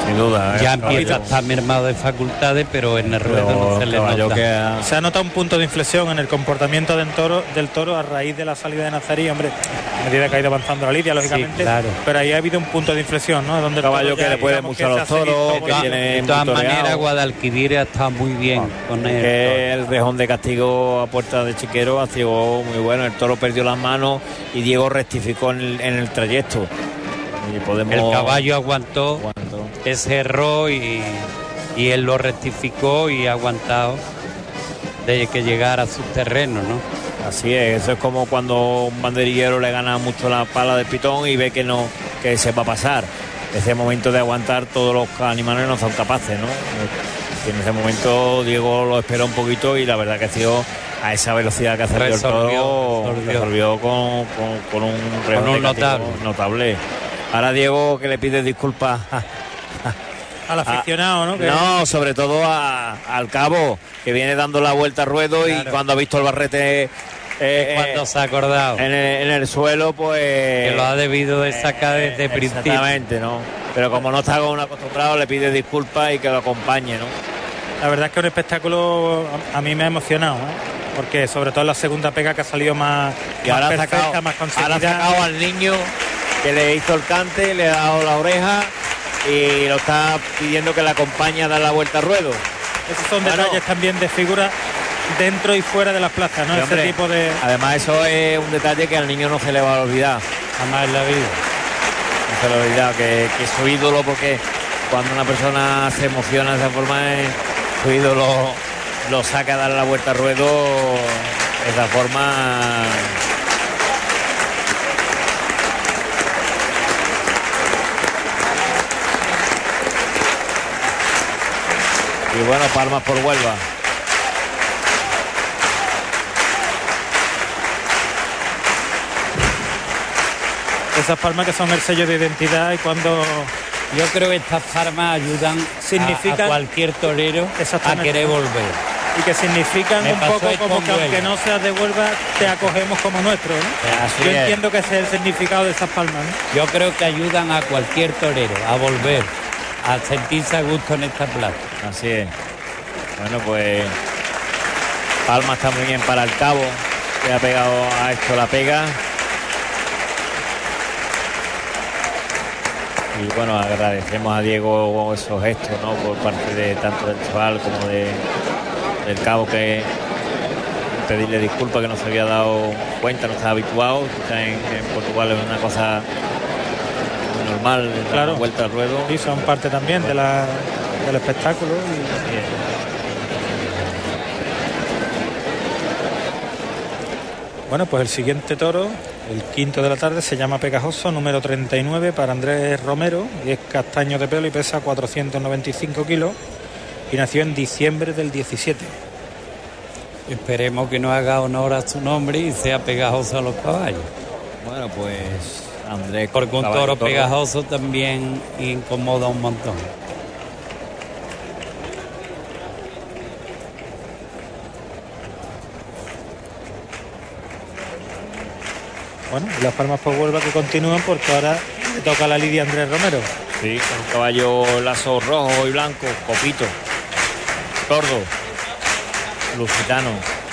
sin duda. Ya empieza a estar mermado de facultades, pero en el ruedo no se le nota. Se ha notado un punto de inflexión en el comportamiento del toro a raíz de la salida de Nazarí, hombre, a medida que ha ido avanzando la lidia, lógicamente, Sí, claro. pero ahí ha habido un punto de inflexión, ¿no? Donde el Caballo toro que ya, le puede digamos, mucho a los se ha seguido toros, que como- tiene De todas muy toreado. maneras, Guadalquivir está muy bien con él. Que el rejón de castigo a puerta de Chiquero ha sido muy bueno. El toro perdió las manos y Diego rectificó en el trayecto. Y podemos... El caballo aguantó Aguantó. ese error y él lo rectificó y ha aguantado de que llegara a sus terrenos, ¿no? Así es, eso es como cuando un banderillero le gana mucho la pala del pitón y ve que se va a pasar. Ese momento de aguantar, todos los animales no son capaces, ¿no? Y en ese momento Diego lo esperó un poquito y la verdad que ha sido a esa velocidad que ha salido el toro, resolvió con un rejón de castigo notable. Ahora Diego que le pide disculpas al aficionado, ¿no? Que no, sobre todo al cabo, que viene dando la vuelta al ruedo, claro. Y cuando ha visto el barrete cuando se ha acordado en el suelo, pues que lo ha debido de sacar desde principio. Exactamente, ¿no? Pero como no está con un acostumbrado, le pide disculpas y que lo acompañe, ¿no? La verdad es que un espectáculo a mí me ha emocionado, porque sobre todo en la segunda pega que ha salido más, y ahora perfecta, sacado, más conseguida. Ahora ha sacado al niño que le hizo el cante, le ha dado la oreja y lo está pidiendo que le acompañe a dar la vuelta al ruedo. Esos son detalles también de figura dentro y fuera de las plazas, ¿no? Sí, hombre, ese tipo de... Además eso es un detalle que al niño no se le va a olvidar jamás en la vida. No se le va a olvidar que es su ídolo, porque cuando una persona se emociona de esa forma, su ídolo lo saca a dar la vuelta al ruedo de esa forma. Y bueno, palmas por Huelva. Esas palmas que son el sello de identidad, y cuando yo creo que estas palmas ayudan a cualquier torero a querer volver. Y que significan un poco como que aunque no seas de Huelva, te acogemos como nuestro, ¿no? Yo entiendo que ese es el significado de esas palmas, ¿no? Yo creo que ayudan a cualquier torero a volver, a sentirse a gusto en esta plaza. Así es. Bueno, pues palma está muy bien para el cabo, que ha hecho la pega. Y bueno, agradecemos a Diego esos gestos, ¿no? Por parte de tanto del chaval como del cabo, que pedirle disculpas, que no se había dado cuenta, no estaba habituado. En Portugal es una cosa muy normal, claro, dar vuelta al ruedo. Y son parte también del espectáculo. Bueno, pues el siguiente toro, el quinto de la tarde, se llama Pegajoso, número 39 para Andrés Romero, y es castaño de pelo y pesa 495 kilos y nació en diciembre del 17. Esperemos que no haga honor a su nombre y sea pegajoso a los caballos. Bueno, pues Andrés, porque un toro pegajoso también incomoda un montón. Bueno, y las palmas por Huelva que continúan, porque ahora le toca la lidia a Andrés Romero. Sí, con un caballo lazo rojo y blanco, copito, tordo, lusitano.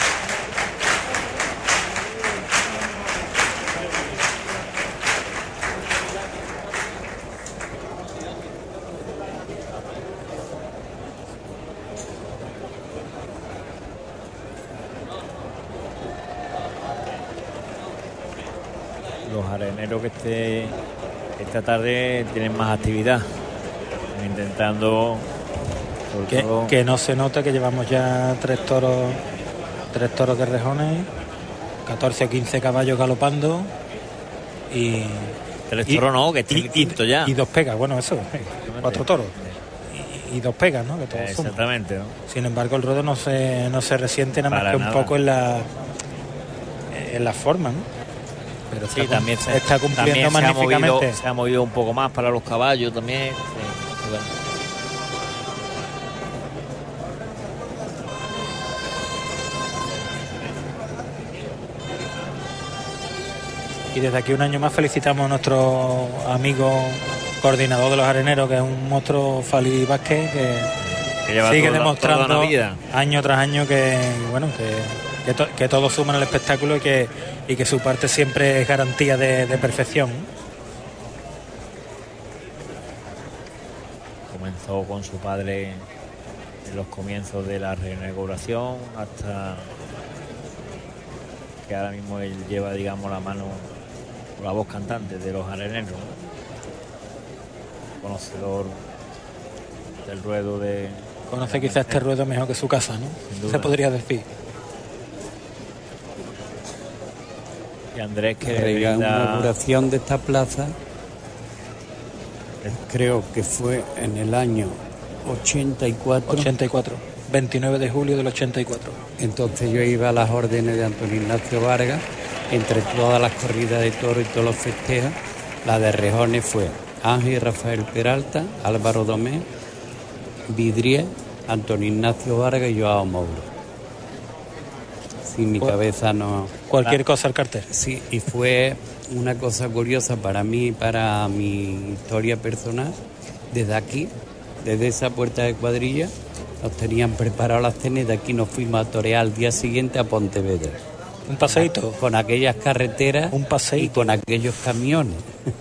Los areneros que esta tarde tienen más actividad, intentando que no se nota que llevamos ya tres toros de rejones, 14 o 15 caballos galopando y tres toros, no, que está el quinto ya, y dos pegas, bueno, eso, 4 toros y dos pegas, ¿no? Que todos exactamente, ¿no? Sin embargo, el ruedo no se resiente nada más que un poco en la forma, ¿no? Pero sí, también está cumpliendo magníficamente. Se ha movido un poco más para los caballos también. Sí, bueno. Y desde aquí un año más felicitamos a nuestro amigo coordinador de los areneros, que es un monstruo, Fali Vázquez, que sigue demostrando toda la vida, año tras año que bueno que todos suman el espectáculo y que su parte siempre es garantía de perfección. Comenzó con su padre en los comienzos de la reinauguración hasta que ahora mismo él lleva, digamos, la mano, la voz cantante de los areneros, conocedor del ruedo de... Conoce quizás este ruedo mejor que su casa, ¿no? Se podría decir. Y Andrés, que la inauguración de esta plaza creo que fue en el año 84. 29 de julio del 84. Entonces yo iba a las órdenes de Antonio Ignacio Vargas, entre todas las corridas de toro y todos los festejos. La de rejones fue Ángel Rafael Peralta, Álvaro Domé, Vidrié, Antonio Ignacio Vargas y Joao Mouro. Sin mi cabeza no... Cualquier cosa al cartel. Sí, y fue una cosa curiosa para mí, para mi historia personal. Desde aquí, desde esa puerta de cuadrilla, nos tenían preparado las cenas y de aquí nos fuimos a torear al día siguiente a Pontevedra. Un paseíto. Con aquellas carreteras un paseíto. Y con aquellos camiones.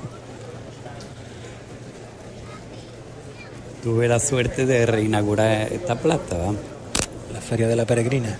Tuve la suerte de reinaugurar esta plaza, ¿verdad? La Feria de la Peregrina.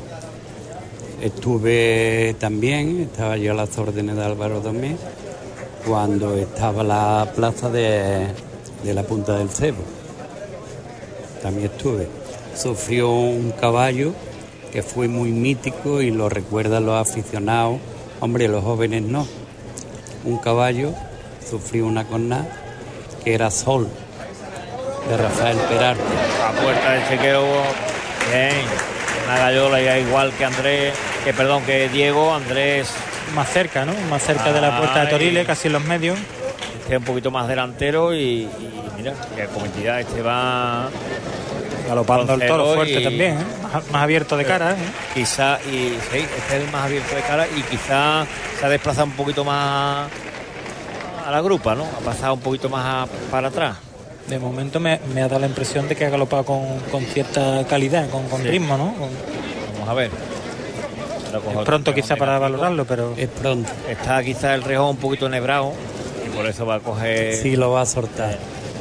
Estuve también, estaba yo a las órdenes de Álvaro Domé, cuando estaba la plaza de la Punta del Cebo. También estuve. Sufrió un caballo que fue muy mítico y lo recuerdan los aficionados. Hombre, los jóvenes no. Un caballo sufrió una cornada que era Sol, de Rafael Peralta. La puerta de chequeo, bien. Una gallola ya igual que Andrés, que Diego. Andrés más cerca, ¿no? Más cerca de la puerta de Toriles, casi en los medios. Este un poquito más delantero y mira, que con entidad este va galopando el toro fuerte también, ¿eh? Más abierto de cara, ¿eh? Quizá, y sí, este es el más abierto de cara y quizá se ha desplazado un poquito más a la grupa, ¿no? Ha pasado un poquito más para atrás. De momento me ha dado la impresión de que ha galopado con cierta calidad, con sí. Ritmo, ¿no? Vamos a ver. Es pronto quizá para valorarlo, pero... Es pronto. Está quizá el rejón un poquito enhebrado y por eso va a coger... Sí, lo va a soltar.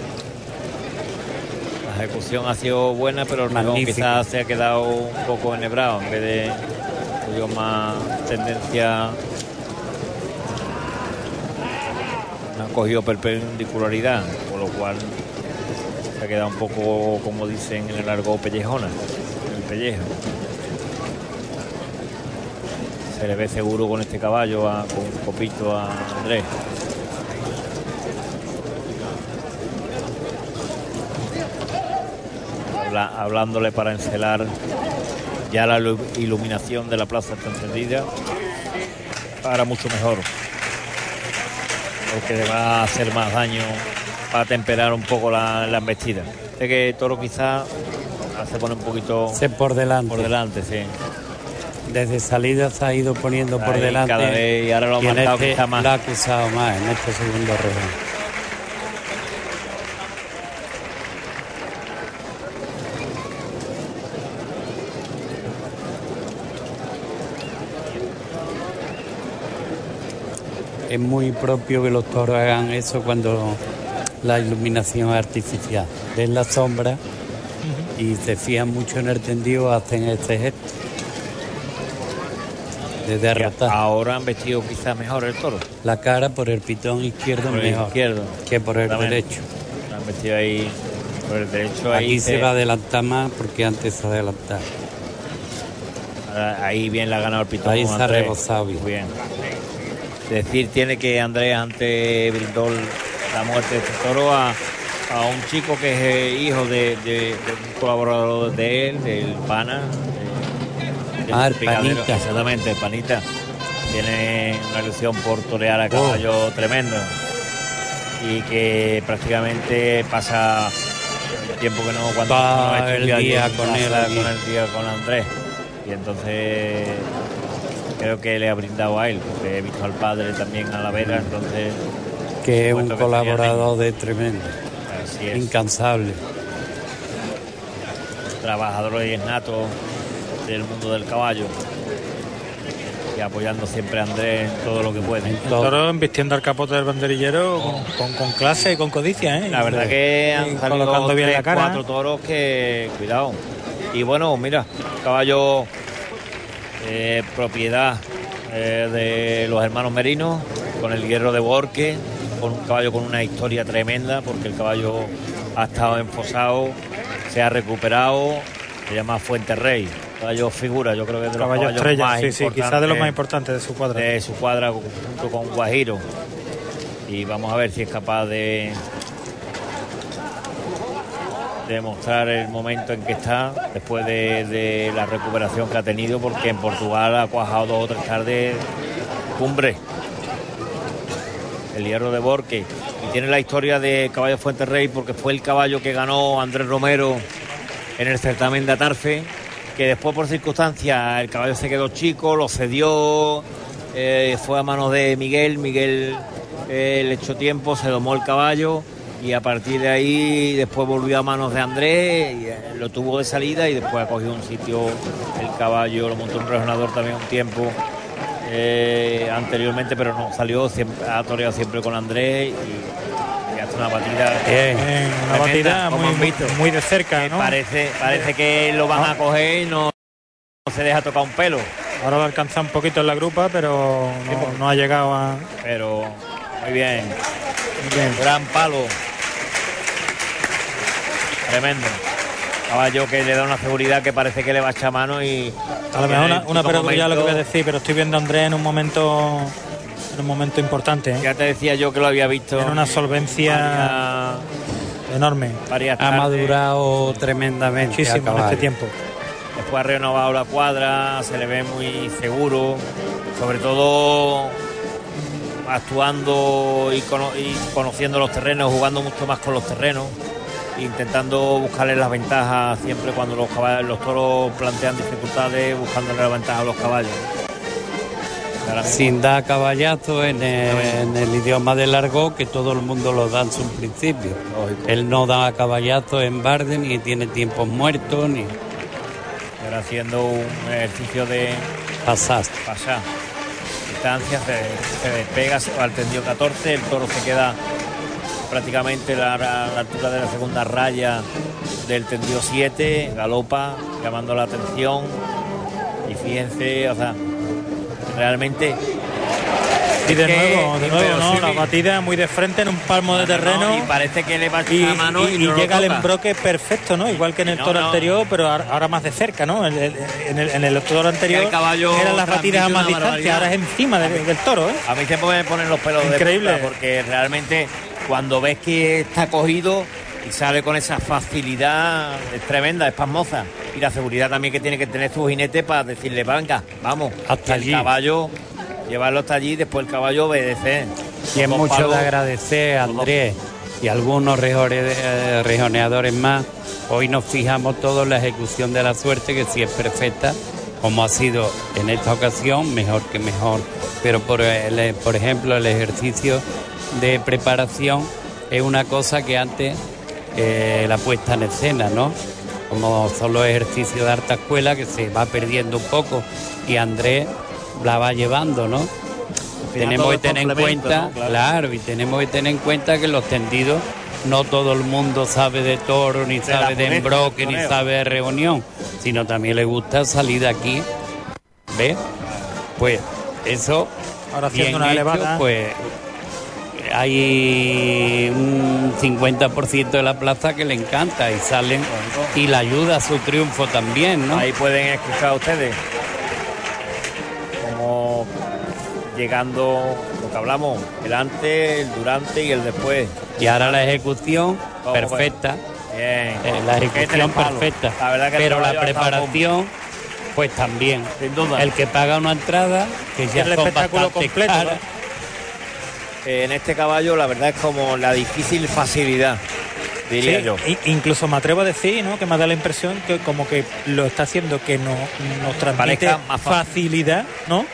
La ejecución ha sido buena, pero el rejón quizás se ha quedado un poco enhebrado en vez de más tendencia... No ha cogido perpendicularidad, por lo cual se ha quedado un poco, como dicen en el largo, pellejona, el pellejo. Se le ve seguro con este caballo, con un copito a Andrés. Hablándole para encelar, ya la iluminación de la plaza está encendida, para mucho mejor. Porque le va a hacer más daño, para temperar un poco la embestida. Sé que Toro quizá se pone un poquito por delante. Por delante, sí. Desde salida se ha ido poniendo por delante. Cada vez, y ahora lo ha marcado quizá más. Lo ha acusado más en este segundo rejón. Es muy propio que los toros hagan eso cuando la iluminación es artificial. Ven la sombra y se fían mucho en el tendido, hacen este gesto de derrotar. Ahora han vestido quizás mejor el toro. La cara por el pitón izquierdo por mejor izquierdo. Que por el derecho. La han vestido ahí por el derecho. Aquí se va a adelantar más porque antes se adelantaba. Ahí bien la ha ganado el pitón. Ahí se ha rebozado bien. Es decir, tiene que Andrés ante brindó la muerte de este toro a un chico que es hijo de un colaborador de él, del Pana. El Panita. Exactamente, el Panita. Tiene una ilusión por torear a caballo tremendo. Y que prácticamente pasa el tiempo que no, cuando no el día con él, con el día con Andrés. Y entonces creo que le ha brindado a él, porque he visto al padre también a la vera, entonces... Que es un colaborador de tremendo. Así es. Incansable. Trabajador y nato del mundo del caballo. Y apoyando siempre a Andrés en todo lo que puede. El toro vistiendo al capote del banderillero con clase y con codicia, ¿eh? La verdad que han salido colocando bien la cara. 4 toros que... Cuidado. Y bueno, mira, caballo propiedad de los hermanos Merinos, con el hierro de Borque, con un caballo con una historia tremenda, porque el caballo ha estado enfosado, se ha recuperado, se llama Fuente Rey. Caballo figura, yo creo que es de los caballo caballos estrella, más sí, quizás de los más importantes de su cuadra. De su cuadra junto con Guajiro. Y vamos a ver si es capaz de mostrar el momento en que está después de la recuperación que ha tenido, porque en Portugal ha cuajado 2 o 3 tardes cumbre. El hierro de Borque. Y tiene la historia de Caballo Fuente Rey, porque fue el caballo que ganó Andrés Romero en el certamen de Atarfe, que después por circunstancias el caballo se quedó chico, lo cedió, fue a manos de Miguel le echó tiempo, se domó el caballo y a partir de ahí después volvió a manos de Andrés, y, lo tuvo de salida y después ha cogido un sitio el caballo, lo montó un rejonador también un tiempo anteriormente, pero no salió, siempre, ha toreado siempre con Andrés y hace una batida una batida muy de cerca, ¿no? Parece que lo van a coger y no se deja tocar un pelo. Ahora lo alcanza un poquito en la grupa, pero no ha llegado a... Pero muy bien. Gran palo. Tremendo. Caballo que le da una seguridad que parece que le va a echar mano y... A lo mejor una perogrullada lo que voy a decir, pero estoy viendo a Andrés en un momento importante, ¿eh? Ya te decía yo que lo había visto. En una solvencia enorme. Ha madurado tremendamente. Muchísimo en este tiempo. Después ha renovado la cuadra, se le ve muy seguro, sobre todo actuando y conociendo los terrenos, jugando mucho más con los terrenos, intentando buscarle las ventajas siempre cuando los toros plantean dificultades, buscándole las ventajas a los caballos. Sin dar caballazo en el idioma del argot, que todo el mundo lo da en su principio. Lógico. Él no da caballazo en barde, ni tiene tiempos muertos, ni... Era haciendo un ejercicio de pasar. Distancia, se despega, se va al tendido 14, el toro se queda prácticamente a la altura de la segunda raya del tendido 7, galopa, llamando la atención. Y fíjense, o sea, realmente... Y de nuevo, ¿no? Sí, la batida muy de frente en un palmo de terreno. Y parece que le va a echar la mano y no llega al embroque perfecto, ¿no? Igual que en el toro anterior, pero ahora más de cerca, ¿no? En el toro anterior eran las batidas a más distancia, ahora es encima del toro, ¿eh? A mí se me ponen los pelos increíble, de punta, porque realmente cuando ves que está cogido y sale con esa facilidad, es tremenda, es pasmosa. Y la seguridad también que tiene que tener su jinete para decirle, venga, vamos, hasta allí. El caballo... Llevarlo hasta allí, después el caballo obedece. Y es mucho de agradecer a Andrés y algunos rejoneadores más. Hoy nos fijamos todos en la ejecución de la suerte, que si es perfecta, como ha sido en esta ocasión, mejor que mejor. Pero por ejemplo, el ejercicio de preparación es una cosa que antes la puesta en escena, ¿no? Como son los ejercicios de alta escuela, que se va perdiendo un poco, y Andrés la va llevando, ¿no? Tenemos que tener en cuenta, ¿no? Claro, y tenemos que tener en cuenta que los tendidos no todo el mundo sabe de toro, ni sabe de embroque, ni sabe de reunión, sino también le gusta salir de aquí, ¿ves? Pues eso, ahora haciendo una elevada, pues hay un 50% de la plaza que le encanta y salen y le ayuda a su triunfo también, ¿no? Ahí pueden escuchar ustedes llegando lo que hablamos, el antes, el durante y el después. Y ahora la ejecución perfecta. Bien. La ejecución perfecta. La verdad que pero la preparación, pues también. Sin duda. El que paga una entrada, que ya es el espectáculo completo. En este caballo la verdad es como la difícil facilidad, diría yo. Incluso me atrevo a decir, ¿no?, que me da la impresión que como que lo está haciendo que nos transmite más facilidad, ¿no?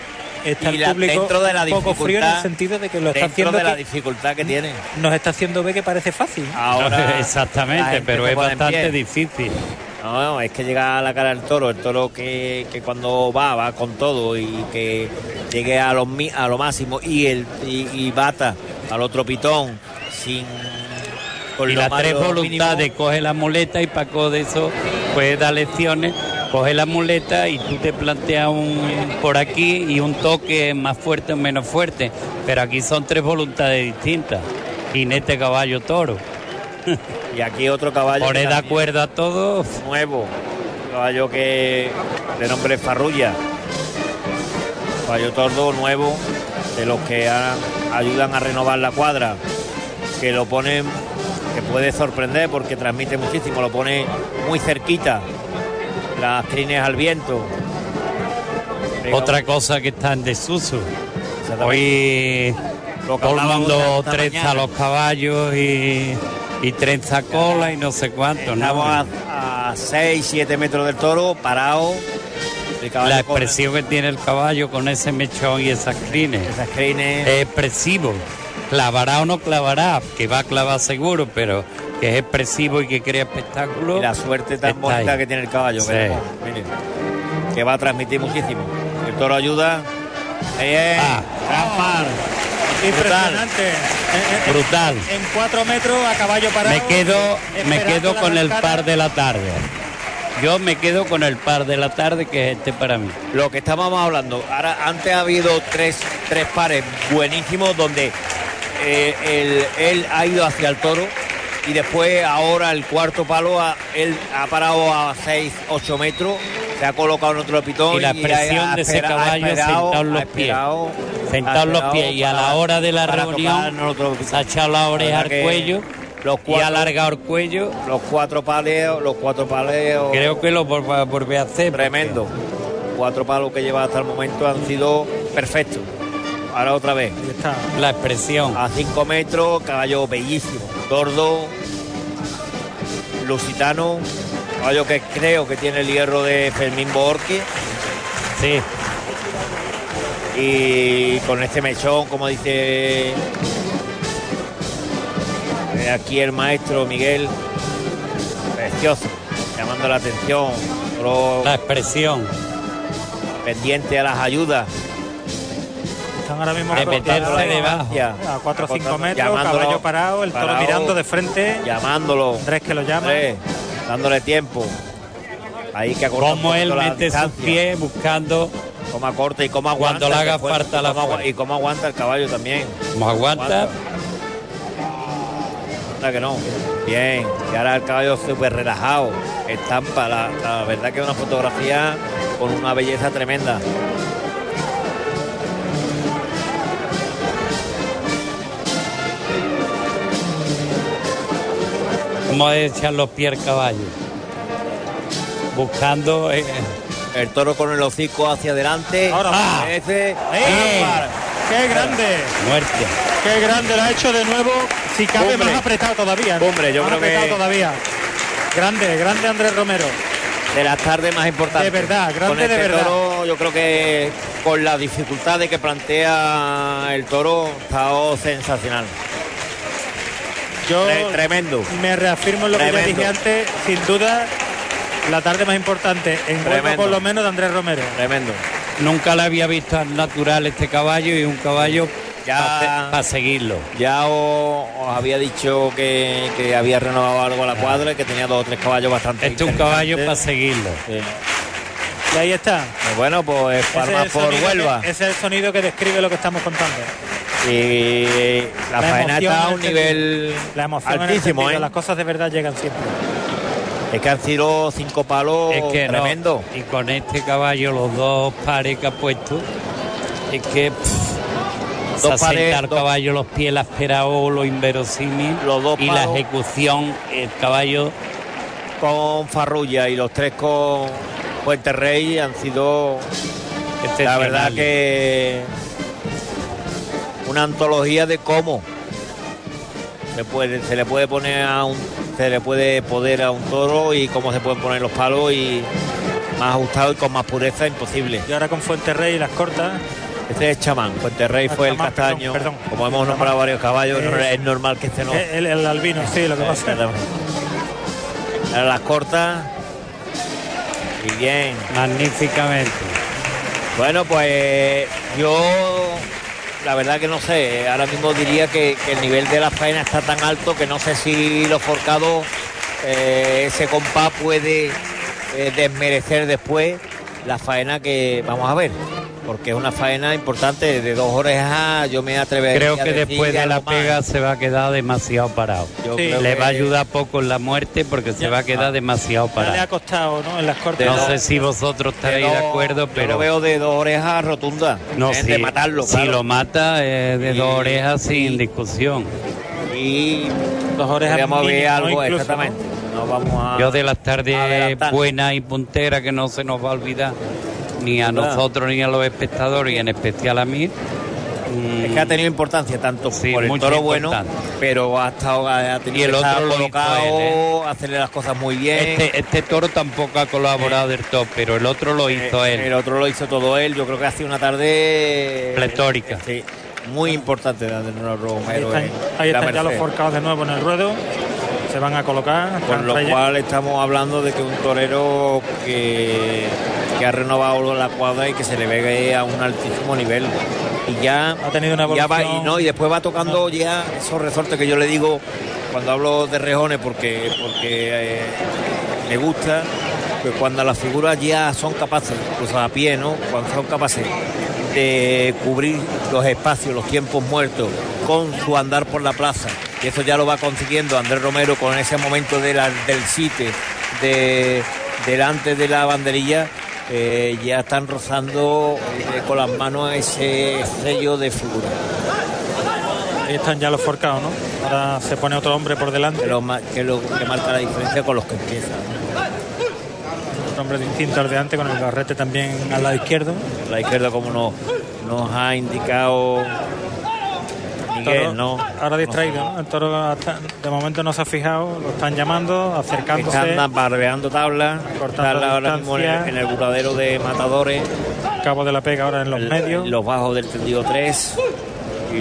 está Y el público dentro de la un poco frío en el dificultad, sentido de que lo está dentro haciendo de la que dificultad que tiene. nos está haciendo ver que parece fácil. Ahora la Exactamente, gente pero se es pone en bastante pie. difícil. No, es que llega a la cara del toro, el toro que cuando va con todo y que llegue a lo máximo y bata al otro pitón sin con Y lo las más- tres lo voluntades, mínimo. coge la muleta y Paco de eso puede dar lecciones, coge la muleta y tú te planteas un por aquí y un toque más fuerte o menos fuerte, pero aquí son tres voluntades distintas, jinete, caballo, toro. Y aquí otro caballo Poner que de también acuerdo a todos. nuevo, un caballo que de nombre Farrulla, caballo tordo nuevo, de los que ayudan a renovar la cuadra, que lo ponen, que puede sorprender porque transmite muchísimo, lo pone muy cerquita, las crines al viento. Pega Otra cosa que está en desuso. Exactamente. Hoy Lo que todo el hablábamos mundo esta trenza mañana. los caballos y trenza cola y no sé cuánto, Estamos ¿no? a 6-7 metros del toro, parado. El caballo La con expresión que tiene el caballo con ese mechón y esas crines esas crines. es expresivo. Clavará o no clavará, que va a clavar seguro, pero que es expresivo y que crea espectáculo. Y la suerte tan está bonita ahí. que tiene el caballo, Sí. veremos, miren, que va a transmitir muchísimo. El toro ayuda. Bien, Ah. gran par. Impresionante. Brutal. En 4 metros a caballo parado. Me quedo esperando la con el arrancada. par de la tarde. Yo me quedo con el par de la tarde, que es este para mí. Lo que estábamos hablando, ahora antes ha habido tres pares buenísimos donde él ha ido hacia el toro y después ahora el cuarto palo él ha parado a 6-8 metros, se ha colocado en otro pitón Y la presión de ese caballo sentado en los pies. Sentado en los pies y a la hora de la reunión se ha echado la oreja al cuello y ha alargado el cuello. Los cuatro paleos. Creo que lo va a volver a hacer. Tremendo. 4 palos que lleva hasta el momento han sido perfectos. Ahora otra vez. Ahí está. La expresión. A 5 metros, caballo bellísimo. Tordo, lusitano, caballo que creo que tiene el hierro de Fermín Borque. Sí. Y con este mechón, como dice aquí el maestro Miguel, precioso, llamando la atención, solo La expresión. pendiente a las ayudas. Están ahora mismo De cortando meterse la debajo. distancia. A 4 o 5 metros, Llamándolo, caballo parado, el toro parado, mirando de frente. Llamándolo. Andrés que lo llama. Andrés, dándole tiempo. Ahí que acorta un Como él poquito la mete sus distancia. pies buscando Cómo acorta y cómo aguanta. Cuando le haga después, falta la fuerza. y cómo aguanta el caballo también. cómo aguanta. Anda que no. Bien. Y ahora el caballo súper relajado. Estampa. La verdad que es una fotografía con una belleza tremenda. Cómo echar los pies al caballo. Buscando. El toro con el hocico hacia adelante. Ahora va. Ese. ¡Qué grande! Muerte. ¡Qué grande! Lo ha hecho de nuevo. Si cabe, Hombre. más apretado todavía. ¿no? Hombre, yo Más creo que- apretado todavía. Grande, grande Andrés Romero. De las tardes más importantes. De verdad, grande Con este de verdad. toro, yo creo que con las dificultades que plantea el toro, está sensacional. Yo Tremendo. me reafirmo en lo que ya Tremendo. dije antes. Sin duda, la tarde más importante en Huelva, Tremendo. por lo menos, de Andrés Romero. Tremendo. Nunca le había visto al natural este caballo y un caballo Ya- para seguirlo. Ya os había dicho que había renovado algo a la cuadra y que tenía 2 o 3 caballos bastante Este es un caballo para interesantes. seguirlo. Sí. Y ahí está. Pues bueno, pues Ese es palmas el por sonido Huelva. ese es el sonido que describe lo que estamos contando. Y la faena emoción está a en un el nivel La emoción en el altísimo, sentido, ¿eh? las cosas de verdad llegan siempre. Es que han sido 5 palos Es que no. tremendo. Y con este caballo, los dos pares que ha puesto, es que se Dos pares, asenta al dos- caballo los pies, la esperaó, lo inverosímil. Los dos y la palos. ejecución, el caballo. Con Farrulla y los 3 con Puente Rey han sido la verdad excepcionales. que una antología de cómo se le puede poder a un toro y cómo se pueden poner los palos y más ajustado y con más pureza imposible. Y ahora con Fuenterrey y las cortas. Este es Chamán. Puente Rey fue el castaño. Perdón. Como hemos nombrado varios caballos, es normal que este no. El albino, sí, lo que pasa. Ahora las cortas. Y bien. Magníficamente. Bueno, pues yo la verdad que no sé. Ahora mismo diría que el nivel de la faena está tan alto que no sé si los forcados, ese compás puede desmerecer después la faena que vamos a ver. Porque es una faena importante de 2 orejas, yo me atrevería Creo a que decir después de la algo pega más. se va a quedar demasiado parado. Yo Sí. creo Le que- va a ayudar poco en la muerte porque se va a quedar demasiado Ya le ha parado. costado, ¿no? En las cortes. No sé si vosotros estaréis de acuerdo, Yo pero lo veo de 2 orejas rotundas. no, de matarlo, si claro. lo mata de Y- 2 orejas sin y- discusión. Y 2 orejas podríamos ver mínimo, algo, incluso, exactamente. No vamos a... Yo de las tardes adelantar. buenas y punteras que no se nos va a olvidar ni a Claro. nosotros ni a los espectadores y en especial a mí. Es que ha tenido importancia tanto Sí, por el mucho toro bueno, importante. pero ha tenido Y el que estar otro lo hizo colocado, hacerle las cosas muy bien. Este toro tampoco ha colaborado del todo, pero el otro lo hizo él. El otro lo hizo todo él. Yo creo que ha sido una tarde Pletórica. Sí, muy importante de Andrés Romero. Ahí en la están ya los Merced. forcados de nuevo en el ruedo. Se van a colocar. Con están lo reyes- cual estamos hablando de que un torero que ha renovado la cuadra y que se le ve a un altísimo nivel. Y ya Ha tenido una ya va, evolución. y después va tocando ya esos resortes que yo le digo cuando hablo de rejones porque me gusta, pues cuando las figuras ya son capaces, incluso a pie, ¿no? Cuando son capaces de cubrir los espacios, los tiempos muertos con su andar por la plaza, y eso ya lo va consiguiendo Andrés Romero con ese momento del site delante de la banderilla. Ya están rozando con las manos ese sello de figura. Ahí están ya los forcados, ¿no? Ahora se pone otro hombre por delante. Que es lo que marca la diferencia con los que empiezan. Otro hombre distinto al de antes, con el garrete también al lado izquierdo. La izquierda, como nos ha indicado Miguel, Toro, ¿no? ahora distraído, ¿no? El toro de momento no se ha fijado, lo están llamando, acercándose. Están barbeando tablas, Cortando tablas ahora mismo distancia. en el buradero de matadores. Cabo de la pega ahora en los medios. Los bajos del tendido 3 y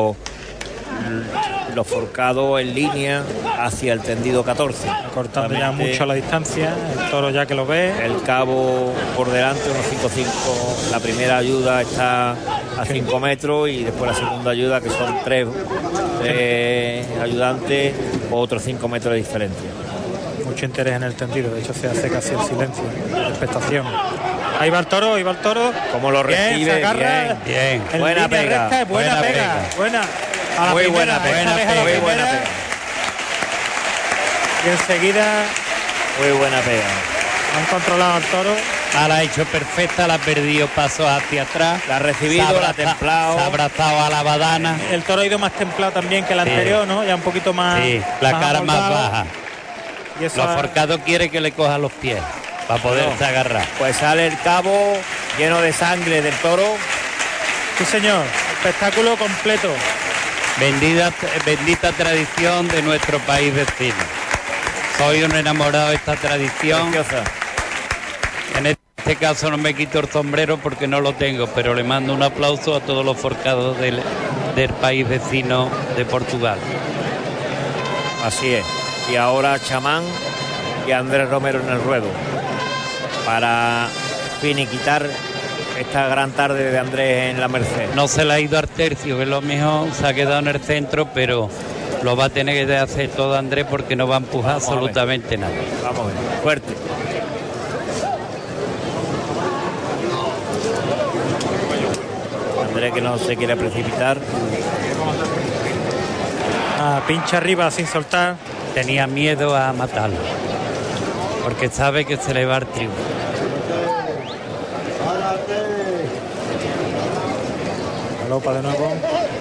los forcados en línea hacia el tendido 14. Cortando ya Realmente, mucho la distancia. El toro ya que lo ve. el cabo por delante, unos 5-5. La primera ayuda está a 5 metros y después la segunda ayuda, que son 3 ayudantes, otros 5 metros de diferencia. Mucho interés en el tendido. De hecho, se hace casi el silencio de expectación. Ahí va el toro, ahí va el toro. Como lo Bien, recibe, se agarra. Bien. En Buena línea pega, recta, buena pega. Buena. A la Muy primera, buena pega, esta vez a la muy buena primera. pega. Y enseguida Muy buena pega. han controlado al toro. La ha hecho perfecta, la ha perdido pasos hacia atrás. La ha recibido, la ha templado. Se ha abrazado a la badana. El toro ha ido más templado también que el anterior, ¿no? Ya un poquito más. Sí, la cara más amoldado. baja. Y eso Los ha- forcados quiere que le coja los pies para poderse agarrar. Pues sale el cabo lleno de sangre del toro. Sí, señor. Espectáculo completo. Bendita tradición de nuestro país vecino. Soy un enamorado de esta tradición. Preciosa. En este caso no me quito el sombrero porque no lo tengo, pero le mando un aplauso a todos los forcados del país vecino de Portugal. Así es. Y ahora Chamán y Andrés Romero en el ruedo para finiquitar esta gran tarde de Andrés en la Merced. No se le ha ido al tercio, que es lo mejor, se ha quedado en el centro, pero lo va a tener que hacer todo Andrés porque no va a empujar Vamos a ver. absolutamente nada. Vamos a ver. Fuerte. Andrés que no se quiere precipitar. Pincha arriba sin soltar. Tenía miedo a matarlo, porque sabe que se le va el triunfo. Galopa de nuevo.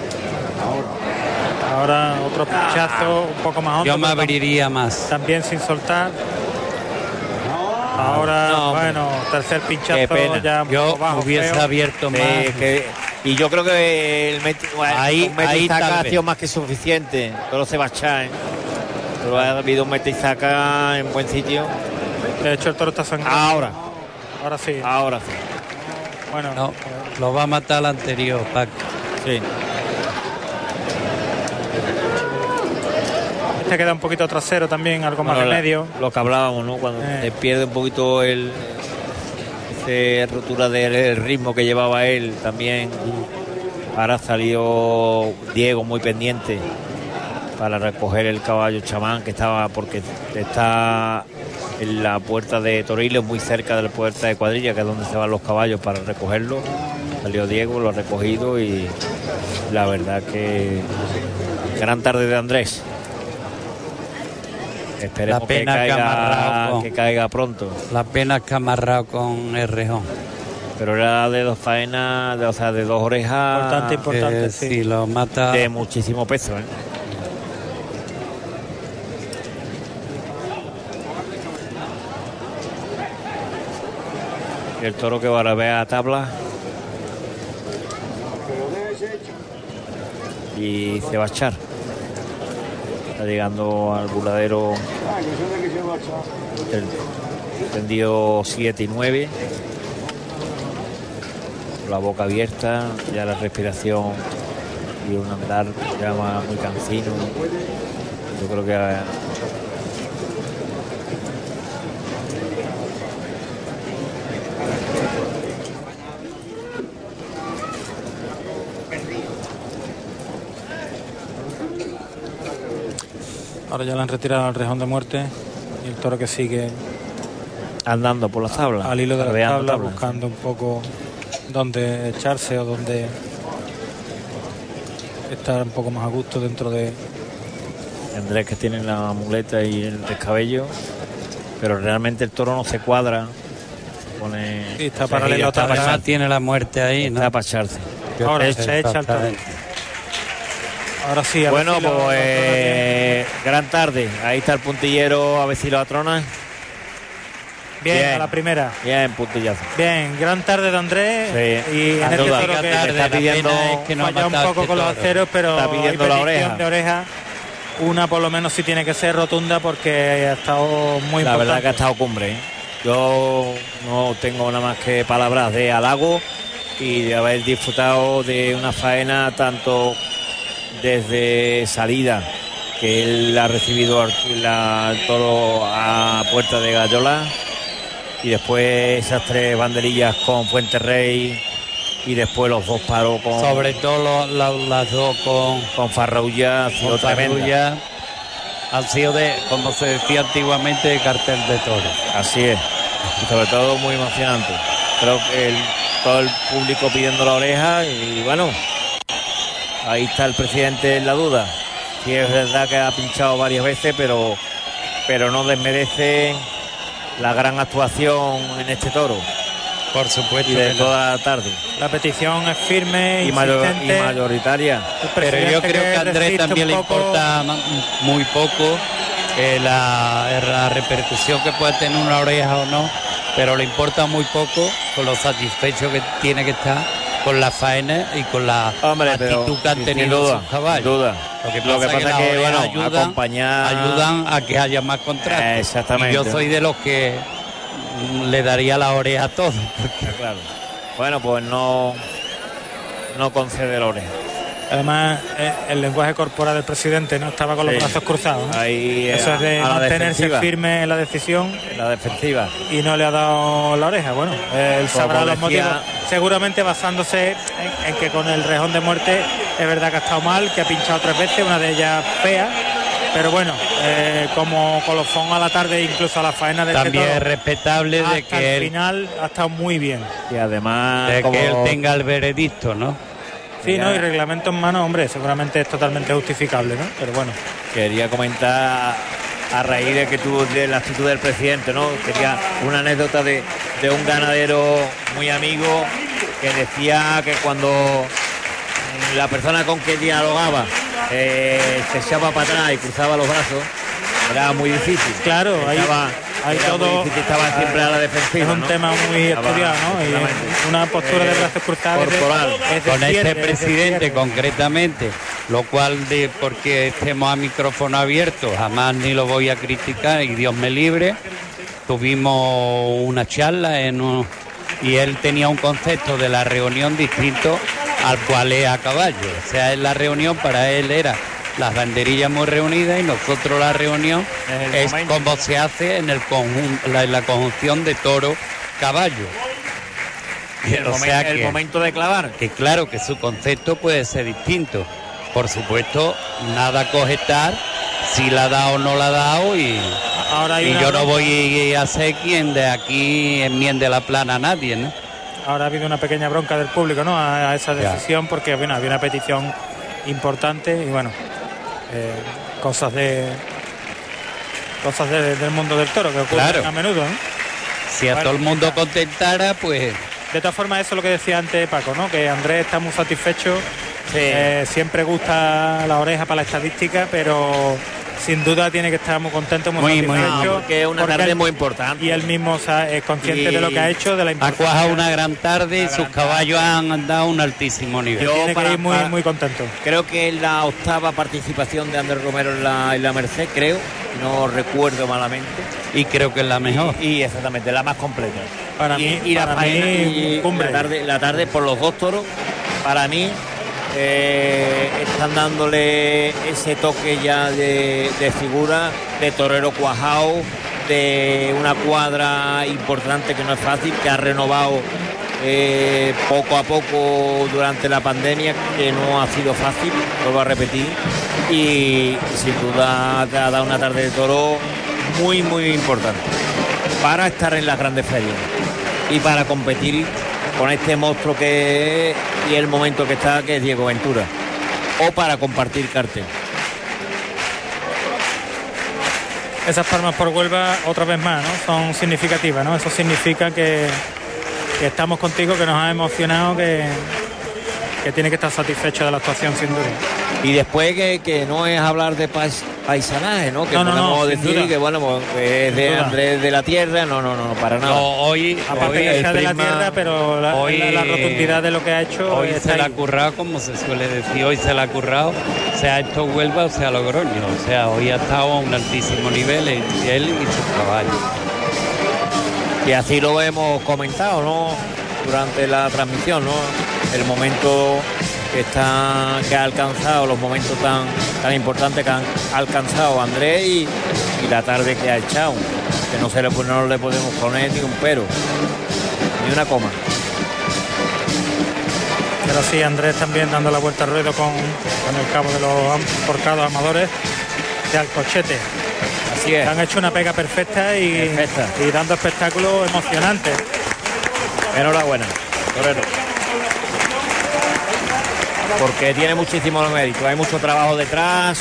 Ahora otro pinchazo un poco más hondo. Yo me pero abriría más. también sin soltar. Ahora, No, hombre. bueno, tercer Qué pinchazo pena. ya un Yo poco bajo, hubiese feo. abierto más. Y yo creo que el Ahí un metizaca tal ha vez. sido más que suficiente. Pero se va a echar, ¿eh? Pero ha habido un metizaca en buen sitio. De hecho, el toro está sangrando. Ahora Ahora sí. sí. Bueno, No. Lo va a matar el anterior, Paco. Sí. Este queda un poquito trasero también, algo más de medio. Lo que hablábamos, ¿no? Cuando te pierde un poquito esa rotura del ritmo que llevaba él también. Ahora salió Diego muy pendiente para recoger el caballo chamán, que estaba, porque está en la puerta de Toriles, muy cerca de la puerta de Cuadrilla, que es donde se van los caballos, para recogerlo. Salió Diego, lo ha recogido y la verdad que gran tarde de Andrés. Esperemos que caiga pronto. La pena que ha amarrado con el rejón. Pero era de dos faenas, de dos orejas. Importante, sí. Sí, lo mata. De muchísimo peso, ¿eh? El toro que ahora ve a tabla. Y se va a echar. Está llegando al burladero. Tendido 7 y 9. La boca abierta, ya la respiración y un andar ya muy cansino. Yo creo que ahora ya le han retirado el rejón de muerte y el toro que sigue andando por las tablas, al hilo de las tablas, buscando un poco dónde echarse o dónde estar un poco más a gusto dentro de Andrés, que tiene la muleta y el descabello, pero realmente el toro no se cuadra. Sí, está paralelo, tiene la muerte ahí, está ¿no? para echarse. Ahora se echa el toro. Ahora sí. Bueno, pues gran tarde. Ahí está el puntillero, a ver si lo atrona. Bien, a la primera. Bien, puntillazo. Bien, gran tarde de Andrés. Sí. Y en este toro que está pidiendo, falla un poco con los aceros, pero está pidiendo la oreja. De oreja. Una por lo menos sí tiene que ser rotunda porque ha estado muy importante. La verdad que ha estado cumbre, ¿eh? Yo no tengo nada más que palabras de halago y de haber disfrutado de una faena tanto desde salida, que él ha recibido el toro a puerta de Gallola, y después esas 3 banderillas con Fuenterrey, y después los 2 paros con, sobre todo las 2 con Farrulla. Farrulla han sido de, como se decía antiguamente, de cartel de toros. Así es, y sobre todo muy emocionante. Creo que todo el público pidiendo la oreja, y bueno, ahí está el presidente en la duda. Sí, es verdad que ha pinchado varias veces, pero no desmerece la gran actuación en este toro. Por supuesto. Y de toda la tarde. La petición es firme y mayoritaria. Pero yo creo que a Andrés también le importa muy poco la repercusión que puede tener una oreja o no, pero le importa muy poco con lo satisfecho que tiene que estar con la faena y con la actitud que han tenido sus caballos. Duda. Lo que pasa es que bueno, ayudan a que haya más contratos. Exactamente. Y yo soy de los que le daría la oreja a todos. Claro. Bueno, pues no concede la oreja. Además, el lenguaje corporal del presidente no estaba con los brazos cruzados, ¿no? Ahí, eso es de mantenerse firme en la decisión. En la defensiva. Y no le ha dado la oreja. Bueno, él sabrá los motivos. Seguramente basándose en que con el rejón de muerte es verdad que ha estado mal, que ha pinchado 3 veces, una de ellas fea. Pero bueno, como colofón a la tarde, incluso a la faena de también este toro, es respetable de que al final ha estado muy bien. Y además de que él tenga el veredicto, ¿no? Sí, ¿no? Y reglamento en mano, hombre, seguramente es totalmente justificable, ¿no? Pero bueno. Quería comentar a raíz de la actitud del presidente, ¿no? Quería una anécdota de un ganadero muy amigo que decía que cuando la persona con que dialogaba se echaba para atrás y cruzaba los brazos, era muy difícil. Claro, hay todo. Estaba siempre a la defensiva. Es un tema muy estudiado, ¿no? Y una postura de brazos cruzados con este presidente concretamente, lo cual porque estemos a micrófono abierto jamás ni lo voy a criticar, y Dios me libre. Tuvimos una charla en y él tenía un concepto de la reunión distinto al cual es a caballo. O sea, en la reunión para él era las banderillas muy reunidas y nosotros la reunión es como se hace en el la conjunción de toro-caballo. El momento de clavar. Que claro que su concepto puede ser distinto. Por supuesto, nada cogetar si la ha dado o no la ha dado y yo no voy a ser quien de aquí enmiende la plana a nadie, ¿no? Ahora ha habido una pequeña bronca del público, ¿no? A esa decisión, porque bueno, había una petición importante y bueno, cosas del mundo del toro que ocurren a menudo, ¿no? Si a todo el mundo contentara, pues... De todas formas, eso es lo que decía antes Paco, ¿no? Que Andrés está muy satisfecho. Siempre gusta la oreja para la estadística, pero sin duda tiene que estar muy contento, muy satisfecho. Porque es una tarde muy importante. Y él mismo es consciente de lo que ha hecho, de la importancia. Ha cuajado una gran tarde y sus caballos han dado un altísimo nivel. Tiene que ir muy contento. Creo que es la 8ª participación de Andrés Romero en la Merced, creo. No recuerdo malamente. Y creo que es la mejor. Y exactamente, la más completa. Para mí, la tarde por los dos toros, para mí, están dándole ese toque ya de figura, de torero cuajado, de una cuadra importante que no es fácil, que ha renovado poco a poco durante la pandemia, que no ha sido fácil, vuelvo a repetir, y sin duda te ha dado una tarde de toro muy importante para estar en las grandes ferias y para competir con este monstruo que es y el momento que está, que es Diego Ventura, o para compartir cartel. Esas palmas por Huelva otra vez más, ¿no? Son significativas, ¿no? Eso significa que estamos contigo, que nos ha emocionado, que tiene que estar satisfecho de la actuación sin duda. Y después que no es hablar de paisanaje, ¿no? Que podemos decir que bueno, pues, es de Andrés de la Tierra, no, para nada. Aparte que sea de la tierra, pero la rotundidad de lo que ha hecho. Hoy se la ha currado, como se suele decir, hoy se la ha currado, sea esto Huelva o sea Logroño. O sea, hoy ha estado a un altísimo nivel él y sus caballos. Y así lo hemos comentado, ¿no? Durante la transmisión, ¿no? El momento que ha alcanzado, los momentos tan importantes que han alcanzado Andrés y la tarde que ha echado, que no le podemos poner ni un pero, ni una coma. Pero sí, Andrés también dando la vuelta al ruedo con el cabo de los forcados amadores de Alcochete. Así es. Han hecho una pega perfecta y dando espectáculos emocionantes. Enhorabuena, Torero. Porque tiene muchísimo mérito, hay mucho trabajo detrás,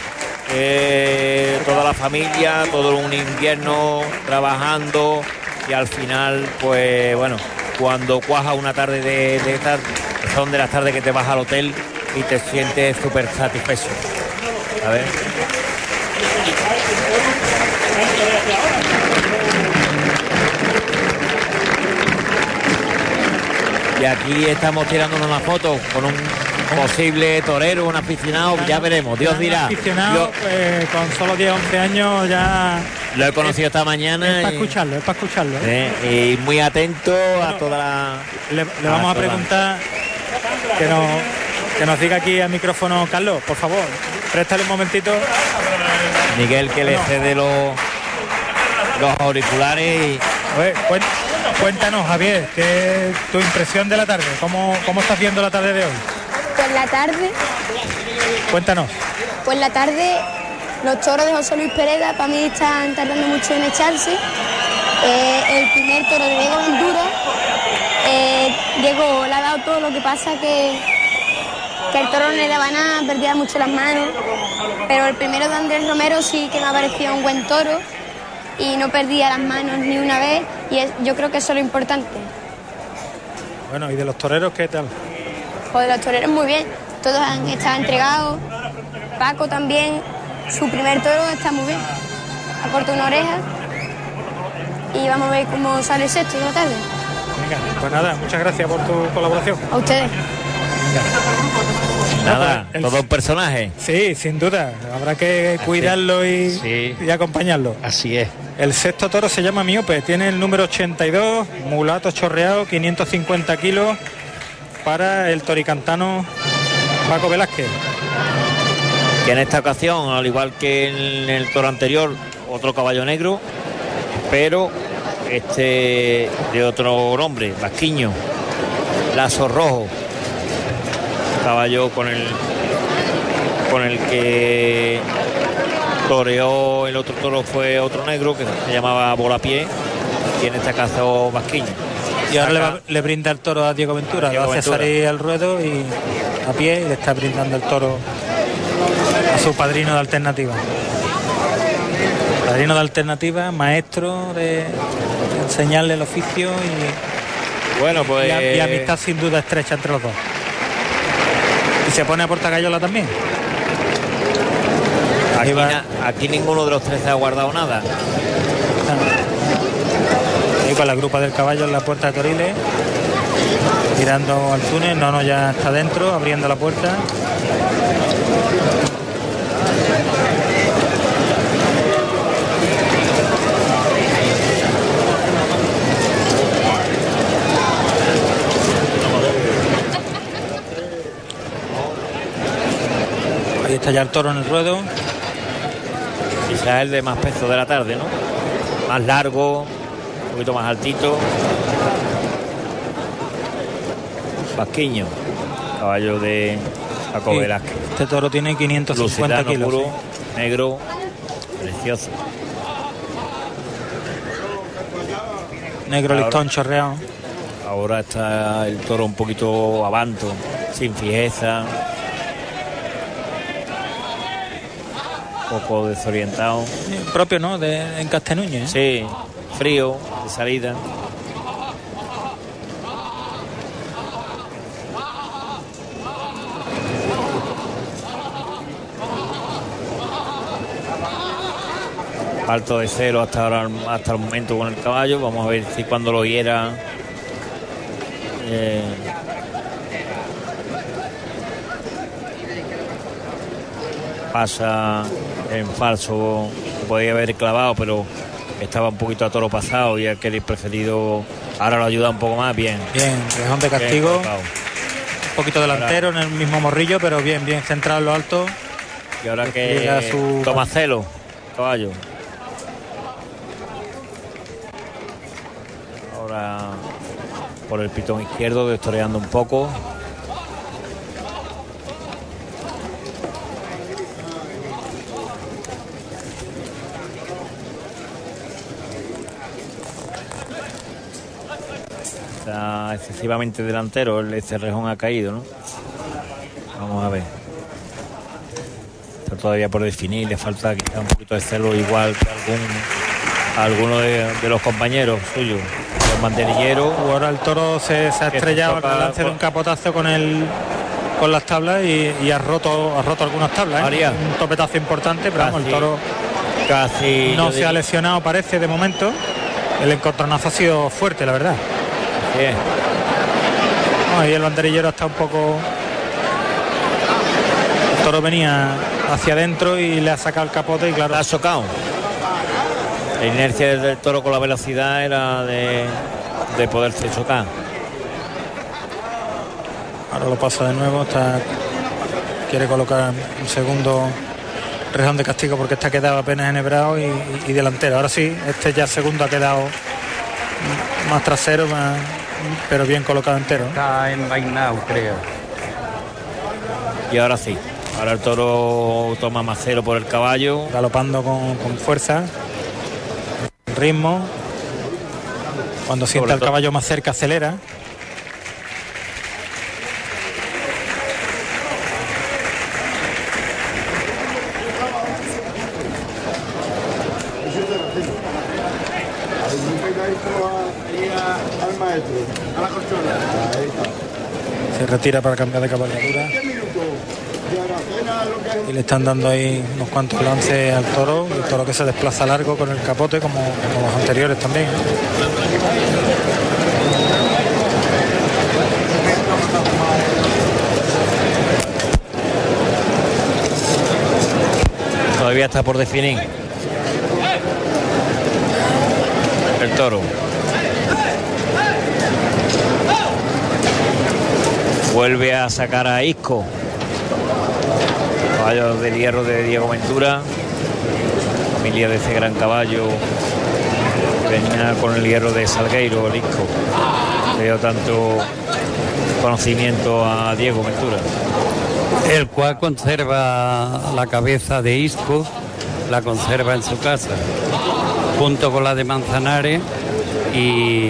toda la familia, todo un invierno trabajando y al final, pues bueno, cuando cuaja una tarde de estas, son de las tardes que te vas al hotel y te sientes súper satisfecho. A ver. Y aquí estamos tirándonos una foto con un posible torero, un aficionado, ya veremos, Dios dirá. Aficionado, con solo 10, 11 años ya... Lo he conocido esta mañana. Es para escucharlo. Y muy atento a toda la... Le vamos a preguntar que nos diga aquí al micrófono, Carlos, por favor, préstale un momentito. Miguel, que le cede los auriculares y... Cuéntanos, Javier, ¿qué es tu impresión de la tarde? ¿Cómo estás viendo la tarde de hoy? Pues la tarde... Cuéntanos. Pues la tarde, los toros de José Luis Pereda para mí están tardando mucho en echarse. El primer toro de Diego Ventura, Diego le ha dado todo, lo que pasa que el toro no le daba nada, perdía mucho las manos, pero el primero de Andrés Romero sí que me ha parecido un buen toro y no perdía las manos ni una vez, y yo creo que eso es lo importante. Bueno, ¿y de los toreros qué tal? Pues de los toreros muy bien, todos han estado entregados. Paco también, su primer toro está muy bien, ha cortado una oreja y vamos a ver cómo sale el sexto de la tarde. Venga, pues nada, muchas gracias por tu colaboración. A ustedes. Venga. Nada, todo un personaje. Sí, sin duda. Habrá que cuidarlo y acompañarlo. Así es. El sexto toro se llama Miope, tiene el número 82, mulato chorreado, 550 kilos para el toricantano Paco Velázquez. Que en esta ocasión, al igual que en el toro anterior, otro caballo negro, pero este de otro nombre, Vasquiño, lazo rojo, caballo con el que toreó el otro toro fue otro negro que se llamaba Volapié, y en este caso Vasquiño. Y ahora le brinda el toro a Diego Ventura, le hace salir al ruedo y a pie, y le está brindando el toro a su padrino de alternativa. Padrino de alternativa, maestro de enseñarle el oficio bueno, pues, y amistad sin duda estrecha entre los dos. Y se pone a Portagallola también. Aquí ninguno de los tres ha guardado nada. Ahí con la grupa del caballo en la puerta de Toriles, mirando al túnel. No, ya está dentro, abriendo la puerta. Ahí está ya el toro en el ruedo. Quizás el de más peso de la tarde, ¿no? Más largo, un poquito más altito. Vasquiño, caballo de Paco Velázquez. Este toro tiene 550 kilos. Puro, negro, precioso. Negro listón chorreado. Ahora está el toro un poquito avanto, sin fijeza. Un poco desorientado. Propio, ¿no? En Castenuña. Sí, frío, de salida. Alto de cero hasta el momento con el caballo. Vamos a ver si cuando lo hiera pasa en falso. Podría haber clavado, pero estaba un poquito a toro pasado y ha querido preferido. Ahora lo ayuda un poco más. Bien, rejón de castigo, un poquito delantero en el mismo morrillo, pero bien centrado en lo alto. Y ahora que toma celo caballo. Ahora por el pitón izquierdo, destoreando un poco. Está excesivamente delantero, este rejón ha caído, ¿no? Vamos a ver. Está todavía por definir, le falta quizá un poquito de celo, igual que alguno de los compañeros suyos. El banderillero. Ahora el toro se ha estrellado al lance de un capotazo con las tablas y ha roto algunas tablas, ¿eh? Un topetazo importante, pero vamos, el toro casi no se ha lesionado, parece, de momento. El encontronazo ha sido fuerte, la verdad. Bien. Ahí el banderillero está un poco. El toro venía hacia adentro y le ha sacado el capote y claro. La ha socado. La inercia del toro con la velocidad era de poderse chocar. Ahora lo pasa de nuevo. Quiere colocar un segundo rejón de castigo porque está quedado apenas enhebrado y delantero. Ahora sí, este ya segundo ha quedado más trasero, pero bien colocado entero. Está envainado, creo. Y ahora sí. Ahora el toro toma más cero por el caballo. Galopando con fuerza. Ritmo. Cuando sienta el caballo más cerca acelera. Se retira para cambiar de cabalgadura y le están dando ahí unos cuantos lances al toro, el toro que se desplaza largo con el capote como los anteriores también. Todavía está por definir el toro. Vuelve a sacar a Isco. Caballo del hierro de Diego Ventura. Familia de ese gran caballo. Venía con el hierro de Salgueiro, el Isco. Le dio tanto conocimiento a Diego Ventura. El cual conserva la cabeza de Isco, la conserva en su casa, junto con la de Manzanares y...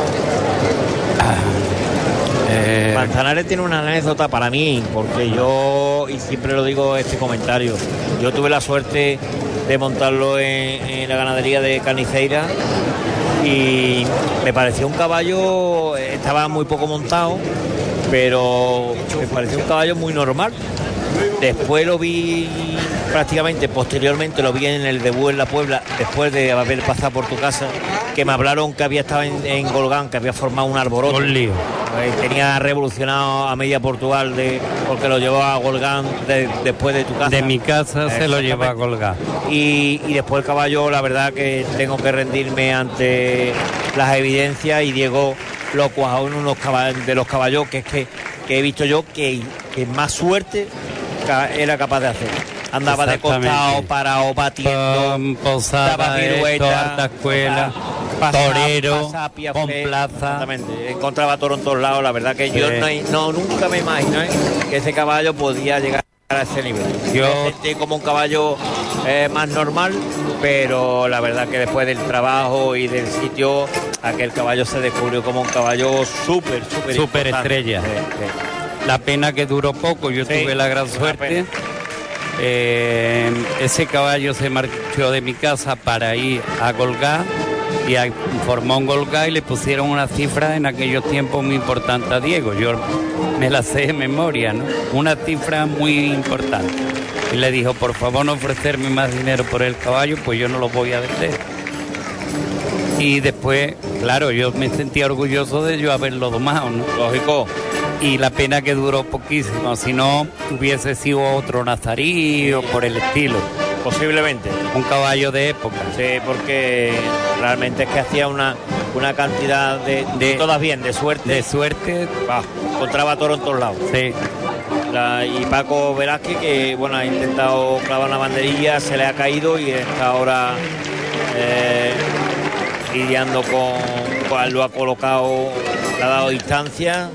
Manzanares tiene una anécdota para mí, porque yo, y siempre lo digo este comentario, yo tuve la suerte de montarlo en la ganadería de Carniceira y me pareció un caballo, estaba muy poco montado, pero me pareció un caballo muy normal. Después lo vi prácticamente, posteriormente lo vi en el debut en La Puebla, después de haber pasado por tu casa, que me hablaron que había estado en Golgán, que había formado un alboroto. Un lío. Tenía revolucionado a media Portugal porque lo llevó a Golgán después de tu casa. De mi casa se lo llevó a Golgán. Y después el caballo, la verdad que tengo que rendirme ante las evidencias, y Diego lo cuajó en unos de los caballos que he visto yo que más suerte era capaz de hacer. Andaba de costado, parado, batiendo, posada, pirueta, alta escuela, torero, con plaza. Exactamente, encontraba toro en todos lados. La verdad que yo nunca me imaginé que ese caballo podía llegar a ese nivel. Yo sentí como un caballo más normal, pero la verdad que después del trabajo y del sitio, aquel caballo se descubrió como un caballo súper estrella. La pena que duró poco, yo tuve la gran suerte. Ese caballo se marchó de mi casa para ir a Golgá y formó un Golgá y le pusieron una cifra en aquellos tiempos muy importante a Diego. Yo me la sé de memoria, ¿no? Una cifra muy importante. Y le dijo, por favor no ofrecerme más dinero por el caballo, pues yo no lo voy a vender. Y después, claro, yo me sentía orgulloso de yo haberlo domado, ¿no? Lógico. Y la pena que duró poquísimo, si no hubiese sido otro Nazarí o por el estilo. Posiblemente. Un caballo de época. Sí, porque realmente es que hacía una cantidad de todas bien, de suerte. De suerte. Encontraba toro en todos lados. Sí. Y Paco Velázquez, que bueno, ha intentado clavar una banderilla, se le ha caído y está ahora lidiando lo ha colocado, le ha dado distancia.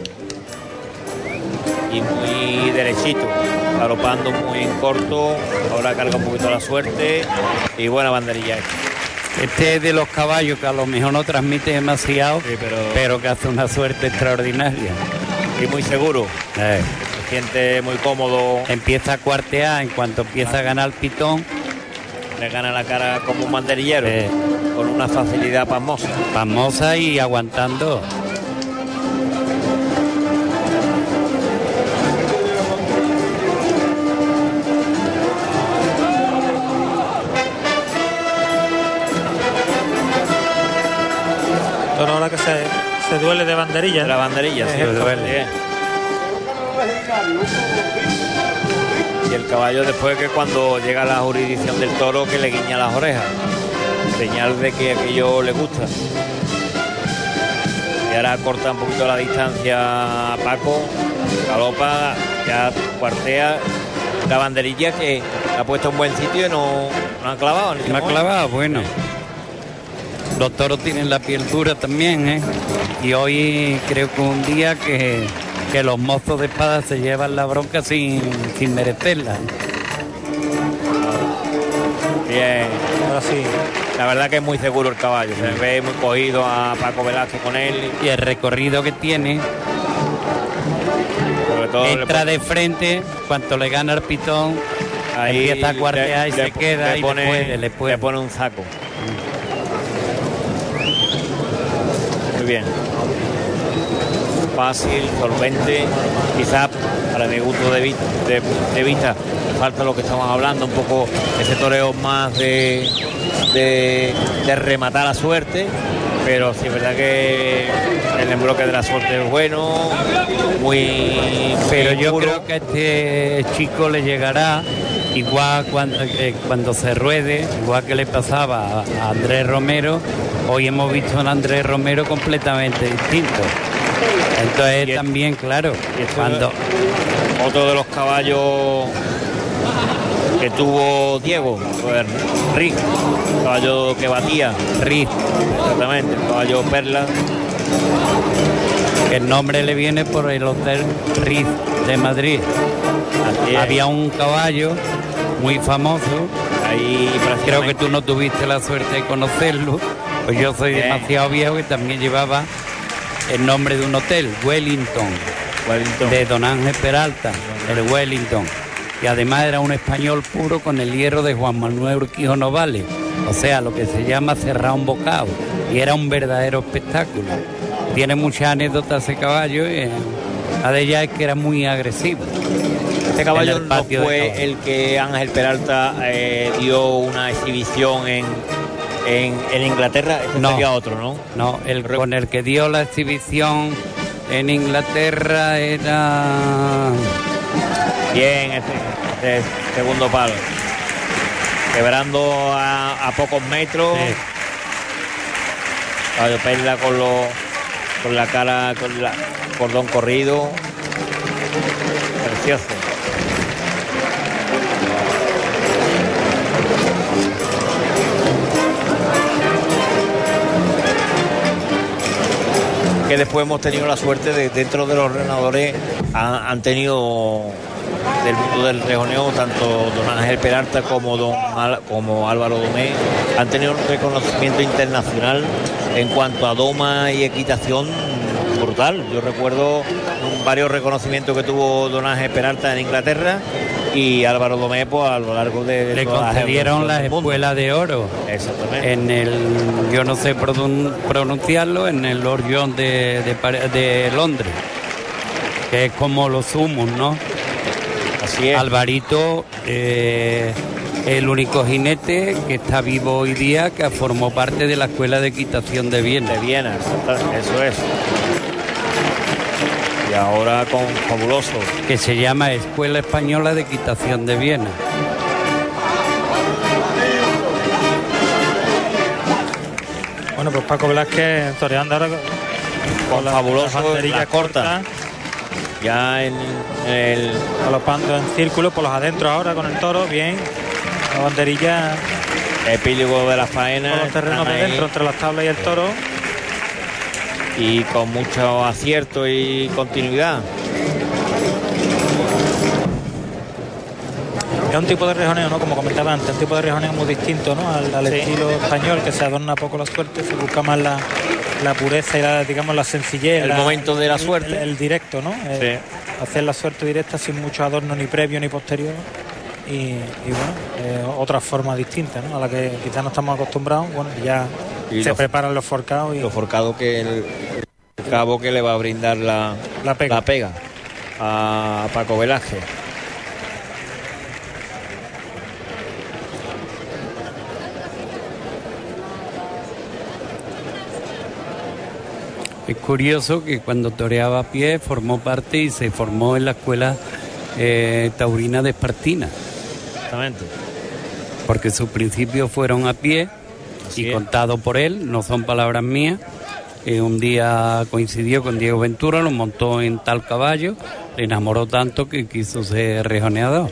Y muy derechito, galopando muy en corto, ahora carga un poquito la suerte y buena banderilla. Este es de los caballos que a lo mejor no transmite demasiado, sí, pero que hace una suerte extraordinaria. Y muy seguro, se siente muy cómodo. Empieza a cuartear, en cuanto empieza a ganar el pitón. Le gana la cara como un banderillero, con una facilidad pasmosa. Pasmosa y aguantando. Ahora que se duele de banderilla. La banderilla, sí, duele. Y el caballo, después, que cuando llega a la jurisdicción del toro, que le guiña las orejas, señal de que aquello le gusta. Y ahora corta un poquito la distancia a Paco, galopa, ya cuartea la banderilla, que ha puesto en buen sitio y no ha clavado. No ha clavado, bueno. Los toros tienen la piel dura también, ¿eh? Y hoy creo que un día que los mozos de espada se llevan la bronca sin merecerla. Bien, ahora sí. La verdad que es muy seguro el caballo, se ve muy cogido a Paco Velázquez con él. Y el recorrido que tiene, sobre todo entra de frente, cuanto le gana el pitón, ahí empieza a cuartear y se queda y le pone un saco. Muy bien, fácil, solvente, quizás para mi gusto de vista falta lo que estamos hablando, un poco ese toreo más de rematar la suerte, pero sí es verdad que el embroque de la suerte es bueno, muy pero yo creo que a este chico le llegará igual cuando se ruede, igual que le pasaba a Andrés Romero, hoy hemos visto a un Andrés Romero completamente distinto. Entonces también, claro, cuando... Otro de los caballos que tuvo Diego, pues, Riz, caballo que batía. Riz. Exactamente, el caballo Perla. El nombre le viene por el Hotel Riz de Madrid. Había un caballo muy famoso. Ahí creo que tú no tuviste la suerte de conocerlo, pues yo soy demasiado viejo y también llevaba el nombre de un hotel, Wellington, de don Ángel Peralta, el Wellington. Y además era un español puro con el hierro de Juan Manuel Urquijo Novales, o sea, lo que se llama cerrar un bocado, y era un verdadero espectáculo. Tiene muchas anécdotas ese caballo, y una de ellas es que era muy agresivo. Este caballo no fue el que Ángel Peralta dio una exhibición en Inglaterra. Este no, sería otro, ¿no? No, con el que dio la exhibición en Inglaterra era... Bien, este segundo palo. Quebrando a pocos metros. Sí. Caballo Perla con la cara, con el cordón corrido. Precioso. Que después hemos tenido la suerte de, dentro de los ordenadores, han tenido del mundo del rejoneo, tanto don Ángel Peralta como Álvaro Domé, han tenido un reconocimiento internacional en cuanto a doma y equitación brutal. Yo recuerdo varios reconocimientos que tuvo don Ángel Peralta en Inglaterra, y Álvaro Domé, pues, a lo largo de le concedieron la Escuela de Oro. Exactamente. En el, yo no sé pronunciarlo, en el Lord John de Londres, que es como los sumos, ¿no? Así es. Alvarito, el único jinete que está vivo hoy día, que formó parte de la Escuela de Equitación de Viena. De Viena, eso es. Y ahora con Fabuloso, que se llama Escuela Española de Equitación de Viena. Bueno, pues Paco Velázquez toreando ahora con Fabuloso, la corta. Ya en el... galopando en círculo por los adentros ahora con el toro, bien. La banderilla. Epílogo de la faena. Con los terrenos de dentro, entre las tablas y el toro. Y con mucho acierto y continuidad. Es un tipo de rejoneo, ¿no? Como comentaba antes, un tipo de rejoneo muy distinto, ¿no? Al sí, estilo español, que se adorna poco la suerte, se busca más la pureza y digamos la sencillez. El momento de la suerte. El directo, ¿no? Sí. Hacer la suerte directa sin mucho adorno ni previo ni posterior. Y bueno, otra forma distinta, ¿no? A la que quizás no estamos acostumbrados. Bueno, ya y se preparan los forcados. Los forcados que el cabo que le va a brindar la pega a Paco Velázquez. Es curioso que cuando toreaba a pie formó parte y se formó en la escuela taurina de Espartina. Exactamente. Porque sus principios fueron a pie. Así y es. Contado por él, no son palabras mías. Un día coincidió con Diego Ventura, lo montó en tal caballo, le enamoró tanto que quiso ser rejoneador.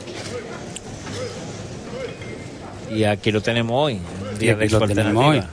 Y aquí lo tenemos hoy. Un día de lo tenemos hoy.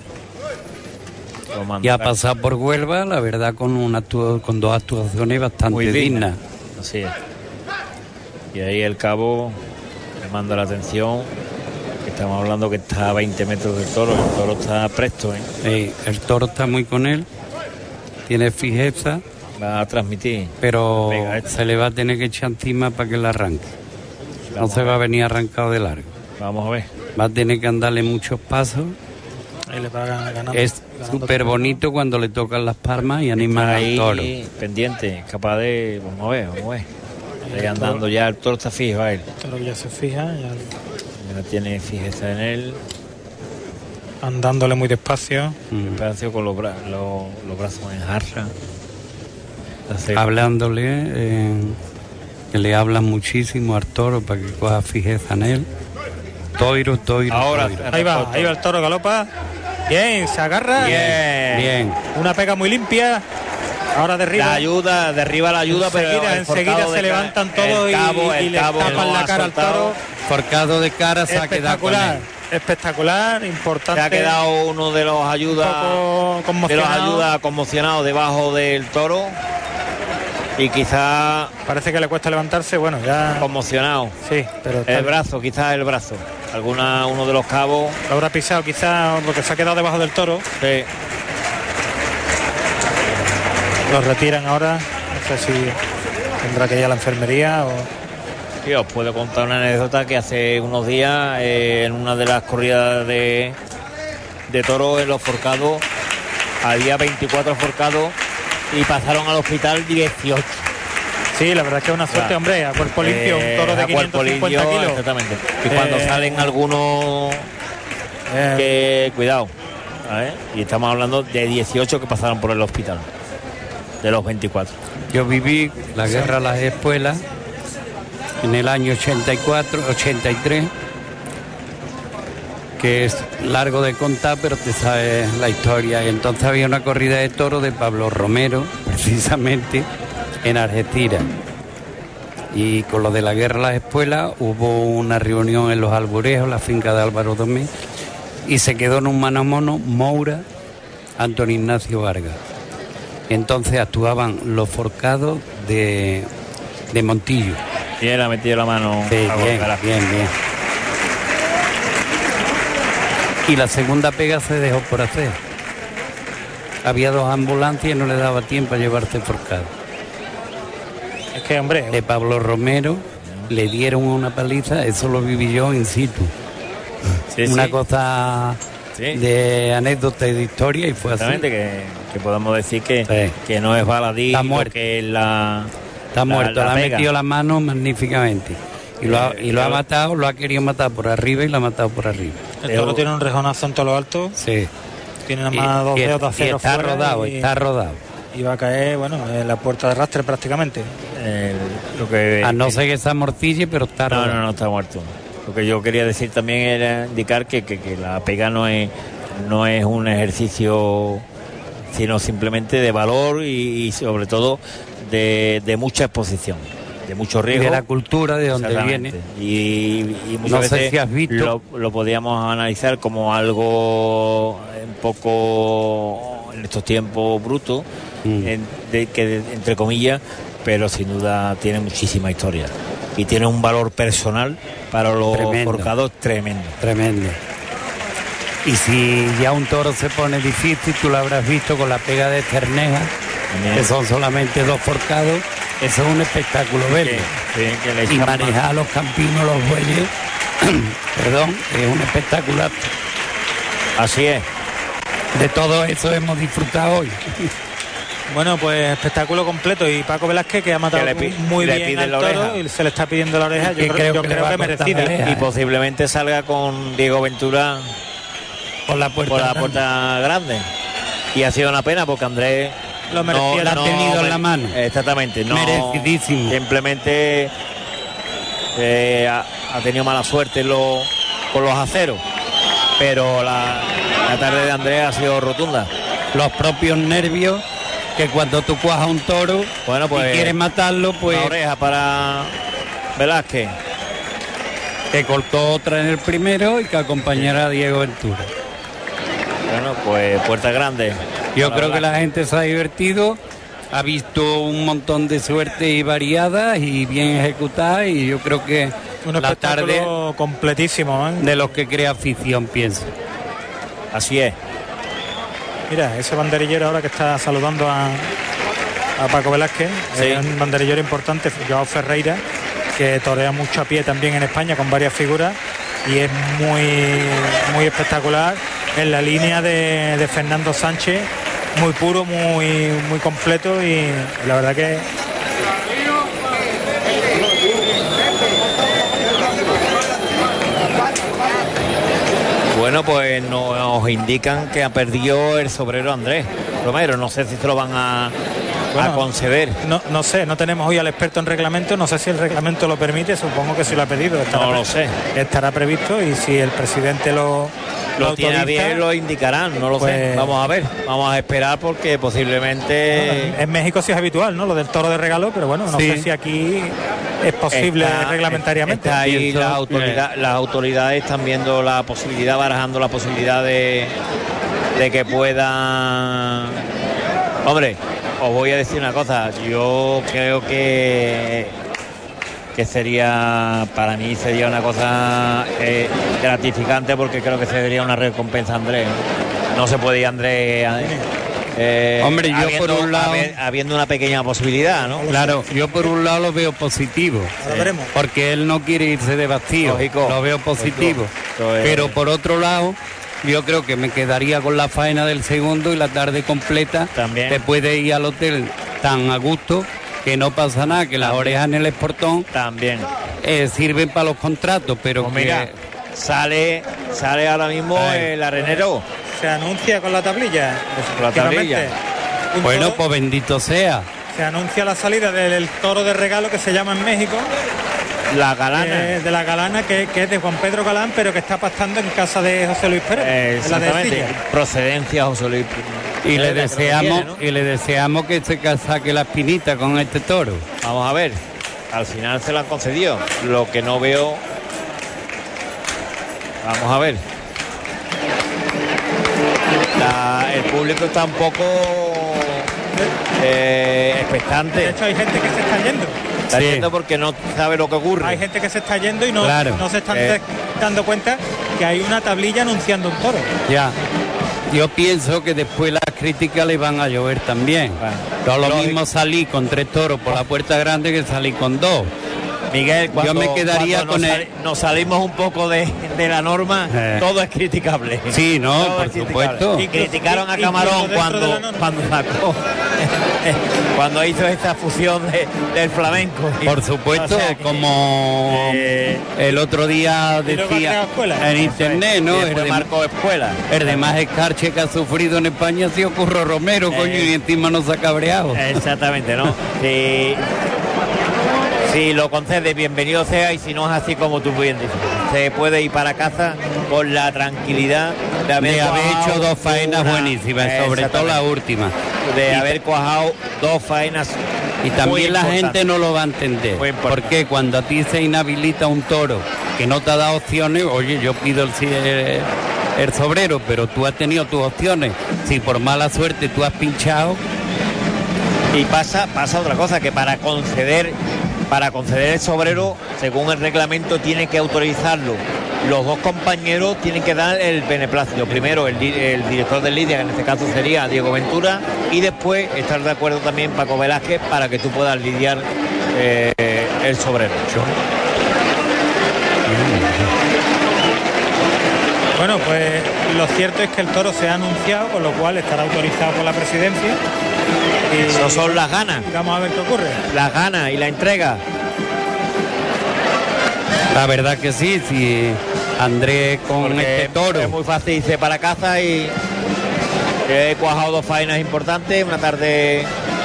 Y ha pasado por Huelva, la verdad, con dos actuaciones bastante dignas. Así es. Y ahí el cabo le manda la atención. Estamos hablando que está a 20 metros del toro. El toro está presto, ¿eh? El toro está muy con él. Tiene fijeza. Va a transmitir. Pero se le va a tener que echar encima para que la arranque. No se va a venir arrancado de largo. Vamos a ver. Va a tener que andarle muchos pasos. Ahí le va ganando, es súper bonito cuando le tocan las palmas y animan al toro. Pendiente, capaz de... Vamos a ver. Ahí andando ya, el toro está fijo a él. El toro ya se fija. Ya tiene fijeza en él. Andándole muy despacio. Despacio con los brazos en jarra. Hablándole que le hablan muchísimo al toro para que coja fijeza en él. Toiro. Ahora, toiro. Ahí va el toro, galopa. Bien, se agarra. Bien. Una pega muy limpia. Ahora derriba. Derriba la ayuda, pero enseguida se levantan todos y le tapan la cara al toro. Forcado de cara se ha quedado con él. Espectacular, importante. Se ha quedado uno de los ayudas conmocionados debajo del toro. Y quizá parece que le cuesta levantarse, bueno, ya conmocionado. Sí, pero el brazo. Uno de los cabos lo habrá pisado quizá porque se ha quedado debajo del toro. Sí. Lo retiran ahora, no sé si tendrá que ir a la enfermería o... Sí, os puedo contar una anécdota que hace unos días en una de las corridas de toros en los forcados había 24 forcados y pasaron al hospital 18. Sí, la verdad es que es una suerte, hombre, a cuerpo limpio, un toro de 550 kilos. Exactamente. Y cuando salen algunos que cuidado, ¿sabes? Y estamos hablando de 18 que pasaron por el hospital de los 24. Yo viví la guerra a las espuelas en el año 83, que es largo de contar, pero te sabes la historia. Y entonces había una corrida de toros de Pablo Romero, precisamente, en Algeciras. Y con lo de la guerra a las espuelas hubo una reunión en Los Alburejos, la finca de Álvaro Domé, y se quedó en un mano a mano Moura, Antonio Ignacio Vargas. Entonces actuaban los forcados de Montillo. Y él ha metido la mano. Sí, bien. Y la segunda pega se dejó por hacer. Había 2 ambulancias y no le daba tiempo a llevarse forcado. Es que, hombre... De Pablo Romero le dieron una paliza, eso lo viví yo in situ. Sí, una cosa de anécdota y de historia, y fue así. Que podamos decir que no es baladí, que es la... Está muerto, le ha metido la mano magníficamente. Y lo ha matado, lo ha querido matar por arriba y lo ha matado por arriba. El toro tiene un rejonazo en todo lo alto. Sí. Tiene nada más 2 dedos de acero está fuera. Está rodado. Y va a caer, en la puerta de arrastre prácticamente. A no ser que se amortille, pero está rodado. No, está muerto. Lo que yo quería decir también era indicar que la pega no es un ejercicio, sino simplemente de valor y sobre todo de mucha exposición, de mucho riesgo. Y de la cultura de donde viene. Y muchas veces sé si has visto. Lo podíamos analizar como algo un poco en estos tiempos bruto, entre comillas, pero sin duda tiene muchísima historia. Y tiene un valor personal para los forcados tremendo. Y si ya un toro se pone difícil, tú lo habrás visto con la pega de Cerneja, que son solamente 2 forcados, eso es un espectáculo verlo. Y manejar a los campinos, los bueyes, es un espectáculo. Así es. De todo eso hemos disfrutado hoy. Bueno, pues espectáculo completo, y Paco Velázquez, que ha matado muy bien al toro y se le está pidiendo la oreja, yo creo que merecida. Y posiblemente salga con Diego Ventura por la puerta grande. Y ha sido una pena porque Andrés lo merecía, la ha tenido en la mano. Exactamente, merecidísimo. Simplemente ha tenido mala suerte con los aceros, pero la tarde de Andrés ha sido rotunda. Los propios nervios, que cuando tú cuajas un toro y quieres matarlo, pues la oreja para Velázquez, que cortó otra en el primero y que acompañara a Diego Ventura. Bueno, pues puerta grande. Yo creo que la gente se ha divertido, ha visto un montón de suerte y variadas y bien ejecutadas, y yo creo que la tarde completísimo, de los que crea afición, pienso. Así es. Mira, ese banderillero ahora que está saludando a Paco Velázquez, es un banderillero importante, Joao Ferreira, que torea mucho a pie también en España con varias figuras, y es muy espectacular en la línea de Fernando Sánchez, muy puro, muy completo, y la verdad que bueno, pues nos indican que ha perdido el sobrero Andrés Romero. No sé si se lo van a a conceder. No sé, no tenemos hoy al experto en reglamento, no sé si el reglamento lo permite, supongo que si lo ha pedido. No lo sé. Estará previsto y si el presidente lo tiene a bien, lo indicarán, no lo sé. Vamos a ver, vamos a esperar porque posiblemente... En México sí es habitual, ¿no? Lo del toro de regalo, pero bueno, no sé si aquí es posible reglamentariamente. Está ahí las autoridades están viendo la posibilidad, barajando la posibilidad de que puedan... Hombre, os voy a decir una cosa, yo creo que sería, para mí sería una cosa gratificante, porque creo que sería una recompensa a Andrés. No se puede ir Andrés... Hombre, yo por un lado... habiendo una pequeña posibilidad, ¿no? Claro, yo por un lado lo veo positivo, porque él no quiere irse de vacío, lo veo positivo. Pero por otro lado, yo creo que me quedaría con la faena del segundo y la tarde completa. También. Te puedes ir al hotel tan a gusto que no pasa nada, que las orejas en el esportón también sirven para los contratos, pero pues mira, sale ahora mismo el arenero. Se anuncia con la tablilla. Bueno, pues bendito sea. Se anuncia la salida del toro de regalo que se llama en México. La Galana. De la Galana, que es de Juan Pedro Galán, pero que está pastando en casa de José Luis Pérez. Exactamente. Procedencia José Luis. Y le deseamos que se saque la espinita con este toro. Vamos a ver. Al final se lo han concedido. Lo que no veo... Vamos a ver. El público está un poco expectante. De hecho, hay gente que se está yendo. Está yendo porque no sabe lo que ocurre. Hay gente que se está yendo y no se están dando cuenta que hay una tablilla anunciando un toro. Ya. Yo pienso que después las críticas le van a llover también. No lo mismo salí con 3 toros por la puerta grande que salí con 2. Miguel, yo me quedaría con nos salimos un poco de la norma, todo es criticable. Sí, no, todo por supuesto. Y criticaron a Camarón cuando sacó, cuando hizo esta fusión del flamenco. Por supuesto, o sea, como el otro día decía en internet, ¿no? El de Marco Escuela. El de más escarche que ha sufrido en España ha sido Curro Romero, coño, y encima nos ha cabreado. Exactamente, ¿no? Si lo concede, bienvenido sea, y si no es así como tú bien dices, se puede ir para casa con la tranquilidad de haber hecho 2 faenas buenísimas, sobre todo la última. De haber cuajado 2 faenas. Y también la gente no lo va a entender, porque cuando a ti se inhabilita un toro que no te ha dado opciones, oye, yo pido el sobrero, pero tú has tenido tus opciones. Si por mala suerte tú has pinchado. Y pasa otra cosa, que para conceder el sobrero, según el reglamento, tiene que autorizarlo. Los 2 compañeros tienen que dar el beneplácito. Primero el director del Lidia, que en este caso sería Diego Ventura, y después estar de acuerdo también Paco Velázquez para que tú puedas lidiar el sobrero. Bueno, pues lo cierto es que el toro se ha anunciado, con lo cual estará autorizado por la presidencia. Eso son las ganas. Vamos a ver qué ocurre. Las ganas y la entrega. La verdad que sí, Andrés con este toro. Es muy fácil irse para casa y he cuajado 2 faenas importantes, una tarde.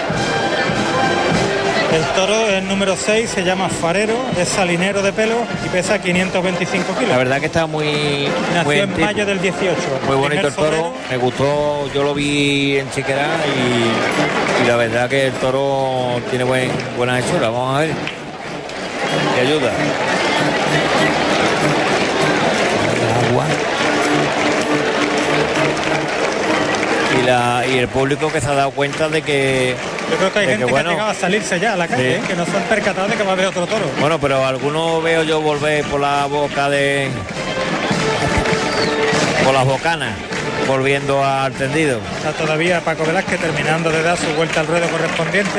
El toro es número 6, se llama Farero, es salinero de pelo y pesa 525 kilos. La verdad que está muy... Nació en mayo del 18. Muy bonito el toro, me gustó, yo lo vi en Chiquera y la verdad que el toro tiene buena hechura. Vamos a ver qué ayuda. Agua. Y el público que se ha dado cuenta de que... Yo creo que hay gente que ha llegado a salirse ya a la calle, que no se han percatado de que va a haber otro toro. Bueno, pero algunos veo yo volver por la boca por las bocanas, volviendo al tendido. Está todavía Paco Velázquez terminando de dar su vuelta al ruedo correspondiente.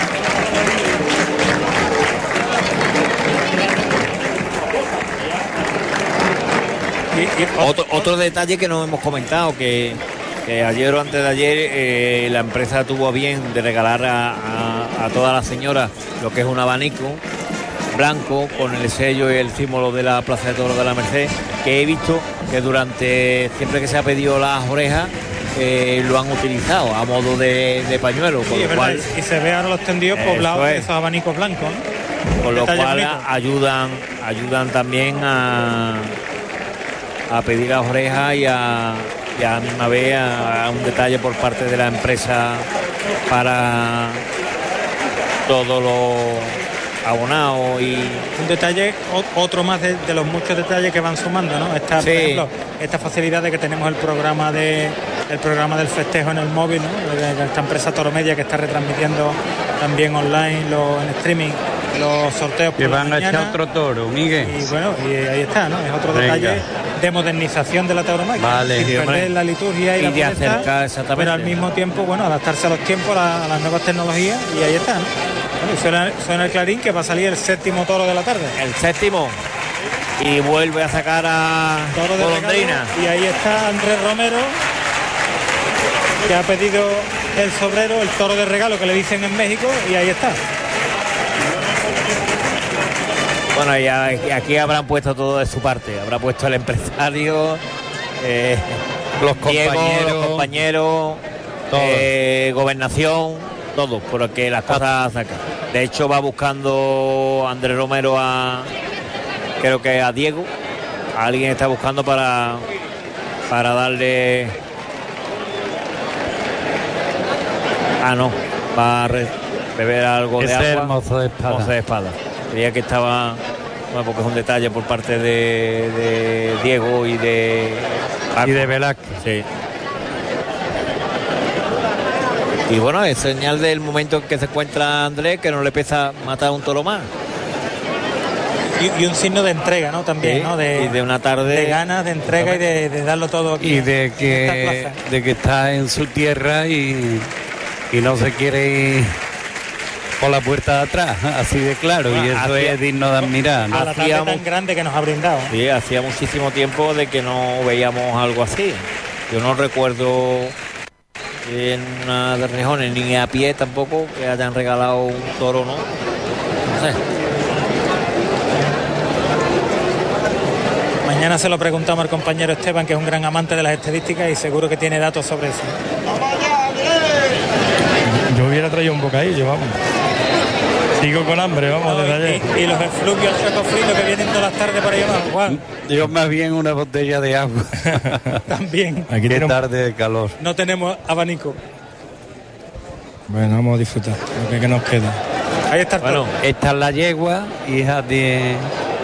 Otro detalle que no hemos comentado, que ayer o antes de ayer la empresa tuvo a bien de regalar a todas las señoras lo que es un abanico blanco con el sello y el símbolo de la Plaza de Toros de la Merced, que he visto que siempre que se ha pedido las orejas lo han utilizado a modo de pañuelo, con lo cual, y se ve ahora los tendidos poblados de esos abanicos blancos, ¿no? Con lo cual ayudan también a pedir las orejas y a la misma vez a un detalle por parte de la empresa para todos los abonados. Y un detalle, otro más de los muchos detalles que van sumando, ¿no? Por ejemplo, esta facilidad de que tenemos el programa del festejo en el móvil, ¿no? De esta empresa Toromedia, que está retransmitiendo también online en streaming los sorteos por que van la a echar otro toro, Miguel. Y bueno, y ahí está, ¿no? Es otro detalle de modernización de la tauromaquia, vale, sin perder la liturgia y la de acercar, exactamente, pero al mismo tiempo, bueno, adaptarse a los tiempos, a las nuevas tecnologías, y ahí está, ¿no? Bueno, suena el clarín, que va a salir el 7º toro de la tarde. El 7º, y vuelve a sacar a toro de Golondrina. Y ahí está Andrés Romero, que ha pedido el sobrero, el toro de regalo que le dicen en México, y ahí está. Bueno, y aquí habrán puesto todo de su parte. Habrá puesto el empresario, los compañeros, gobernación, todos, porque las cosas sacan. De hecho, va buscando Andrés Romero creo que a Diego. Alguien está buscando para darle. No, va a beber algo de agua. Mozo de espada. Creía que estaba, bueno, porque es un detalle por parte de Diego y de Velázquez. Sí. Y bueno, es señal del momento en que se encuentra Andrés, que no le pesa matar un toro más. Y un signo de entrega, ¿no? También, ¿no? Y de una tarde de ganas, de entrega y de darlo todo aquí. Y de que está en su tierra y no se quiere ir por la puerta de atrás, así de claro, y eso es digno de admirar, ¿no? A la tarde tan grande que nos ha brindado. Sí, hacía muchísimo tiempo de que no veíamos algo así. Yo no recuerdo en una de Rejones ni a pie tampoco que hayan regalado un toro, ¿no? No sé. Mañana se lo preguntamos al compañero Esteban, que es un gran amante de las estadísticas y seguro que tiene datos sobre eso. Yo hubiera traído un bocadillo, vamos. Sigo con hambre, vamos, desde ayer. Y los efluvios chocofritos que vienen todas las tardes por ahí abajo, Juan. Yo más bien una botella de agua. También. Aquí qué tarde de calor. No tenemos abanico. Bueno, vamos a disfrutar lo que nos queda. Ahí está el toro. Bueno, esta es la yegua, hija del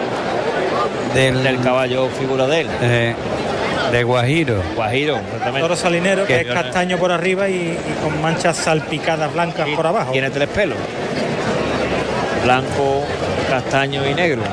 caballo figura de él. De Guajiro, exactamente. Toro salinero, que es castaño por arriba y con manchas salpicadas blancas por abajo. Tiene 3 pelos. Blanco, castaño y negro.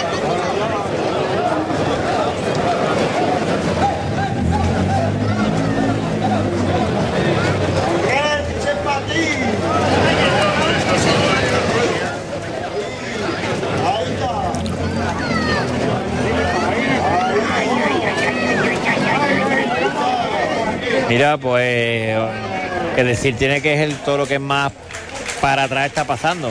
Mira, pues que decir tiene que es el toro que más para atrás está pasando.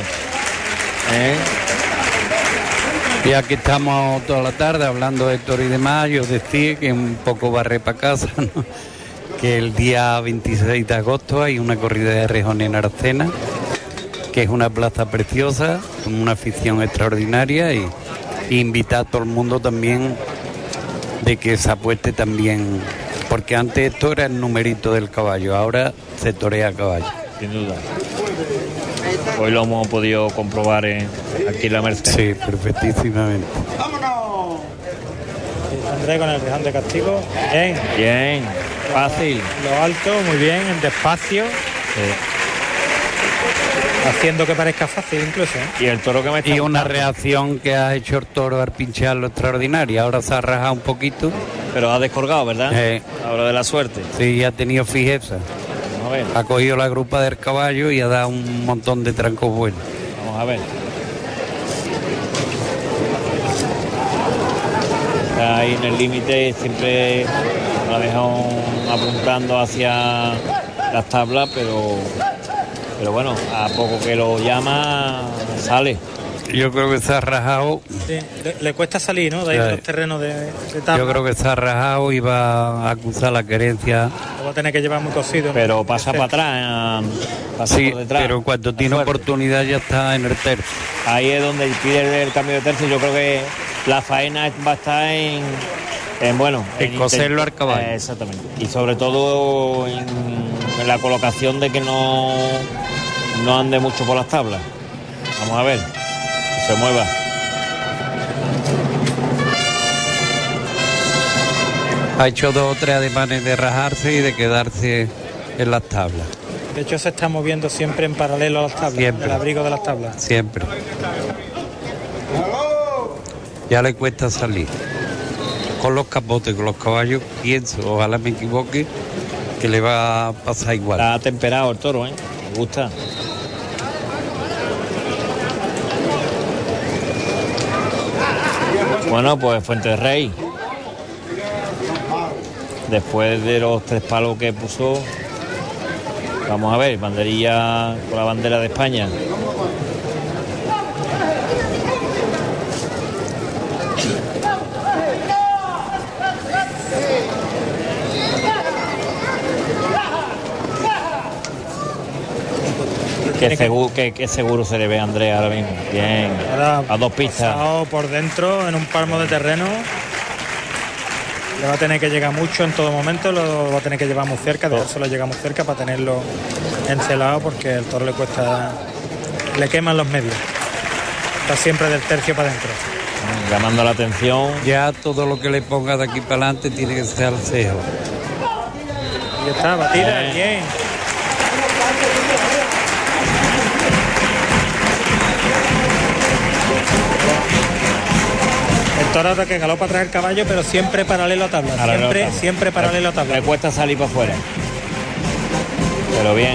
Y aquí estamos toda la tarde hablando de toro y demás. Yo decía que un poco barré para casa, ¿no? Que el día 26 de agosto hay una corrida de rejones en Arcena, que es una plaza preciosa, con una afición extraordinaria, y invitar a todo el mundo también de que se apueste también, porque antes esto era el numerito del caballo, ahora se torea a caballo. Sin duda. Hoy lo hemos podido comprobar aquí en la Merced. Sí, perfectísimamente. ¡Vámonos! Andrés con el rejón de castigo. Bien, fácil. Lo alto, muy bien, el despacio. Sí. Haciendo que parezca fácil incluso. Y el toro que me está Y una reacción que ha hecho el toro al pincharlo extraordinaria. Ahora se ha rajado un poquito. Pero ha descolgado, ¿verdad? Ahora de la suerte. Sí, ha tenido fijeza. Vamos a ver. Ha cogido la grupa del caballo y ha dado un montón de trancos buenos. Vamos a ver. Está ahí en el límite, siempre la dejan apuntando hacia las tablas, pero bueno, a poco que lo llama, sale. Yo creo que se ha rajado. Sí, le cuesta salir, ¿no? De ahí de los terrenos de tabla. Yo creo que se ha rajado y va a acusar la querencia. Lo va a tener que llevar muy cosido, ¿no? Pero pasa para atrás, pasa Sí, por detrás. pero cuando tiene Fuerte. oportunidad ya está en el tercio. Ahí es donde pide el cambio de tercio. Yo creo que la faena va a estar en coserlo al caballo. Exactamente. Y sobre todo en la colocación de que no ande mucho por las tablas. Vamos a ver. Que se mueva. Ha hecho 2 o 3 ademanes de rajarse y de quedarse en las tablas. De hecho, se está moviendo siempre en paralelo a las tablas, Siempre. el abrigo de las tablas. Siempre. Ya le cuesta salir. Con los capotes, con los caballos, pienso, ojalá me equivoque, que le va a pasar igual. Está temperado el toro, ¿eh? Me gusta. Bueno, pues Fuenterrey. Después de los 3 palos que puso, vamos a ver, banderilla con la bandera de España. Qué seguro se le ve a Andrés ahora mismo. Bien, Ahora, a 2 pistas. pasado por dentro, en un palmo de terreno. Le va a tener que llegar mucho en todo momento, lo va a tener que llevar muy cerca, dejárselo llegar muy cerca para tenerlo encelado, porque el toro le cuesta, le queman los medios. Está siempre del tercio para adentro. Llamando la atención. Ya todo lo que le ponga de aquí para adelante tiene que ser al cejo. Y ya está, batida, bien. El toro ahora que galopa atrás el caballo, pero siempre paralelo a tabla. Siempre paralelo a tabla. Le cuesta salir para afuera. Pero bien.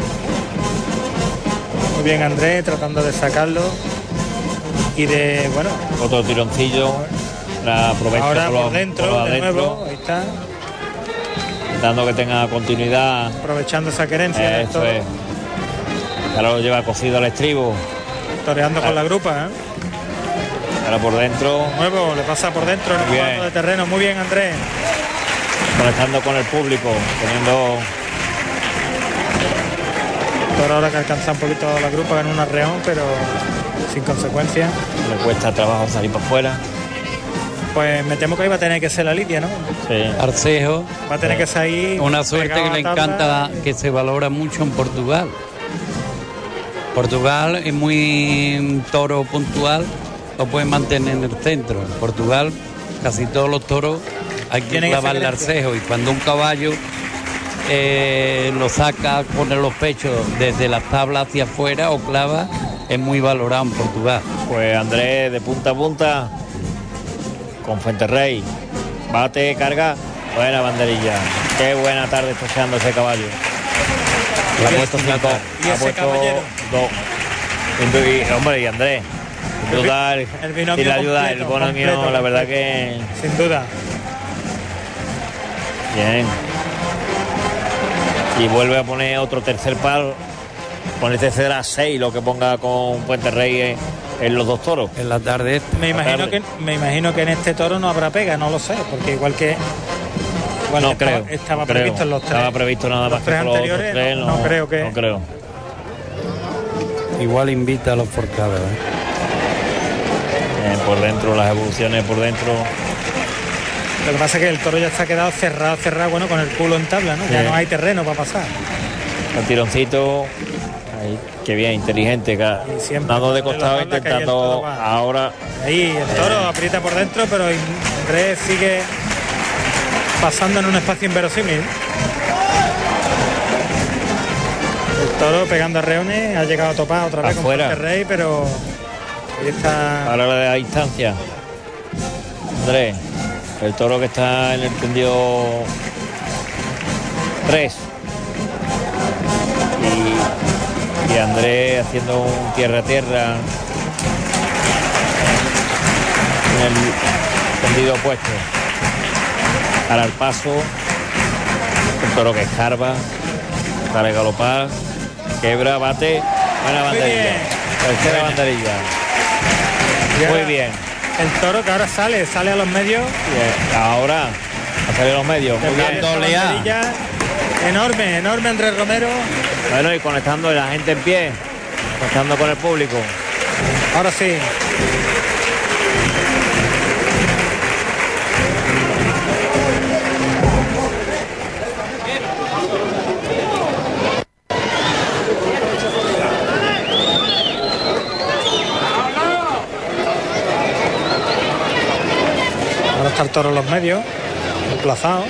Muy bien Andrés, tratando de sacarlo. Y de, bueno... Otro tironcillo. Aprovecha ahora por dentro, de nuevo. Ahí está. Dando que tenga continuidad. Aprovechando esa querencia. Eso es. Ahora lo lleva cosido al estribo. Toreando con la grupa, ¿eh? Ahora por dentro. Nuevo, le pasa por dentro en el palmo de terreno. Muy bien, Andrés. Conectando con el público, teniendo. Toro ahora que alcanza un poquito la grupa en un arreón, pero sin consecuencia. Le cuesta trabajo salir para afuera. Pues me temo que ahí va a tener que ser la lidia, ¿no? Sí. Arcejo. Va a tener que salir. Una suerte que le encanta, que se valora mucho en Portugal. Portugal es muy toro puntual, lo pueden mantener en el centro. En Portugal casi todos los toros hay que clavarle arcejo, y cuando un caballo lo saca, pone los pechos desde las tablas hacia afuera o clava, es muy valorado en Portugal. Pues Andrés de punta a punta con Fuenterrey. Bate, carga, buena banderilla. Qué buena tarde está echando ese caballo. Le ha puesto 5, ha puesto 2. Y, hombre, y Andrés, sin duda, el binomio y la ayuda, completo, el binomio, completo, la verdad que... Sin duda. Bien. Y vuelve a poner otro tercer palo. Con este será 6 lo que ponga con Fuenterrey en los 2 toros. En la tarde. Me imagino que en este toro no habrá pega, no lo sé, porque igual que no creo. Estaba previsto en los 3. Estaba previsto nada más los 3 anteriores. Los 3, no creo que. No creo. Igual invita a los forcados. Por dentro, las evoluciones por dentro. Lo que pasa es que el toro ya está quedado cerrado, bueno, con el culo en tabla, ¿no? Sí. Ya no hay terreno para pasar. El tironcito. Ahí, qué bien, inteligente. Dando de costado, intentando ahora. Ahí el toro aprieta por dentro, pero Andrés sigue pasando en un espacio inverosímil. El toro pegando arreones, ha llegado a topar otra vez afuera con Rey, pero ahí está. Ahora la de la distancia. Andrés, el toro que está en el tendido 3. Y Andrés haciendo un tierra a tierra en el tendido opuesto. Para el paso, el toro que escarba, para galopar, quebra, bate, buena banderilla. Tercera banderilla. Muy bien. El toro que ahora sale a los medios. Bien. Ahora a salir a los medios. Muy bien. Enorme Andrés Romero. Bueno, y conectando la gente en pie, conectando con el público. Ahora sí. Ahora está el toro en los medios, emplazado.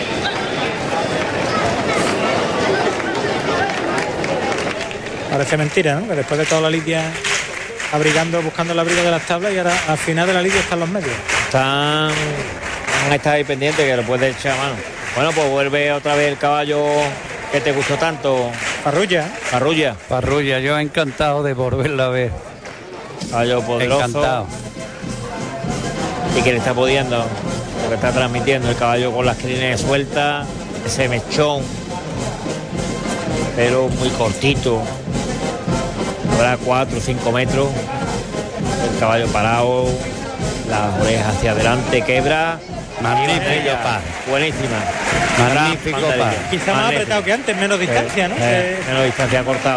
Parece mentira, ¿no? Que después de toda la lidia buscando el abrigo de las tablas y ahora al final de la lidia están los medios. Han estado ahí pendientes que lo puede echar a mano. Bueno, pues vuelve otra vez el caballo que te gustó tanto. Parrulla, yo encantado de volverla a ver. Caballo poderoso. Encantado. Y que le está pudiendo, lo que está transmitiendo el caballo con las crines sueltas, ese mechón, pero muy cortito. Habrá 4 o 5 metros, el caballo parado, las orejas hacia adelante, quebra. Magnífico par. Buenísima. Magnífico par. Quizá más apretado que antes, menos distancia, ¿no? Menos distancia, cortado.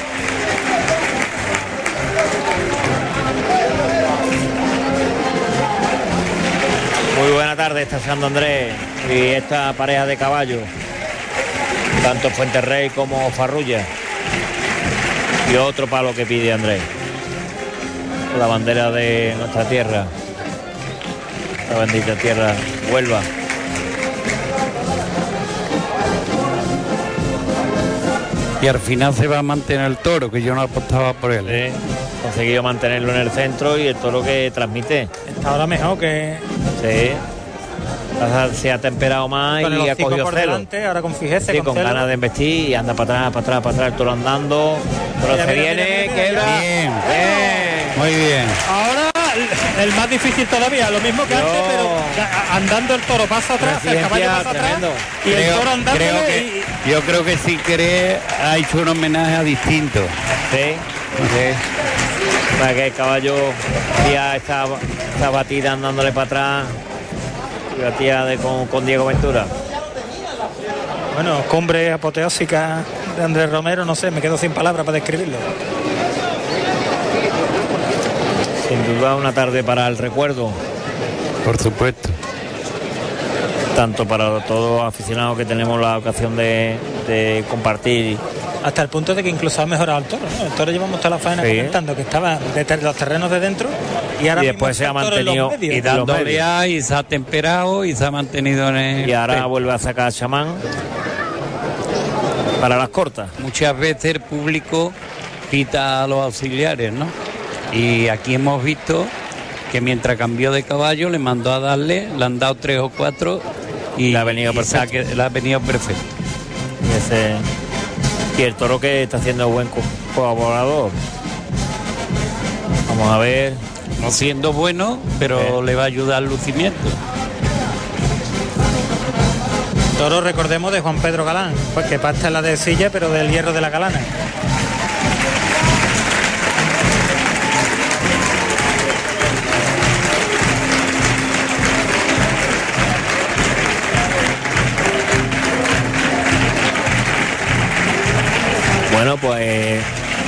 Muy buena tarde, está San Andrés y esta pareja de caballos, tanto Fuenterrey como Farrulla. Y otro palo que pide Andrés, la bandera de nuestra tierra, la bendita tierra Huelva. Y al final se va a mantener el toro, que yo no apostaba por él. Sí, conseguido mantenerlo en el centro y el toro que transmite. Está ahora mejor que... Sí. Se ha temperado más y ha cogido celo. Ahora con fijeza, sí, con ganas de embestir y anda para atrás, el toro andando. Pero se viene, quebra. Bien. Muy bien. Ahora el más difícil todavía, lo mismo que antes, pero andando el toro pasa atrás, el caballo pasa atrás y el toro andando. Yo creo que si querés ha hecho un homenaje a distinto. Sí. Para que el caballo ya está batida andándole para atrás. La tía con Diego Ventura. Bueno, cumbre apoteósica de Andrés Romero, no sé, me quedo sin palabras para describirlo. Sin duda una tarde para el recuerdo. Por supuesto. Tanto para todos los aficionados que tenemos la ocasión de compartir. Hasta el punto de que incluso ha mejorado el toro, ¿no? El toro llevamos toda la faena comentando que estaba de los terrenos de dentro y ahora después se ha mantenido y dándole a y se ha temperado y se ha mantenido en el... Y ahora vuelve a sacar a Chamán para las cortas. Muchas veces el público pita a los auxiliares, ¿no? Y aquí hemos visto que mientras cambió de caballo le mandó a darle, le han dado 3 o 4 y le ha venido perfecto. Le ha venido perfecto. Y el toro que está haciendo buen colaborador. Vamos a ver. No siendo bueno, pero le va a ayudar al lucimiento. Toro, recordemos, de Juan Pedro Galán, pues que pasta la de silla, pero del hierro de la Galana. Bueno, pues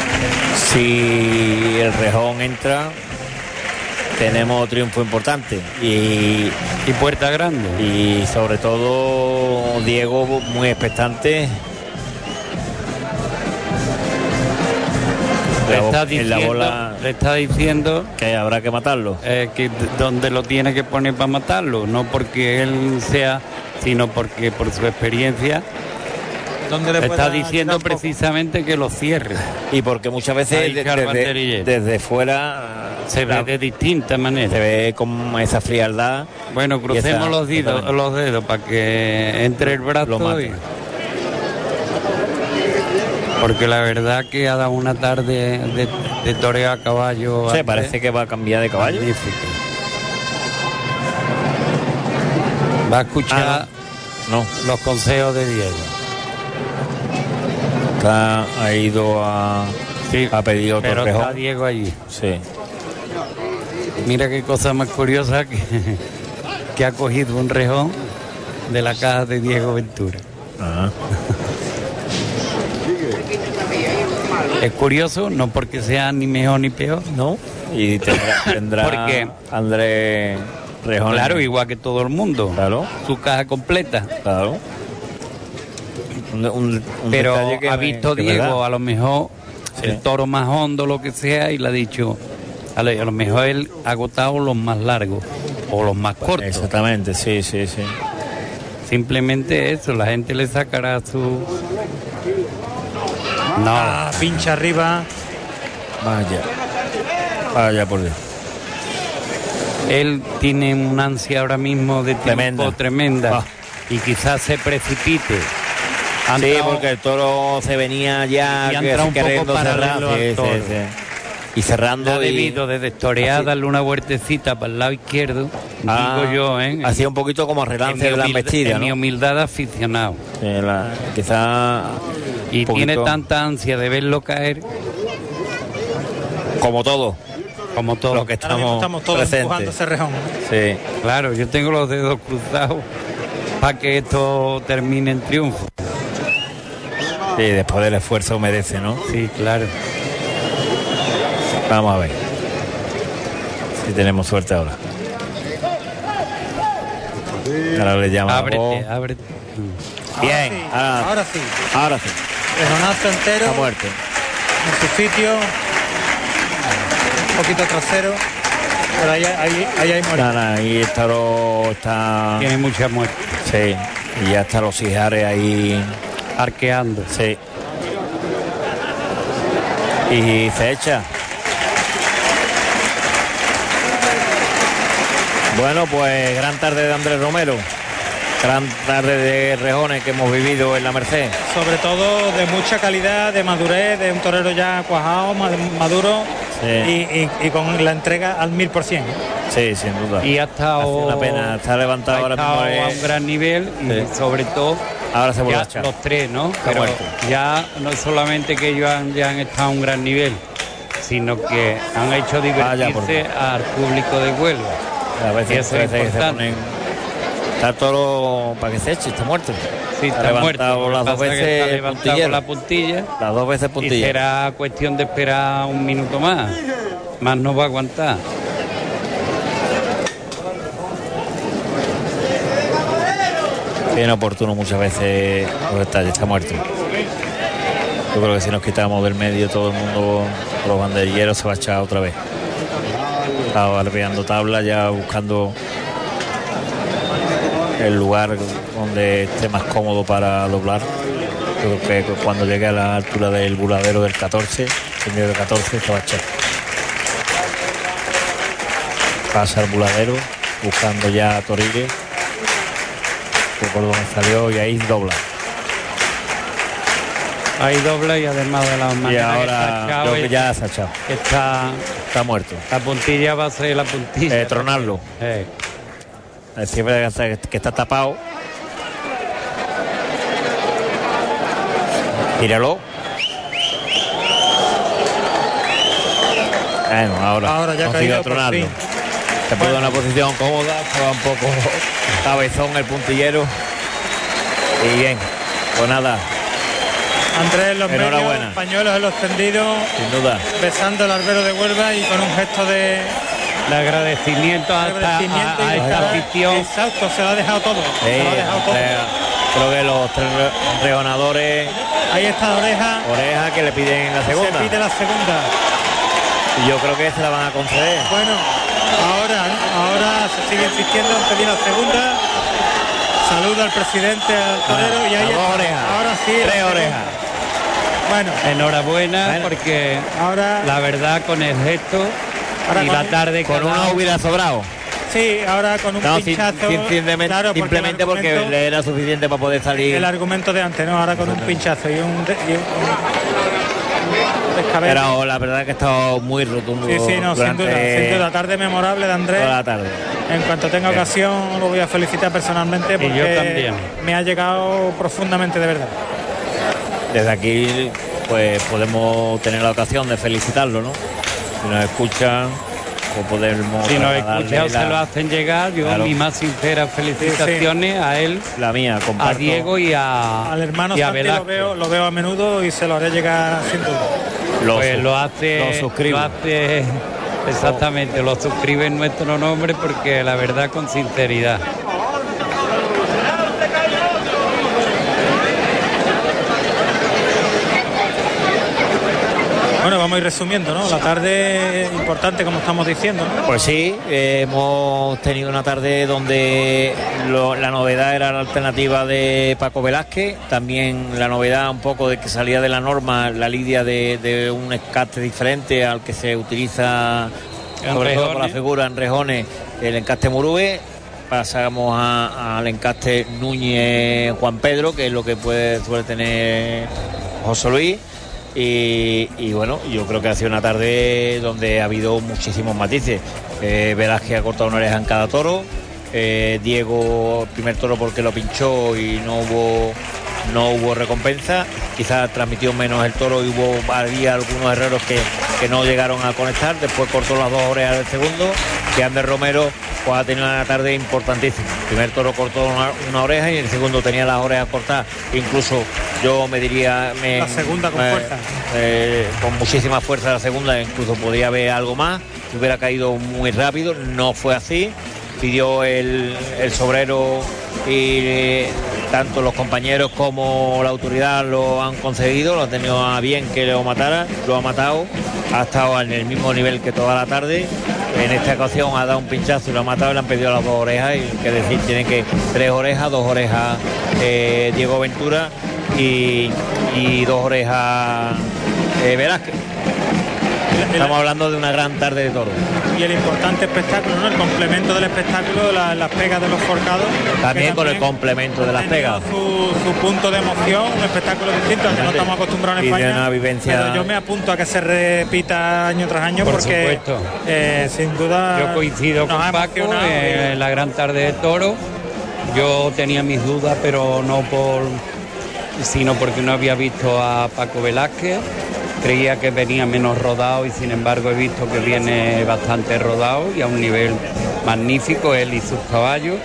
si el Rejón entra, tenemos triunfo importante y puerta grande. Y sobre todo Diego muy expectante. Le está diciendo que habrá que matarlo. Que donde lo tiene que poner para matarlo, no porque él sea, sino porque por su experiencia. Le está diciendo precisamente que lo cierre. Y porque muchas veces desde fuera se ve de distintas maneras. Se ve con esa frialdad. Bueno, crucemos los dedos para que entre el brazo. Porque la verdad que ha dado una tarde de toreo a caballo. Sí, parece que va a cambiar de caballo. Magnífico. Va a escuchar los consejos de Diego. Ha ido ha pedido otro pero Rejón. Está Diego allí. Sí. Mira qué cosa más curiosa que ha cogido un rejón de la caja de Diego Ventura. Ajá. Es curioso, no porque sea ni mejor ni peor, ¿no? Y tendrá porque Andrés Rejón. Claro, igual que todo el mundo. Claro. Su caja completa. Claro. Pero ha visto Diego, a lo mejor el toro más hondo, lo que sea, y le ha dicho, a lo mejor él ha agotado los más largos o los más cortos. Exactamente, sí. Simplemente eso, la gente le sacará su... No, pincha arriba. Vaya por Dios. Él tiene un ansia ahora mismo de tiempo tremenda. Y quizás se precipite. Sí, porque el toro se venía ya queriendo cerrar. Y cerrando. Ha debido de destorear, darle una vueltecita para el lado izquierdo, digo yo, hacía un poquito como relance de la embestida, ¿no? Mi humildad de aficionado. Quizá. Y tiene tanta ansia de verlo caer. Como todo. Lo que estamos todos presentes. Empujando ese rejón. Sí. Claro, yo tengo los dedos cruzados para que esto termine en triunfo. Sí, después del esfuerzo merece, ¿no? Sí, claro. Vamos a ver si tenemos suerte ahora. Ahora le llama. Ábrete. Bien, ahora sí. Rejonazo entero. Está muerto. En su sitio. Un poquito trasero. Pero ahí hay muerte. Ahí el toro está. Tiene mucha muerte. Sí. Y ya están los Ijares ahí. Arqueando. Sí. Y se echa. Bueno, pues gran tarde de Andrés Romero. Gran tarde de rejones que hemos vivido en la Merced. Sobre todo de mucha calidad, de madurez, de un torero ya cuajado, maduro, sí. y con la entrega al 1000%. Sí, sin duda. Y ha estado una pena, está levantado ahora mismo a un gran nivel y sobre todo ahora se vuelve a echar. Los tres, ¿no? Pero ya no es solamente que ellos ya han estado a un gran nivel, sino que han hecho divertirse al público de Huelva. A veces que se ponen. Está el toro para que se eche, está muerto. Sí, está muerto. Las dos veces la puntilla. Las dos veces puntilla. Y será cuestión de esperar un minuto más. Más no va a aguantar. Bien oportuno muchas veces los detalles, está muerto. Yo creo que si nos quitamos del medio todo el mundo, los banderilleros, se va a echar otra vez. Estaba arreando tabla, ya buscando el lugar donde esté más cómodo para doblar. Yo creo que cuando llegue a la altura del buladero del 14, el medio del 14, se va a echar. Pasa el buladero, buscando ya a Torille, por donde salió, y ahí dobla. Ahí dobla y además de la manera y ahora creo que ya se ha echado. Está muerto. La puntilla va a ser la puntilla. Tronarlo. Siempre que está tapado. Tíralo. Bueno, ahora ya consigue tronarlo. Se puso en una posición cómoda, estaba un poco cabezón el puntillero. Y bien, pues nada. Andrés, los medios, pañuelos en los tendidos, sin duda, besando el albero de Huelva y con un gesto de agradecimiento a esta afición. Exacto, se lo ha dejado todo. Sí, se lo ha dejado todo. Creo que los tres rejonadores. Ahí está Oreja que le piden la segunda. Se pide la segunda. Y yo creo que se la van a conceder. Bueno, ahora se sigue insistiendo en pedir la segunda. Saluda al presidente, al torero, y ahí ahora sí. 3 orejas. Bueno, enhorabuena, porque ahora la verdad con el gesto y la tarde con uno hubiera sobrado. Sí, ahora con un pinchazo. Simplemente porque le era suficiente para poder salir. El argumento de antes, ¿no? Ahora con un pinchazo y un pero la verdad que ha estado muy rotundo. Sí, no, sin duda. Tarde memorable de Andrés. Toda la tarde. En cuanto tenga ocasión lo voy a felicitar personalmente porque yo también. Me ha llegado profundamente de verdad. Desde aquí pues podemos tener la ocasión de felicitarlo, ¿no? Si nos escuchan, pues podemos... Si nos escucha o se lo hacen llegar, yo Claro. mis más sinceras felicitaciones a él, La mía, comparto. a Diego y Al hermano y a Santi Velázquez. lo veo a menudo y se lo haré llegar sin duda. Pues lo hace, suscribo. Exactamente, lo suscribe en nuestro nombre porque la verdad con sinceridad. Bueno, vamos a ir resumiendo, ¿no? La tarde importante, como estamos diciendo, ¿no? Pues sí, hemos tenido una tarde donde la novedad era la alternativa de Paco Velázquez, también la novedad un poco de que salía de la norma la lidia de un encaste diferente al que se utiliza sobre todo por la figura en Rejones, el encaste Murube. Pasamos al encaste Núñez Juan Pedro, que es lo que suele tener José Luis. Y bueno, yo creo que ha sido una tarde donde ha habido muchísimos matices. Velázquez ha cortado una oreja en cada toro. Diego, primer toro porque lo pinchó y no hubo recompensa. Quizás transmitió menos el toro y había algunos herreros que no llegaron a conectar. Después cortó las dos orejas del segundo. Y Ander Romero pues ha tenido una tarde importantísima. El primer toro cortó una oreja y el segundo tenía las orejas cortadas. Incluso yo me diría... La segunda con fuerza. Con muchísima fuerza la segunda, incluso podría haber algo más. Si hubiera caído muy rápido, no fue así. Pidió el sobrero y tanto los compañeros como la autoridad lo han concedido, lo ha tenido a bien que lo matara, lo ha matado, ha estado en el mismo nivel que toda la tarde. En esta ocasión ha dado un pinchazo y lo ha matado y le han pedido las dos orejas, y que decir, tiene que 3 orejas, 2 orejas Diego Ventura y 2 orejas Velázquez. Estamos hablando de una gran tarde de toros. Y el importante espectáculo, ¿no? El complemento del espectáculo, las pegas de los forcados. También con el complemento de las pegas. Su punto de emoción, un espectáculo distinto al que no estamos acostumbrados en Y de España. una vivencia... Pero yo me apunto a que se repita año tras año Por porque supuesto. Sin duda Yo coincido con Paco en la gran tarde de toro. Yo tenía mis dudas, pero sino porque no había visto a Paco Velázquez. Creía que venía menos rodado y sin embargo he visto que viene bastante rodado y a un nivel magnífico, él y sus caballos.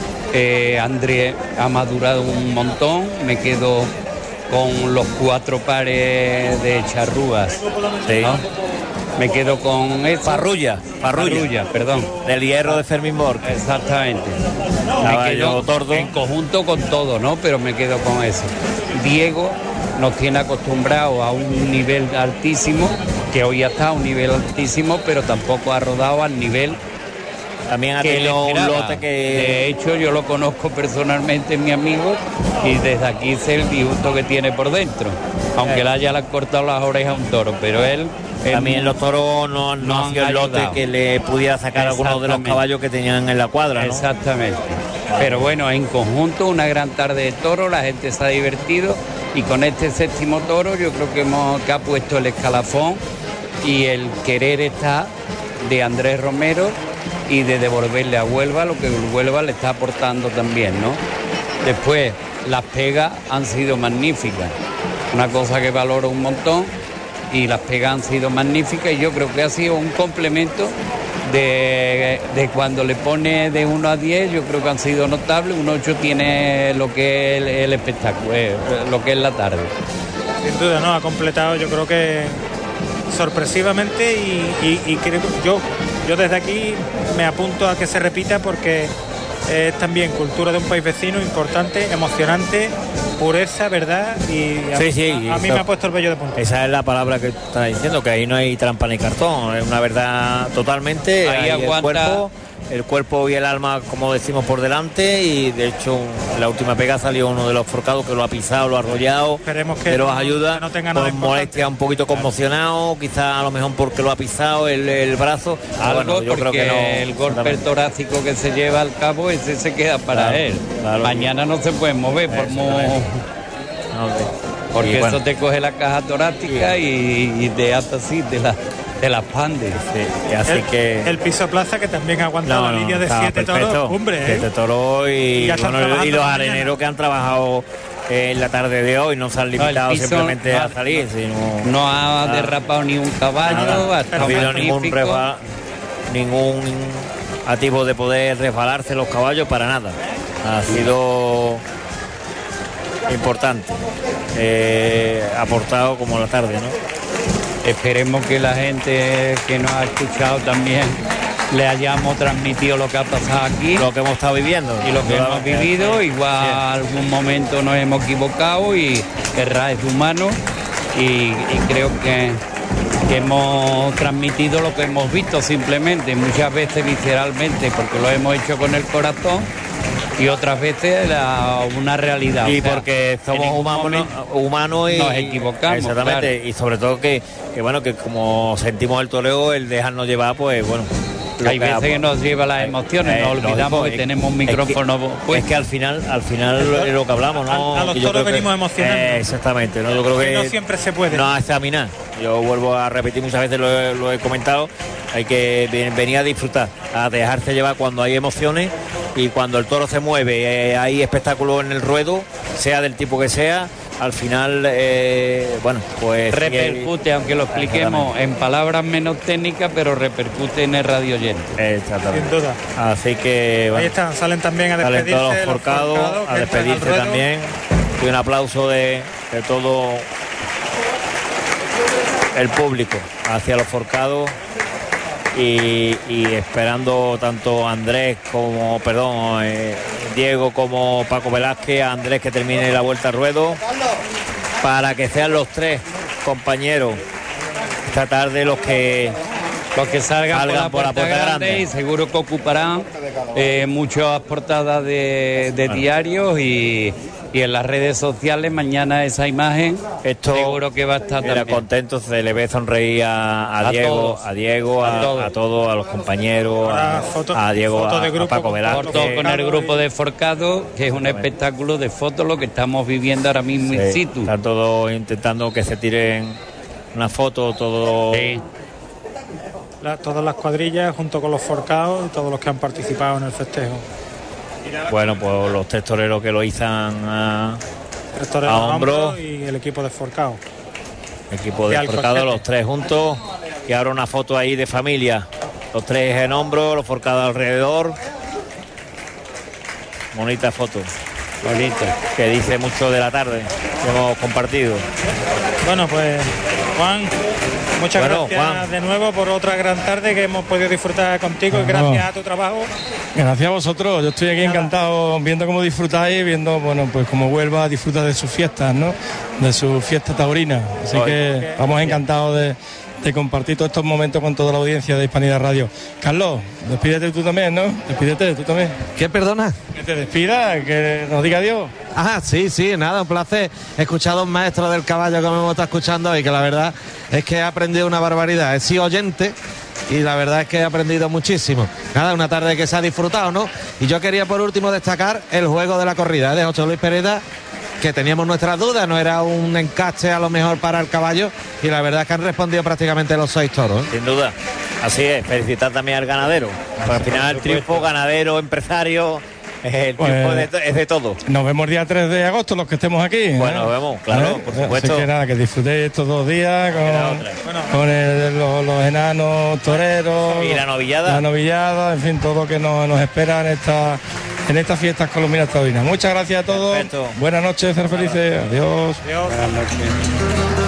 André ha madurado un montón, me quedo con los 4 pares de charrúas, Sí. ¿no? Me quedo con eso. Parrulla, perdón. Del hierro de Fermín Borges. Exactamente. Caballo Me quedo tordo. en conjunto con todo, ¿no? Pero me quedo con eso. Diego nos tiene acostumbrados a un nivel altísimo, que hoy está a un nivel altísimo, pero tampoco ha rodado al nivel También ha que tenido le un esperaba. lote que... De hecho, yo lo conozco personalmente, mi amigo, y desde aquí sé el disgusto que tiene por dentro. Aunque le haya cortado las orejas a un toro, pero él... También los toros no han sido el lote ayudado. que le pudiera sacar algunos de los Exactamente. caballos que tenían en la cuadra, ¿no? Exactamente. Pero bueno, en conjunto, una gran tarde de toro, la gente se ha divertido y con este 7º toro yo creo que ha puesto el escalafón y el querer está de Andrés Romero y de devolverle a Huelva lo que Huelva le está aportando también, ¿no? Después, las pegas han sido magníficas, una cosa que valoro un montón, y las pegas han sido magníficas y yo creo que ha sido un complemento de cuando le pone de 1 a 10, yo creo que han sido notables. Un 8 tiene lo que es el espectáculo, lo que es la tarde. Sin duda, ¿no? Ha completado, yo creo que sorpresivamente y creo yo desde aquí me apunto a que se repita porque es también cultura de un país vecino importante, emocionante, pureza, verdad, y a mí me ha puesto el vello de punta. Esa es la palabra que estás diciendo, que ahí no hay trampa ni cartón, es una verdad totalmente. Ahí aguanta. El cuerpo y el alma, como decimos, por delante, y de hecho en la última pega salió uno de los forcados que lo ha pisado, lo ha arrollado. Esperemos que de los ayuda, que no tenga nada con importante. molestia, un poquito conmocionado, quizás a lo mejor porque lo ha pisado el brazo. Algo, Bueno, yo porque creo que no, el golpe torácico que se lleva al cabo, ese se queda para Claro, él. claro. Mañana no se puede mover por porque Y bueno, eso te coge la caja torácica y te ata así, te la expande. sí, así que... El piso plaza que también ha aguantado la línea de 7 toros, hombre, 7 toros y ya están trabajando los mañana. areneros que han trabajado en la tarde de hoy no se han limitado piso simplemente no a ha- salir, sino No ha derrapado ni un caballo, nada. ha No estado ha habido ningún magnífico. ningún ativo de poder resbalarse los caballos para nada. Ha sido importante, aportado como la tarde, ¿no? Esperemos que la gente que nos ha escuchado también le hayamos transmitido lo que ha pasado aquí, lo que hemos estado viviendo y lo que hemos vivido. Igual algún momento nos hemos equivocado y errar es humano, y creo que hemos transmitido lo que hemos visto, simplemente, muchas veces visceralmente, porque lo hemos hecho con el corazón, y otras veces una realidad. Y porque somos humanos y nos equivocamos. Exactamente, claro. Y sobre todo que bueno, que como sentimos el toreo, el dejarnos llevar, pues bueno. Hay veces que nos lleva las emociones, nos olvidamos que tenemos un micrófono. Es que al final es lo que hablamos, ¿no? A los toros venimos emocionando. Exactamente, ¿no? Yo creo que no siempre se puede. No examinar. Yo vuelvo a repetir, muchas veces lo he comentado, hay que venir a disfrutar, a dejarse llevar cuando hay emociones, y cuando el toro se mueve, hay espectáculo en el ruedo, sea del tipo que sea. Al final, bueno, pues repercute, aunque lo expliquemos en palabras menos técnicas, pero repercute en el radio oyente. Exactamente. Sin duda. Así que bueno, ahí están, salen también a despedirse. Salen todos los forcados a despedirse también. Y un aplauso de todo el público hacia los forcados. Y esperando tanto Andrés como, Diego como Paco Velázquez, a Andrés que termine la vuelta al ruedo, para que sean los tres compañeros esta tarde los que salgan por la puerta grande, y seguro que ocuparán muchas portadas de diarios y en las redes sociales. Mañana esa imagen seguro que va a estar también. Contento, se le ve sonreír a Diego, a todos, a los compañeros, a Diego, a Paco Velázquez. Con el grupo de Forcado, que es un espectáculo de fotos, lo que estamos viviendo ahora mismo in situ. Están todos intentando que se tiren una foto, todo. Sí. Todas las cuadrillas junto con los forcados y todos los que han participado en el festejo. Bueno, pues los tres toreros que lo izan a hombro y el equipo de forcado. Equipo de forcado, los tres juntos, y ahora una foto ahí de familia, los tres en hombro, los forcados alrededor. Bonita foto, bonita, que dice mucho de la tarde que hemos compartido. Bueno, pues Juan, muchas gracias, Juan, de nuevo por otra gran tarde que hemos podido disfrutar contigo, y gracias a tu trabajo. Gracias a vosotros, yo estoy aquí encantado viendo cómo disfrutáis, viendo, bueno, pues como Huelva disfruta de sus fiestas, ¿no? De su fiesta taurina. Así que vamos encantados de compartir todos estos momentos con toda la audiencia de Hispanidad Radio. Carlos, despídete tú también, ¿no? Despídete tú también. ¿Qué, perdona? Que te despida, que nos diga adiós. Ah, sí, nada, un placer. He escuchado a un maestro del caballo que me hemos estado escuchando hoy, que la verdad es que he aprendido una barbaridad. He sido oyente y la verdad es que he aprendido muchísimo. Nada, una tarde que se ha disfrutado, ¿no? Y yo quería por último destacar el juego de la corrida de José Luis Pereda, que teníamos nuestras dudas, no era un encaste a lo mejor para el caballo, y la verdad es que han respondido prácticamente los 6 toros. Sin duda, así es, felicitar también al ganadero, porque al final el triunfo, ganadero, empresario, el triunfo es de todo. Nos vemos el día 3 de agosto, los que estemos aquí. Bueno, nos vemos, claro, por supuesto. Así que nada, que disfrutéis estos 2 días con los enanos toreros. Y la novillada. La novillada, en fin, todo lo que nos espera en estas fiestas colombinas taurinas. Muchas gracias a todos. Perfecto. Buenas noches, ser felices. Adiós. Adiós. Buenas noches.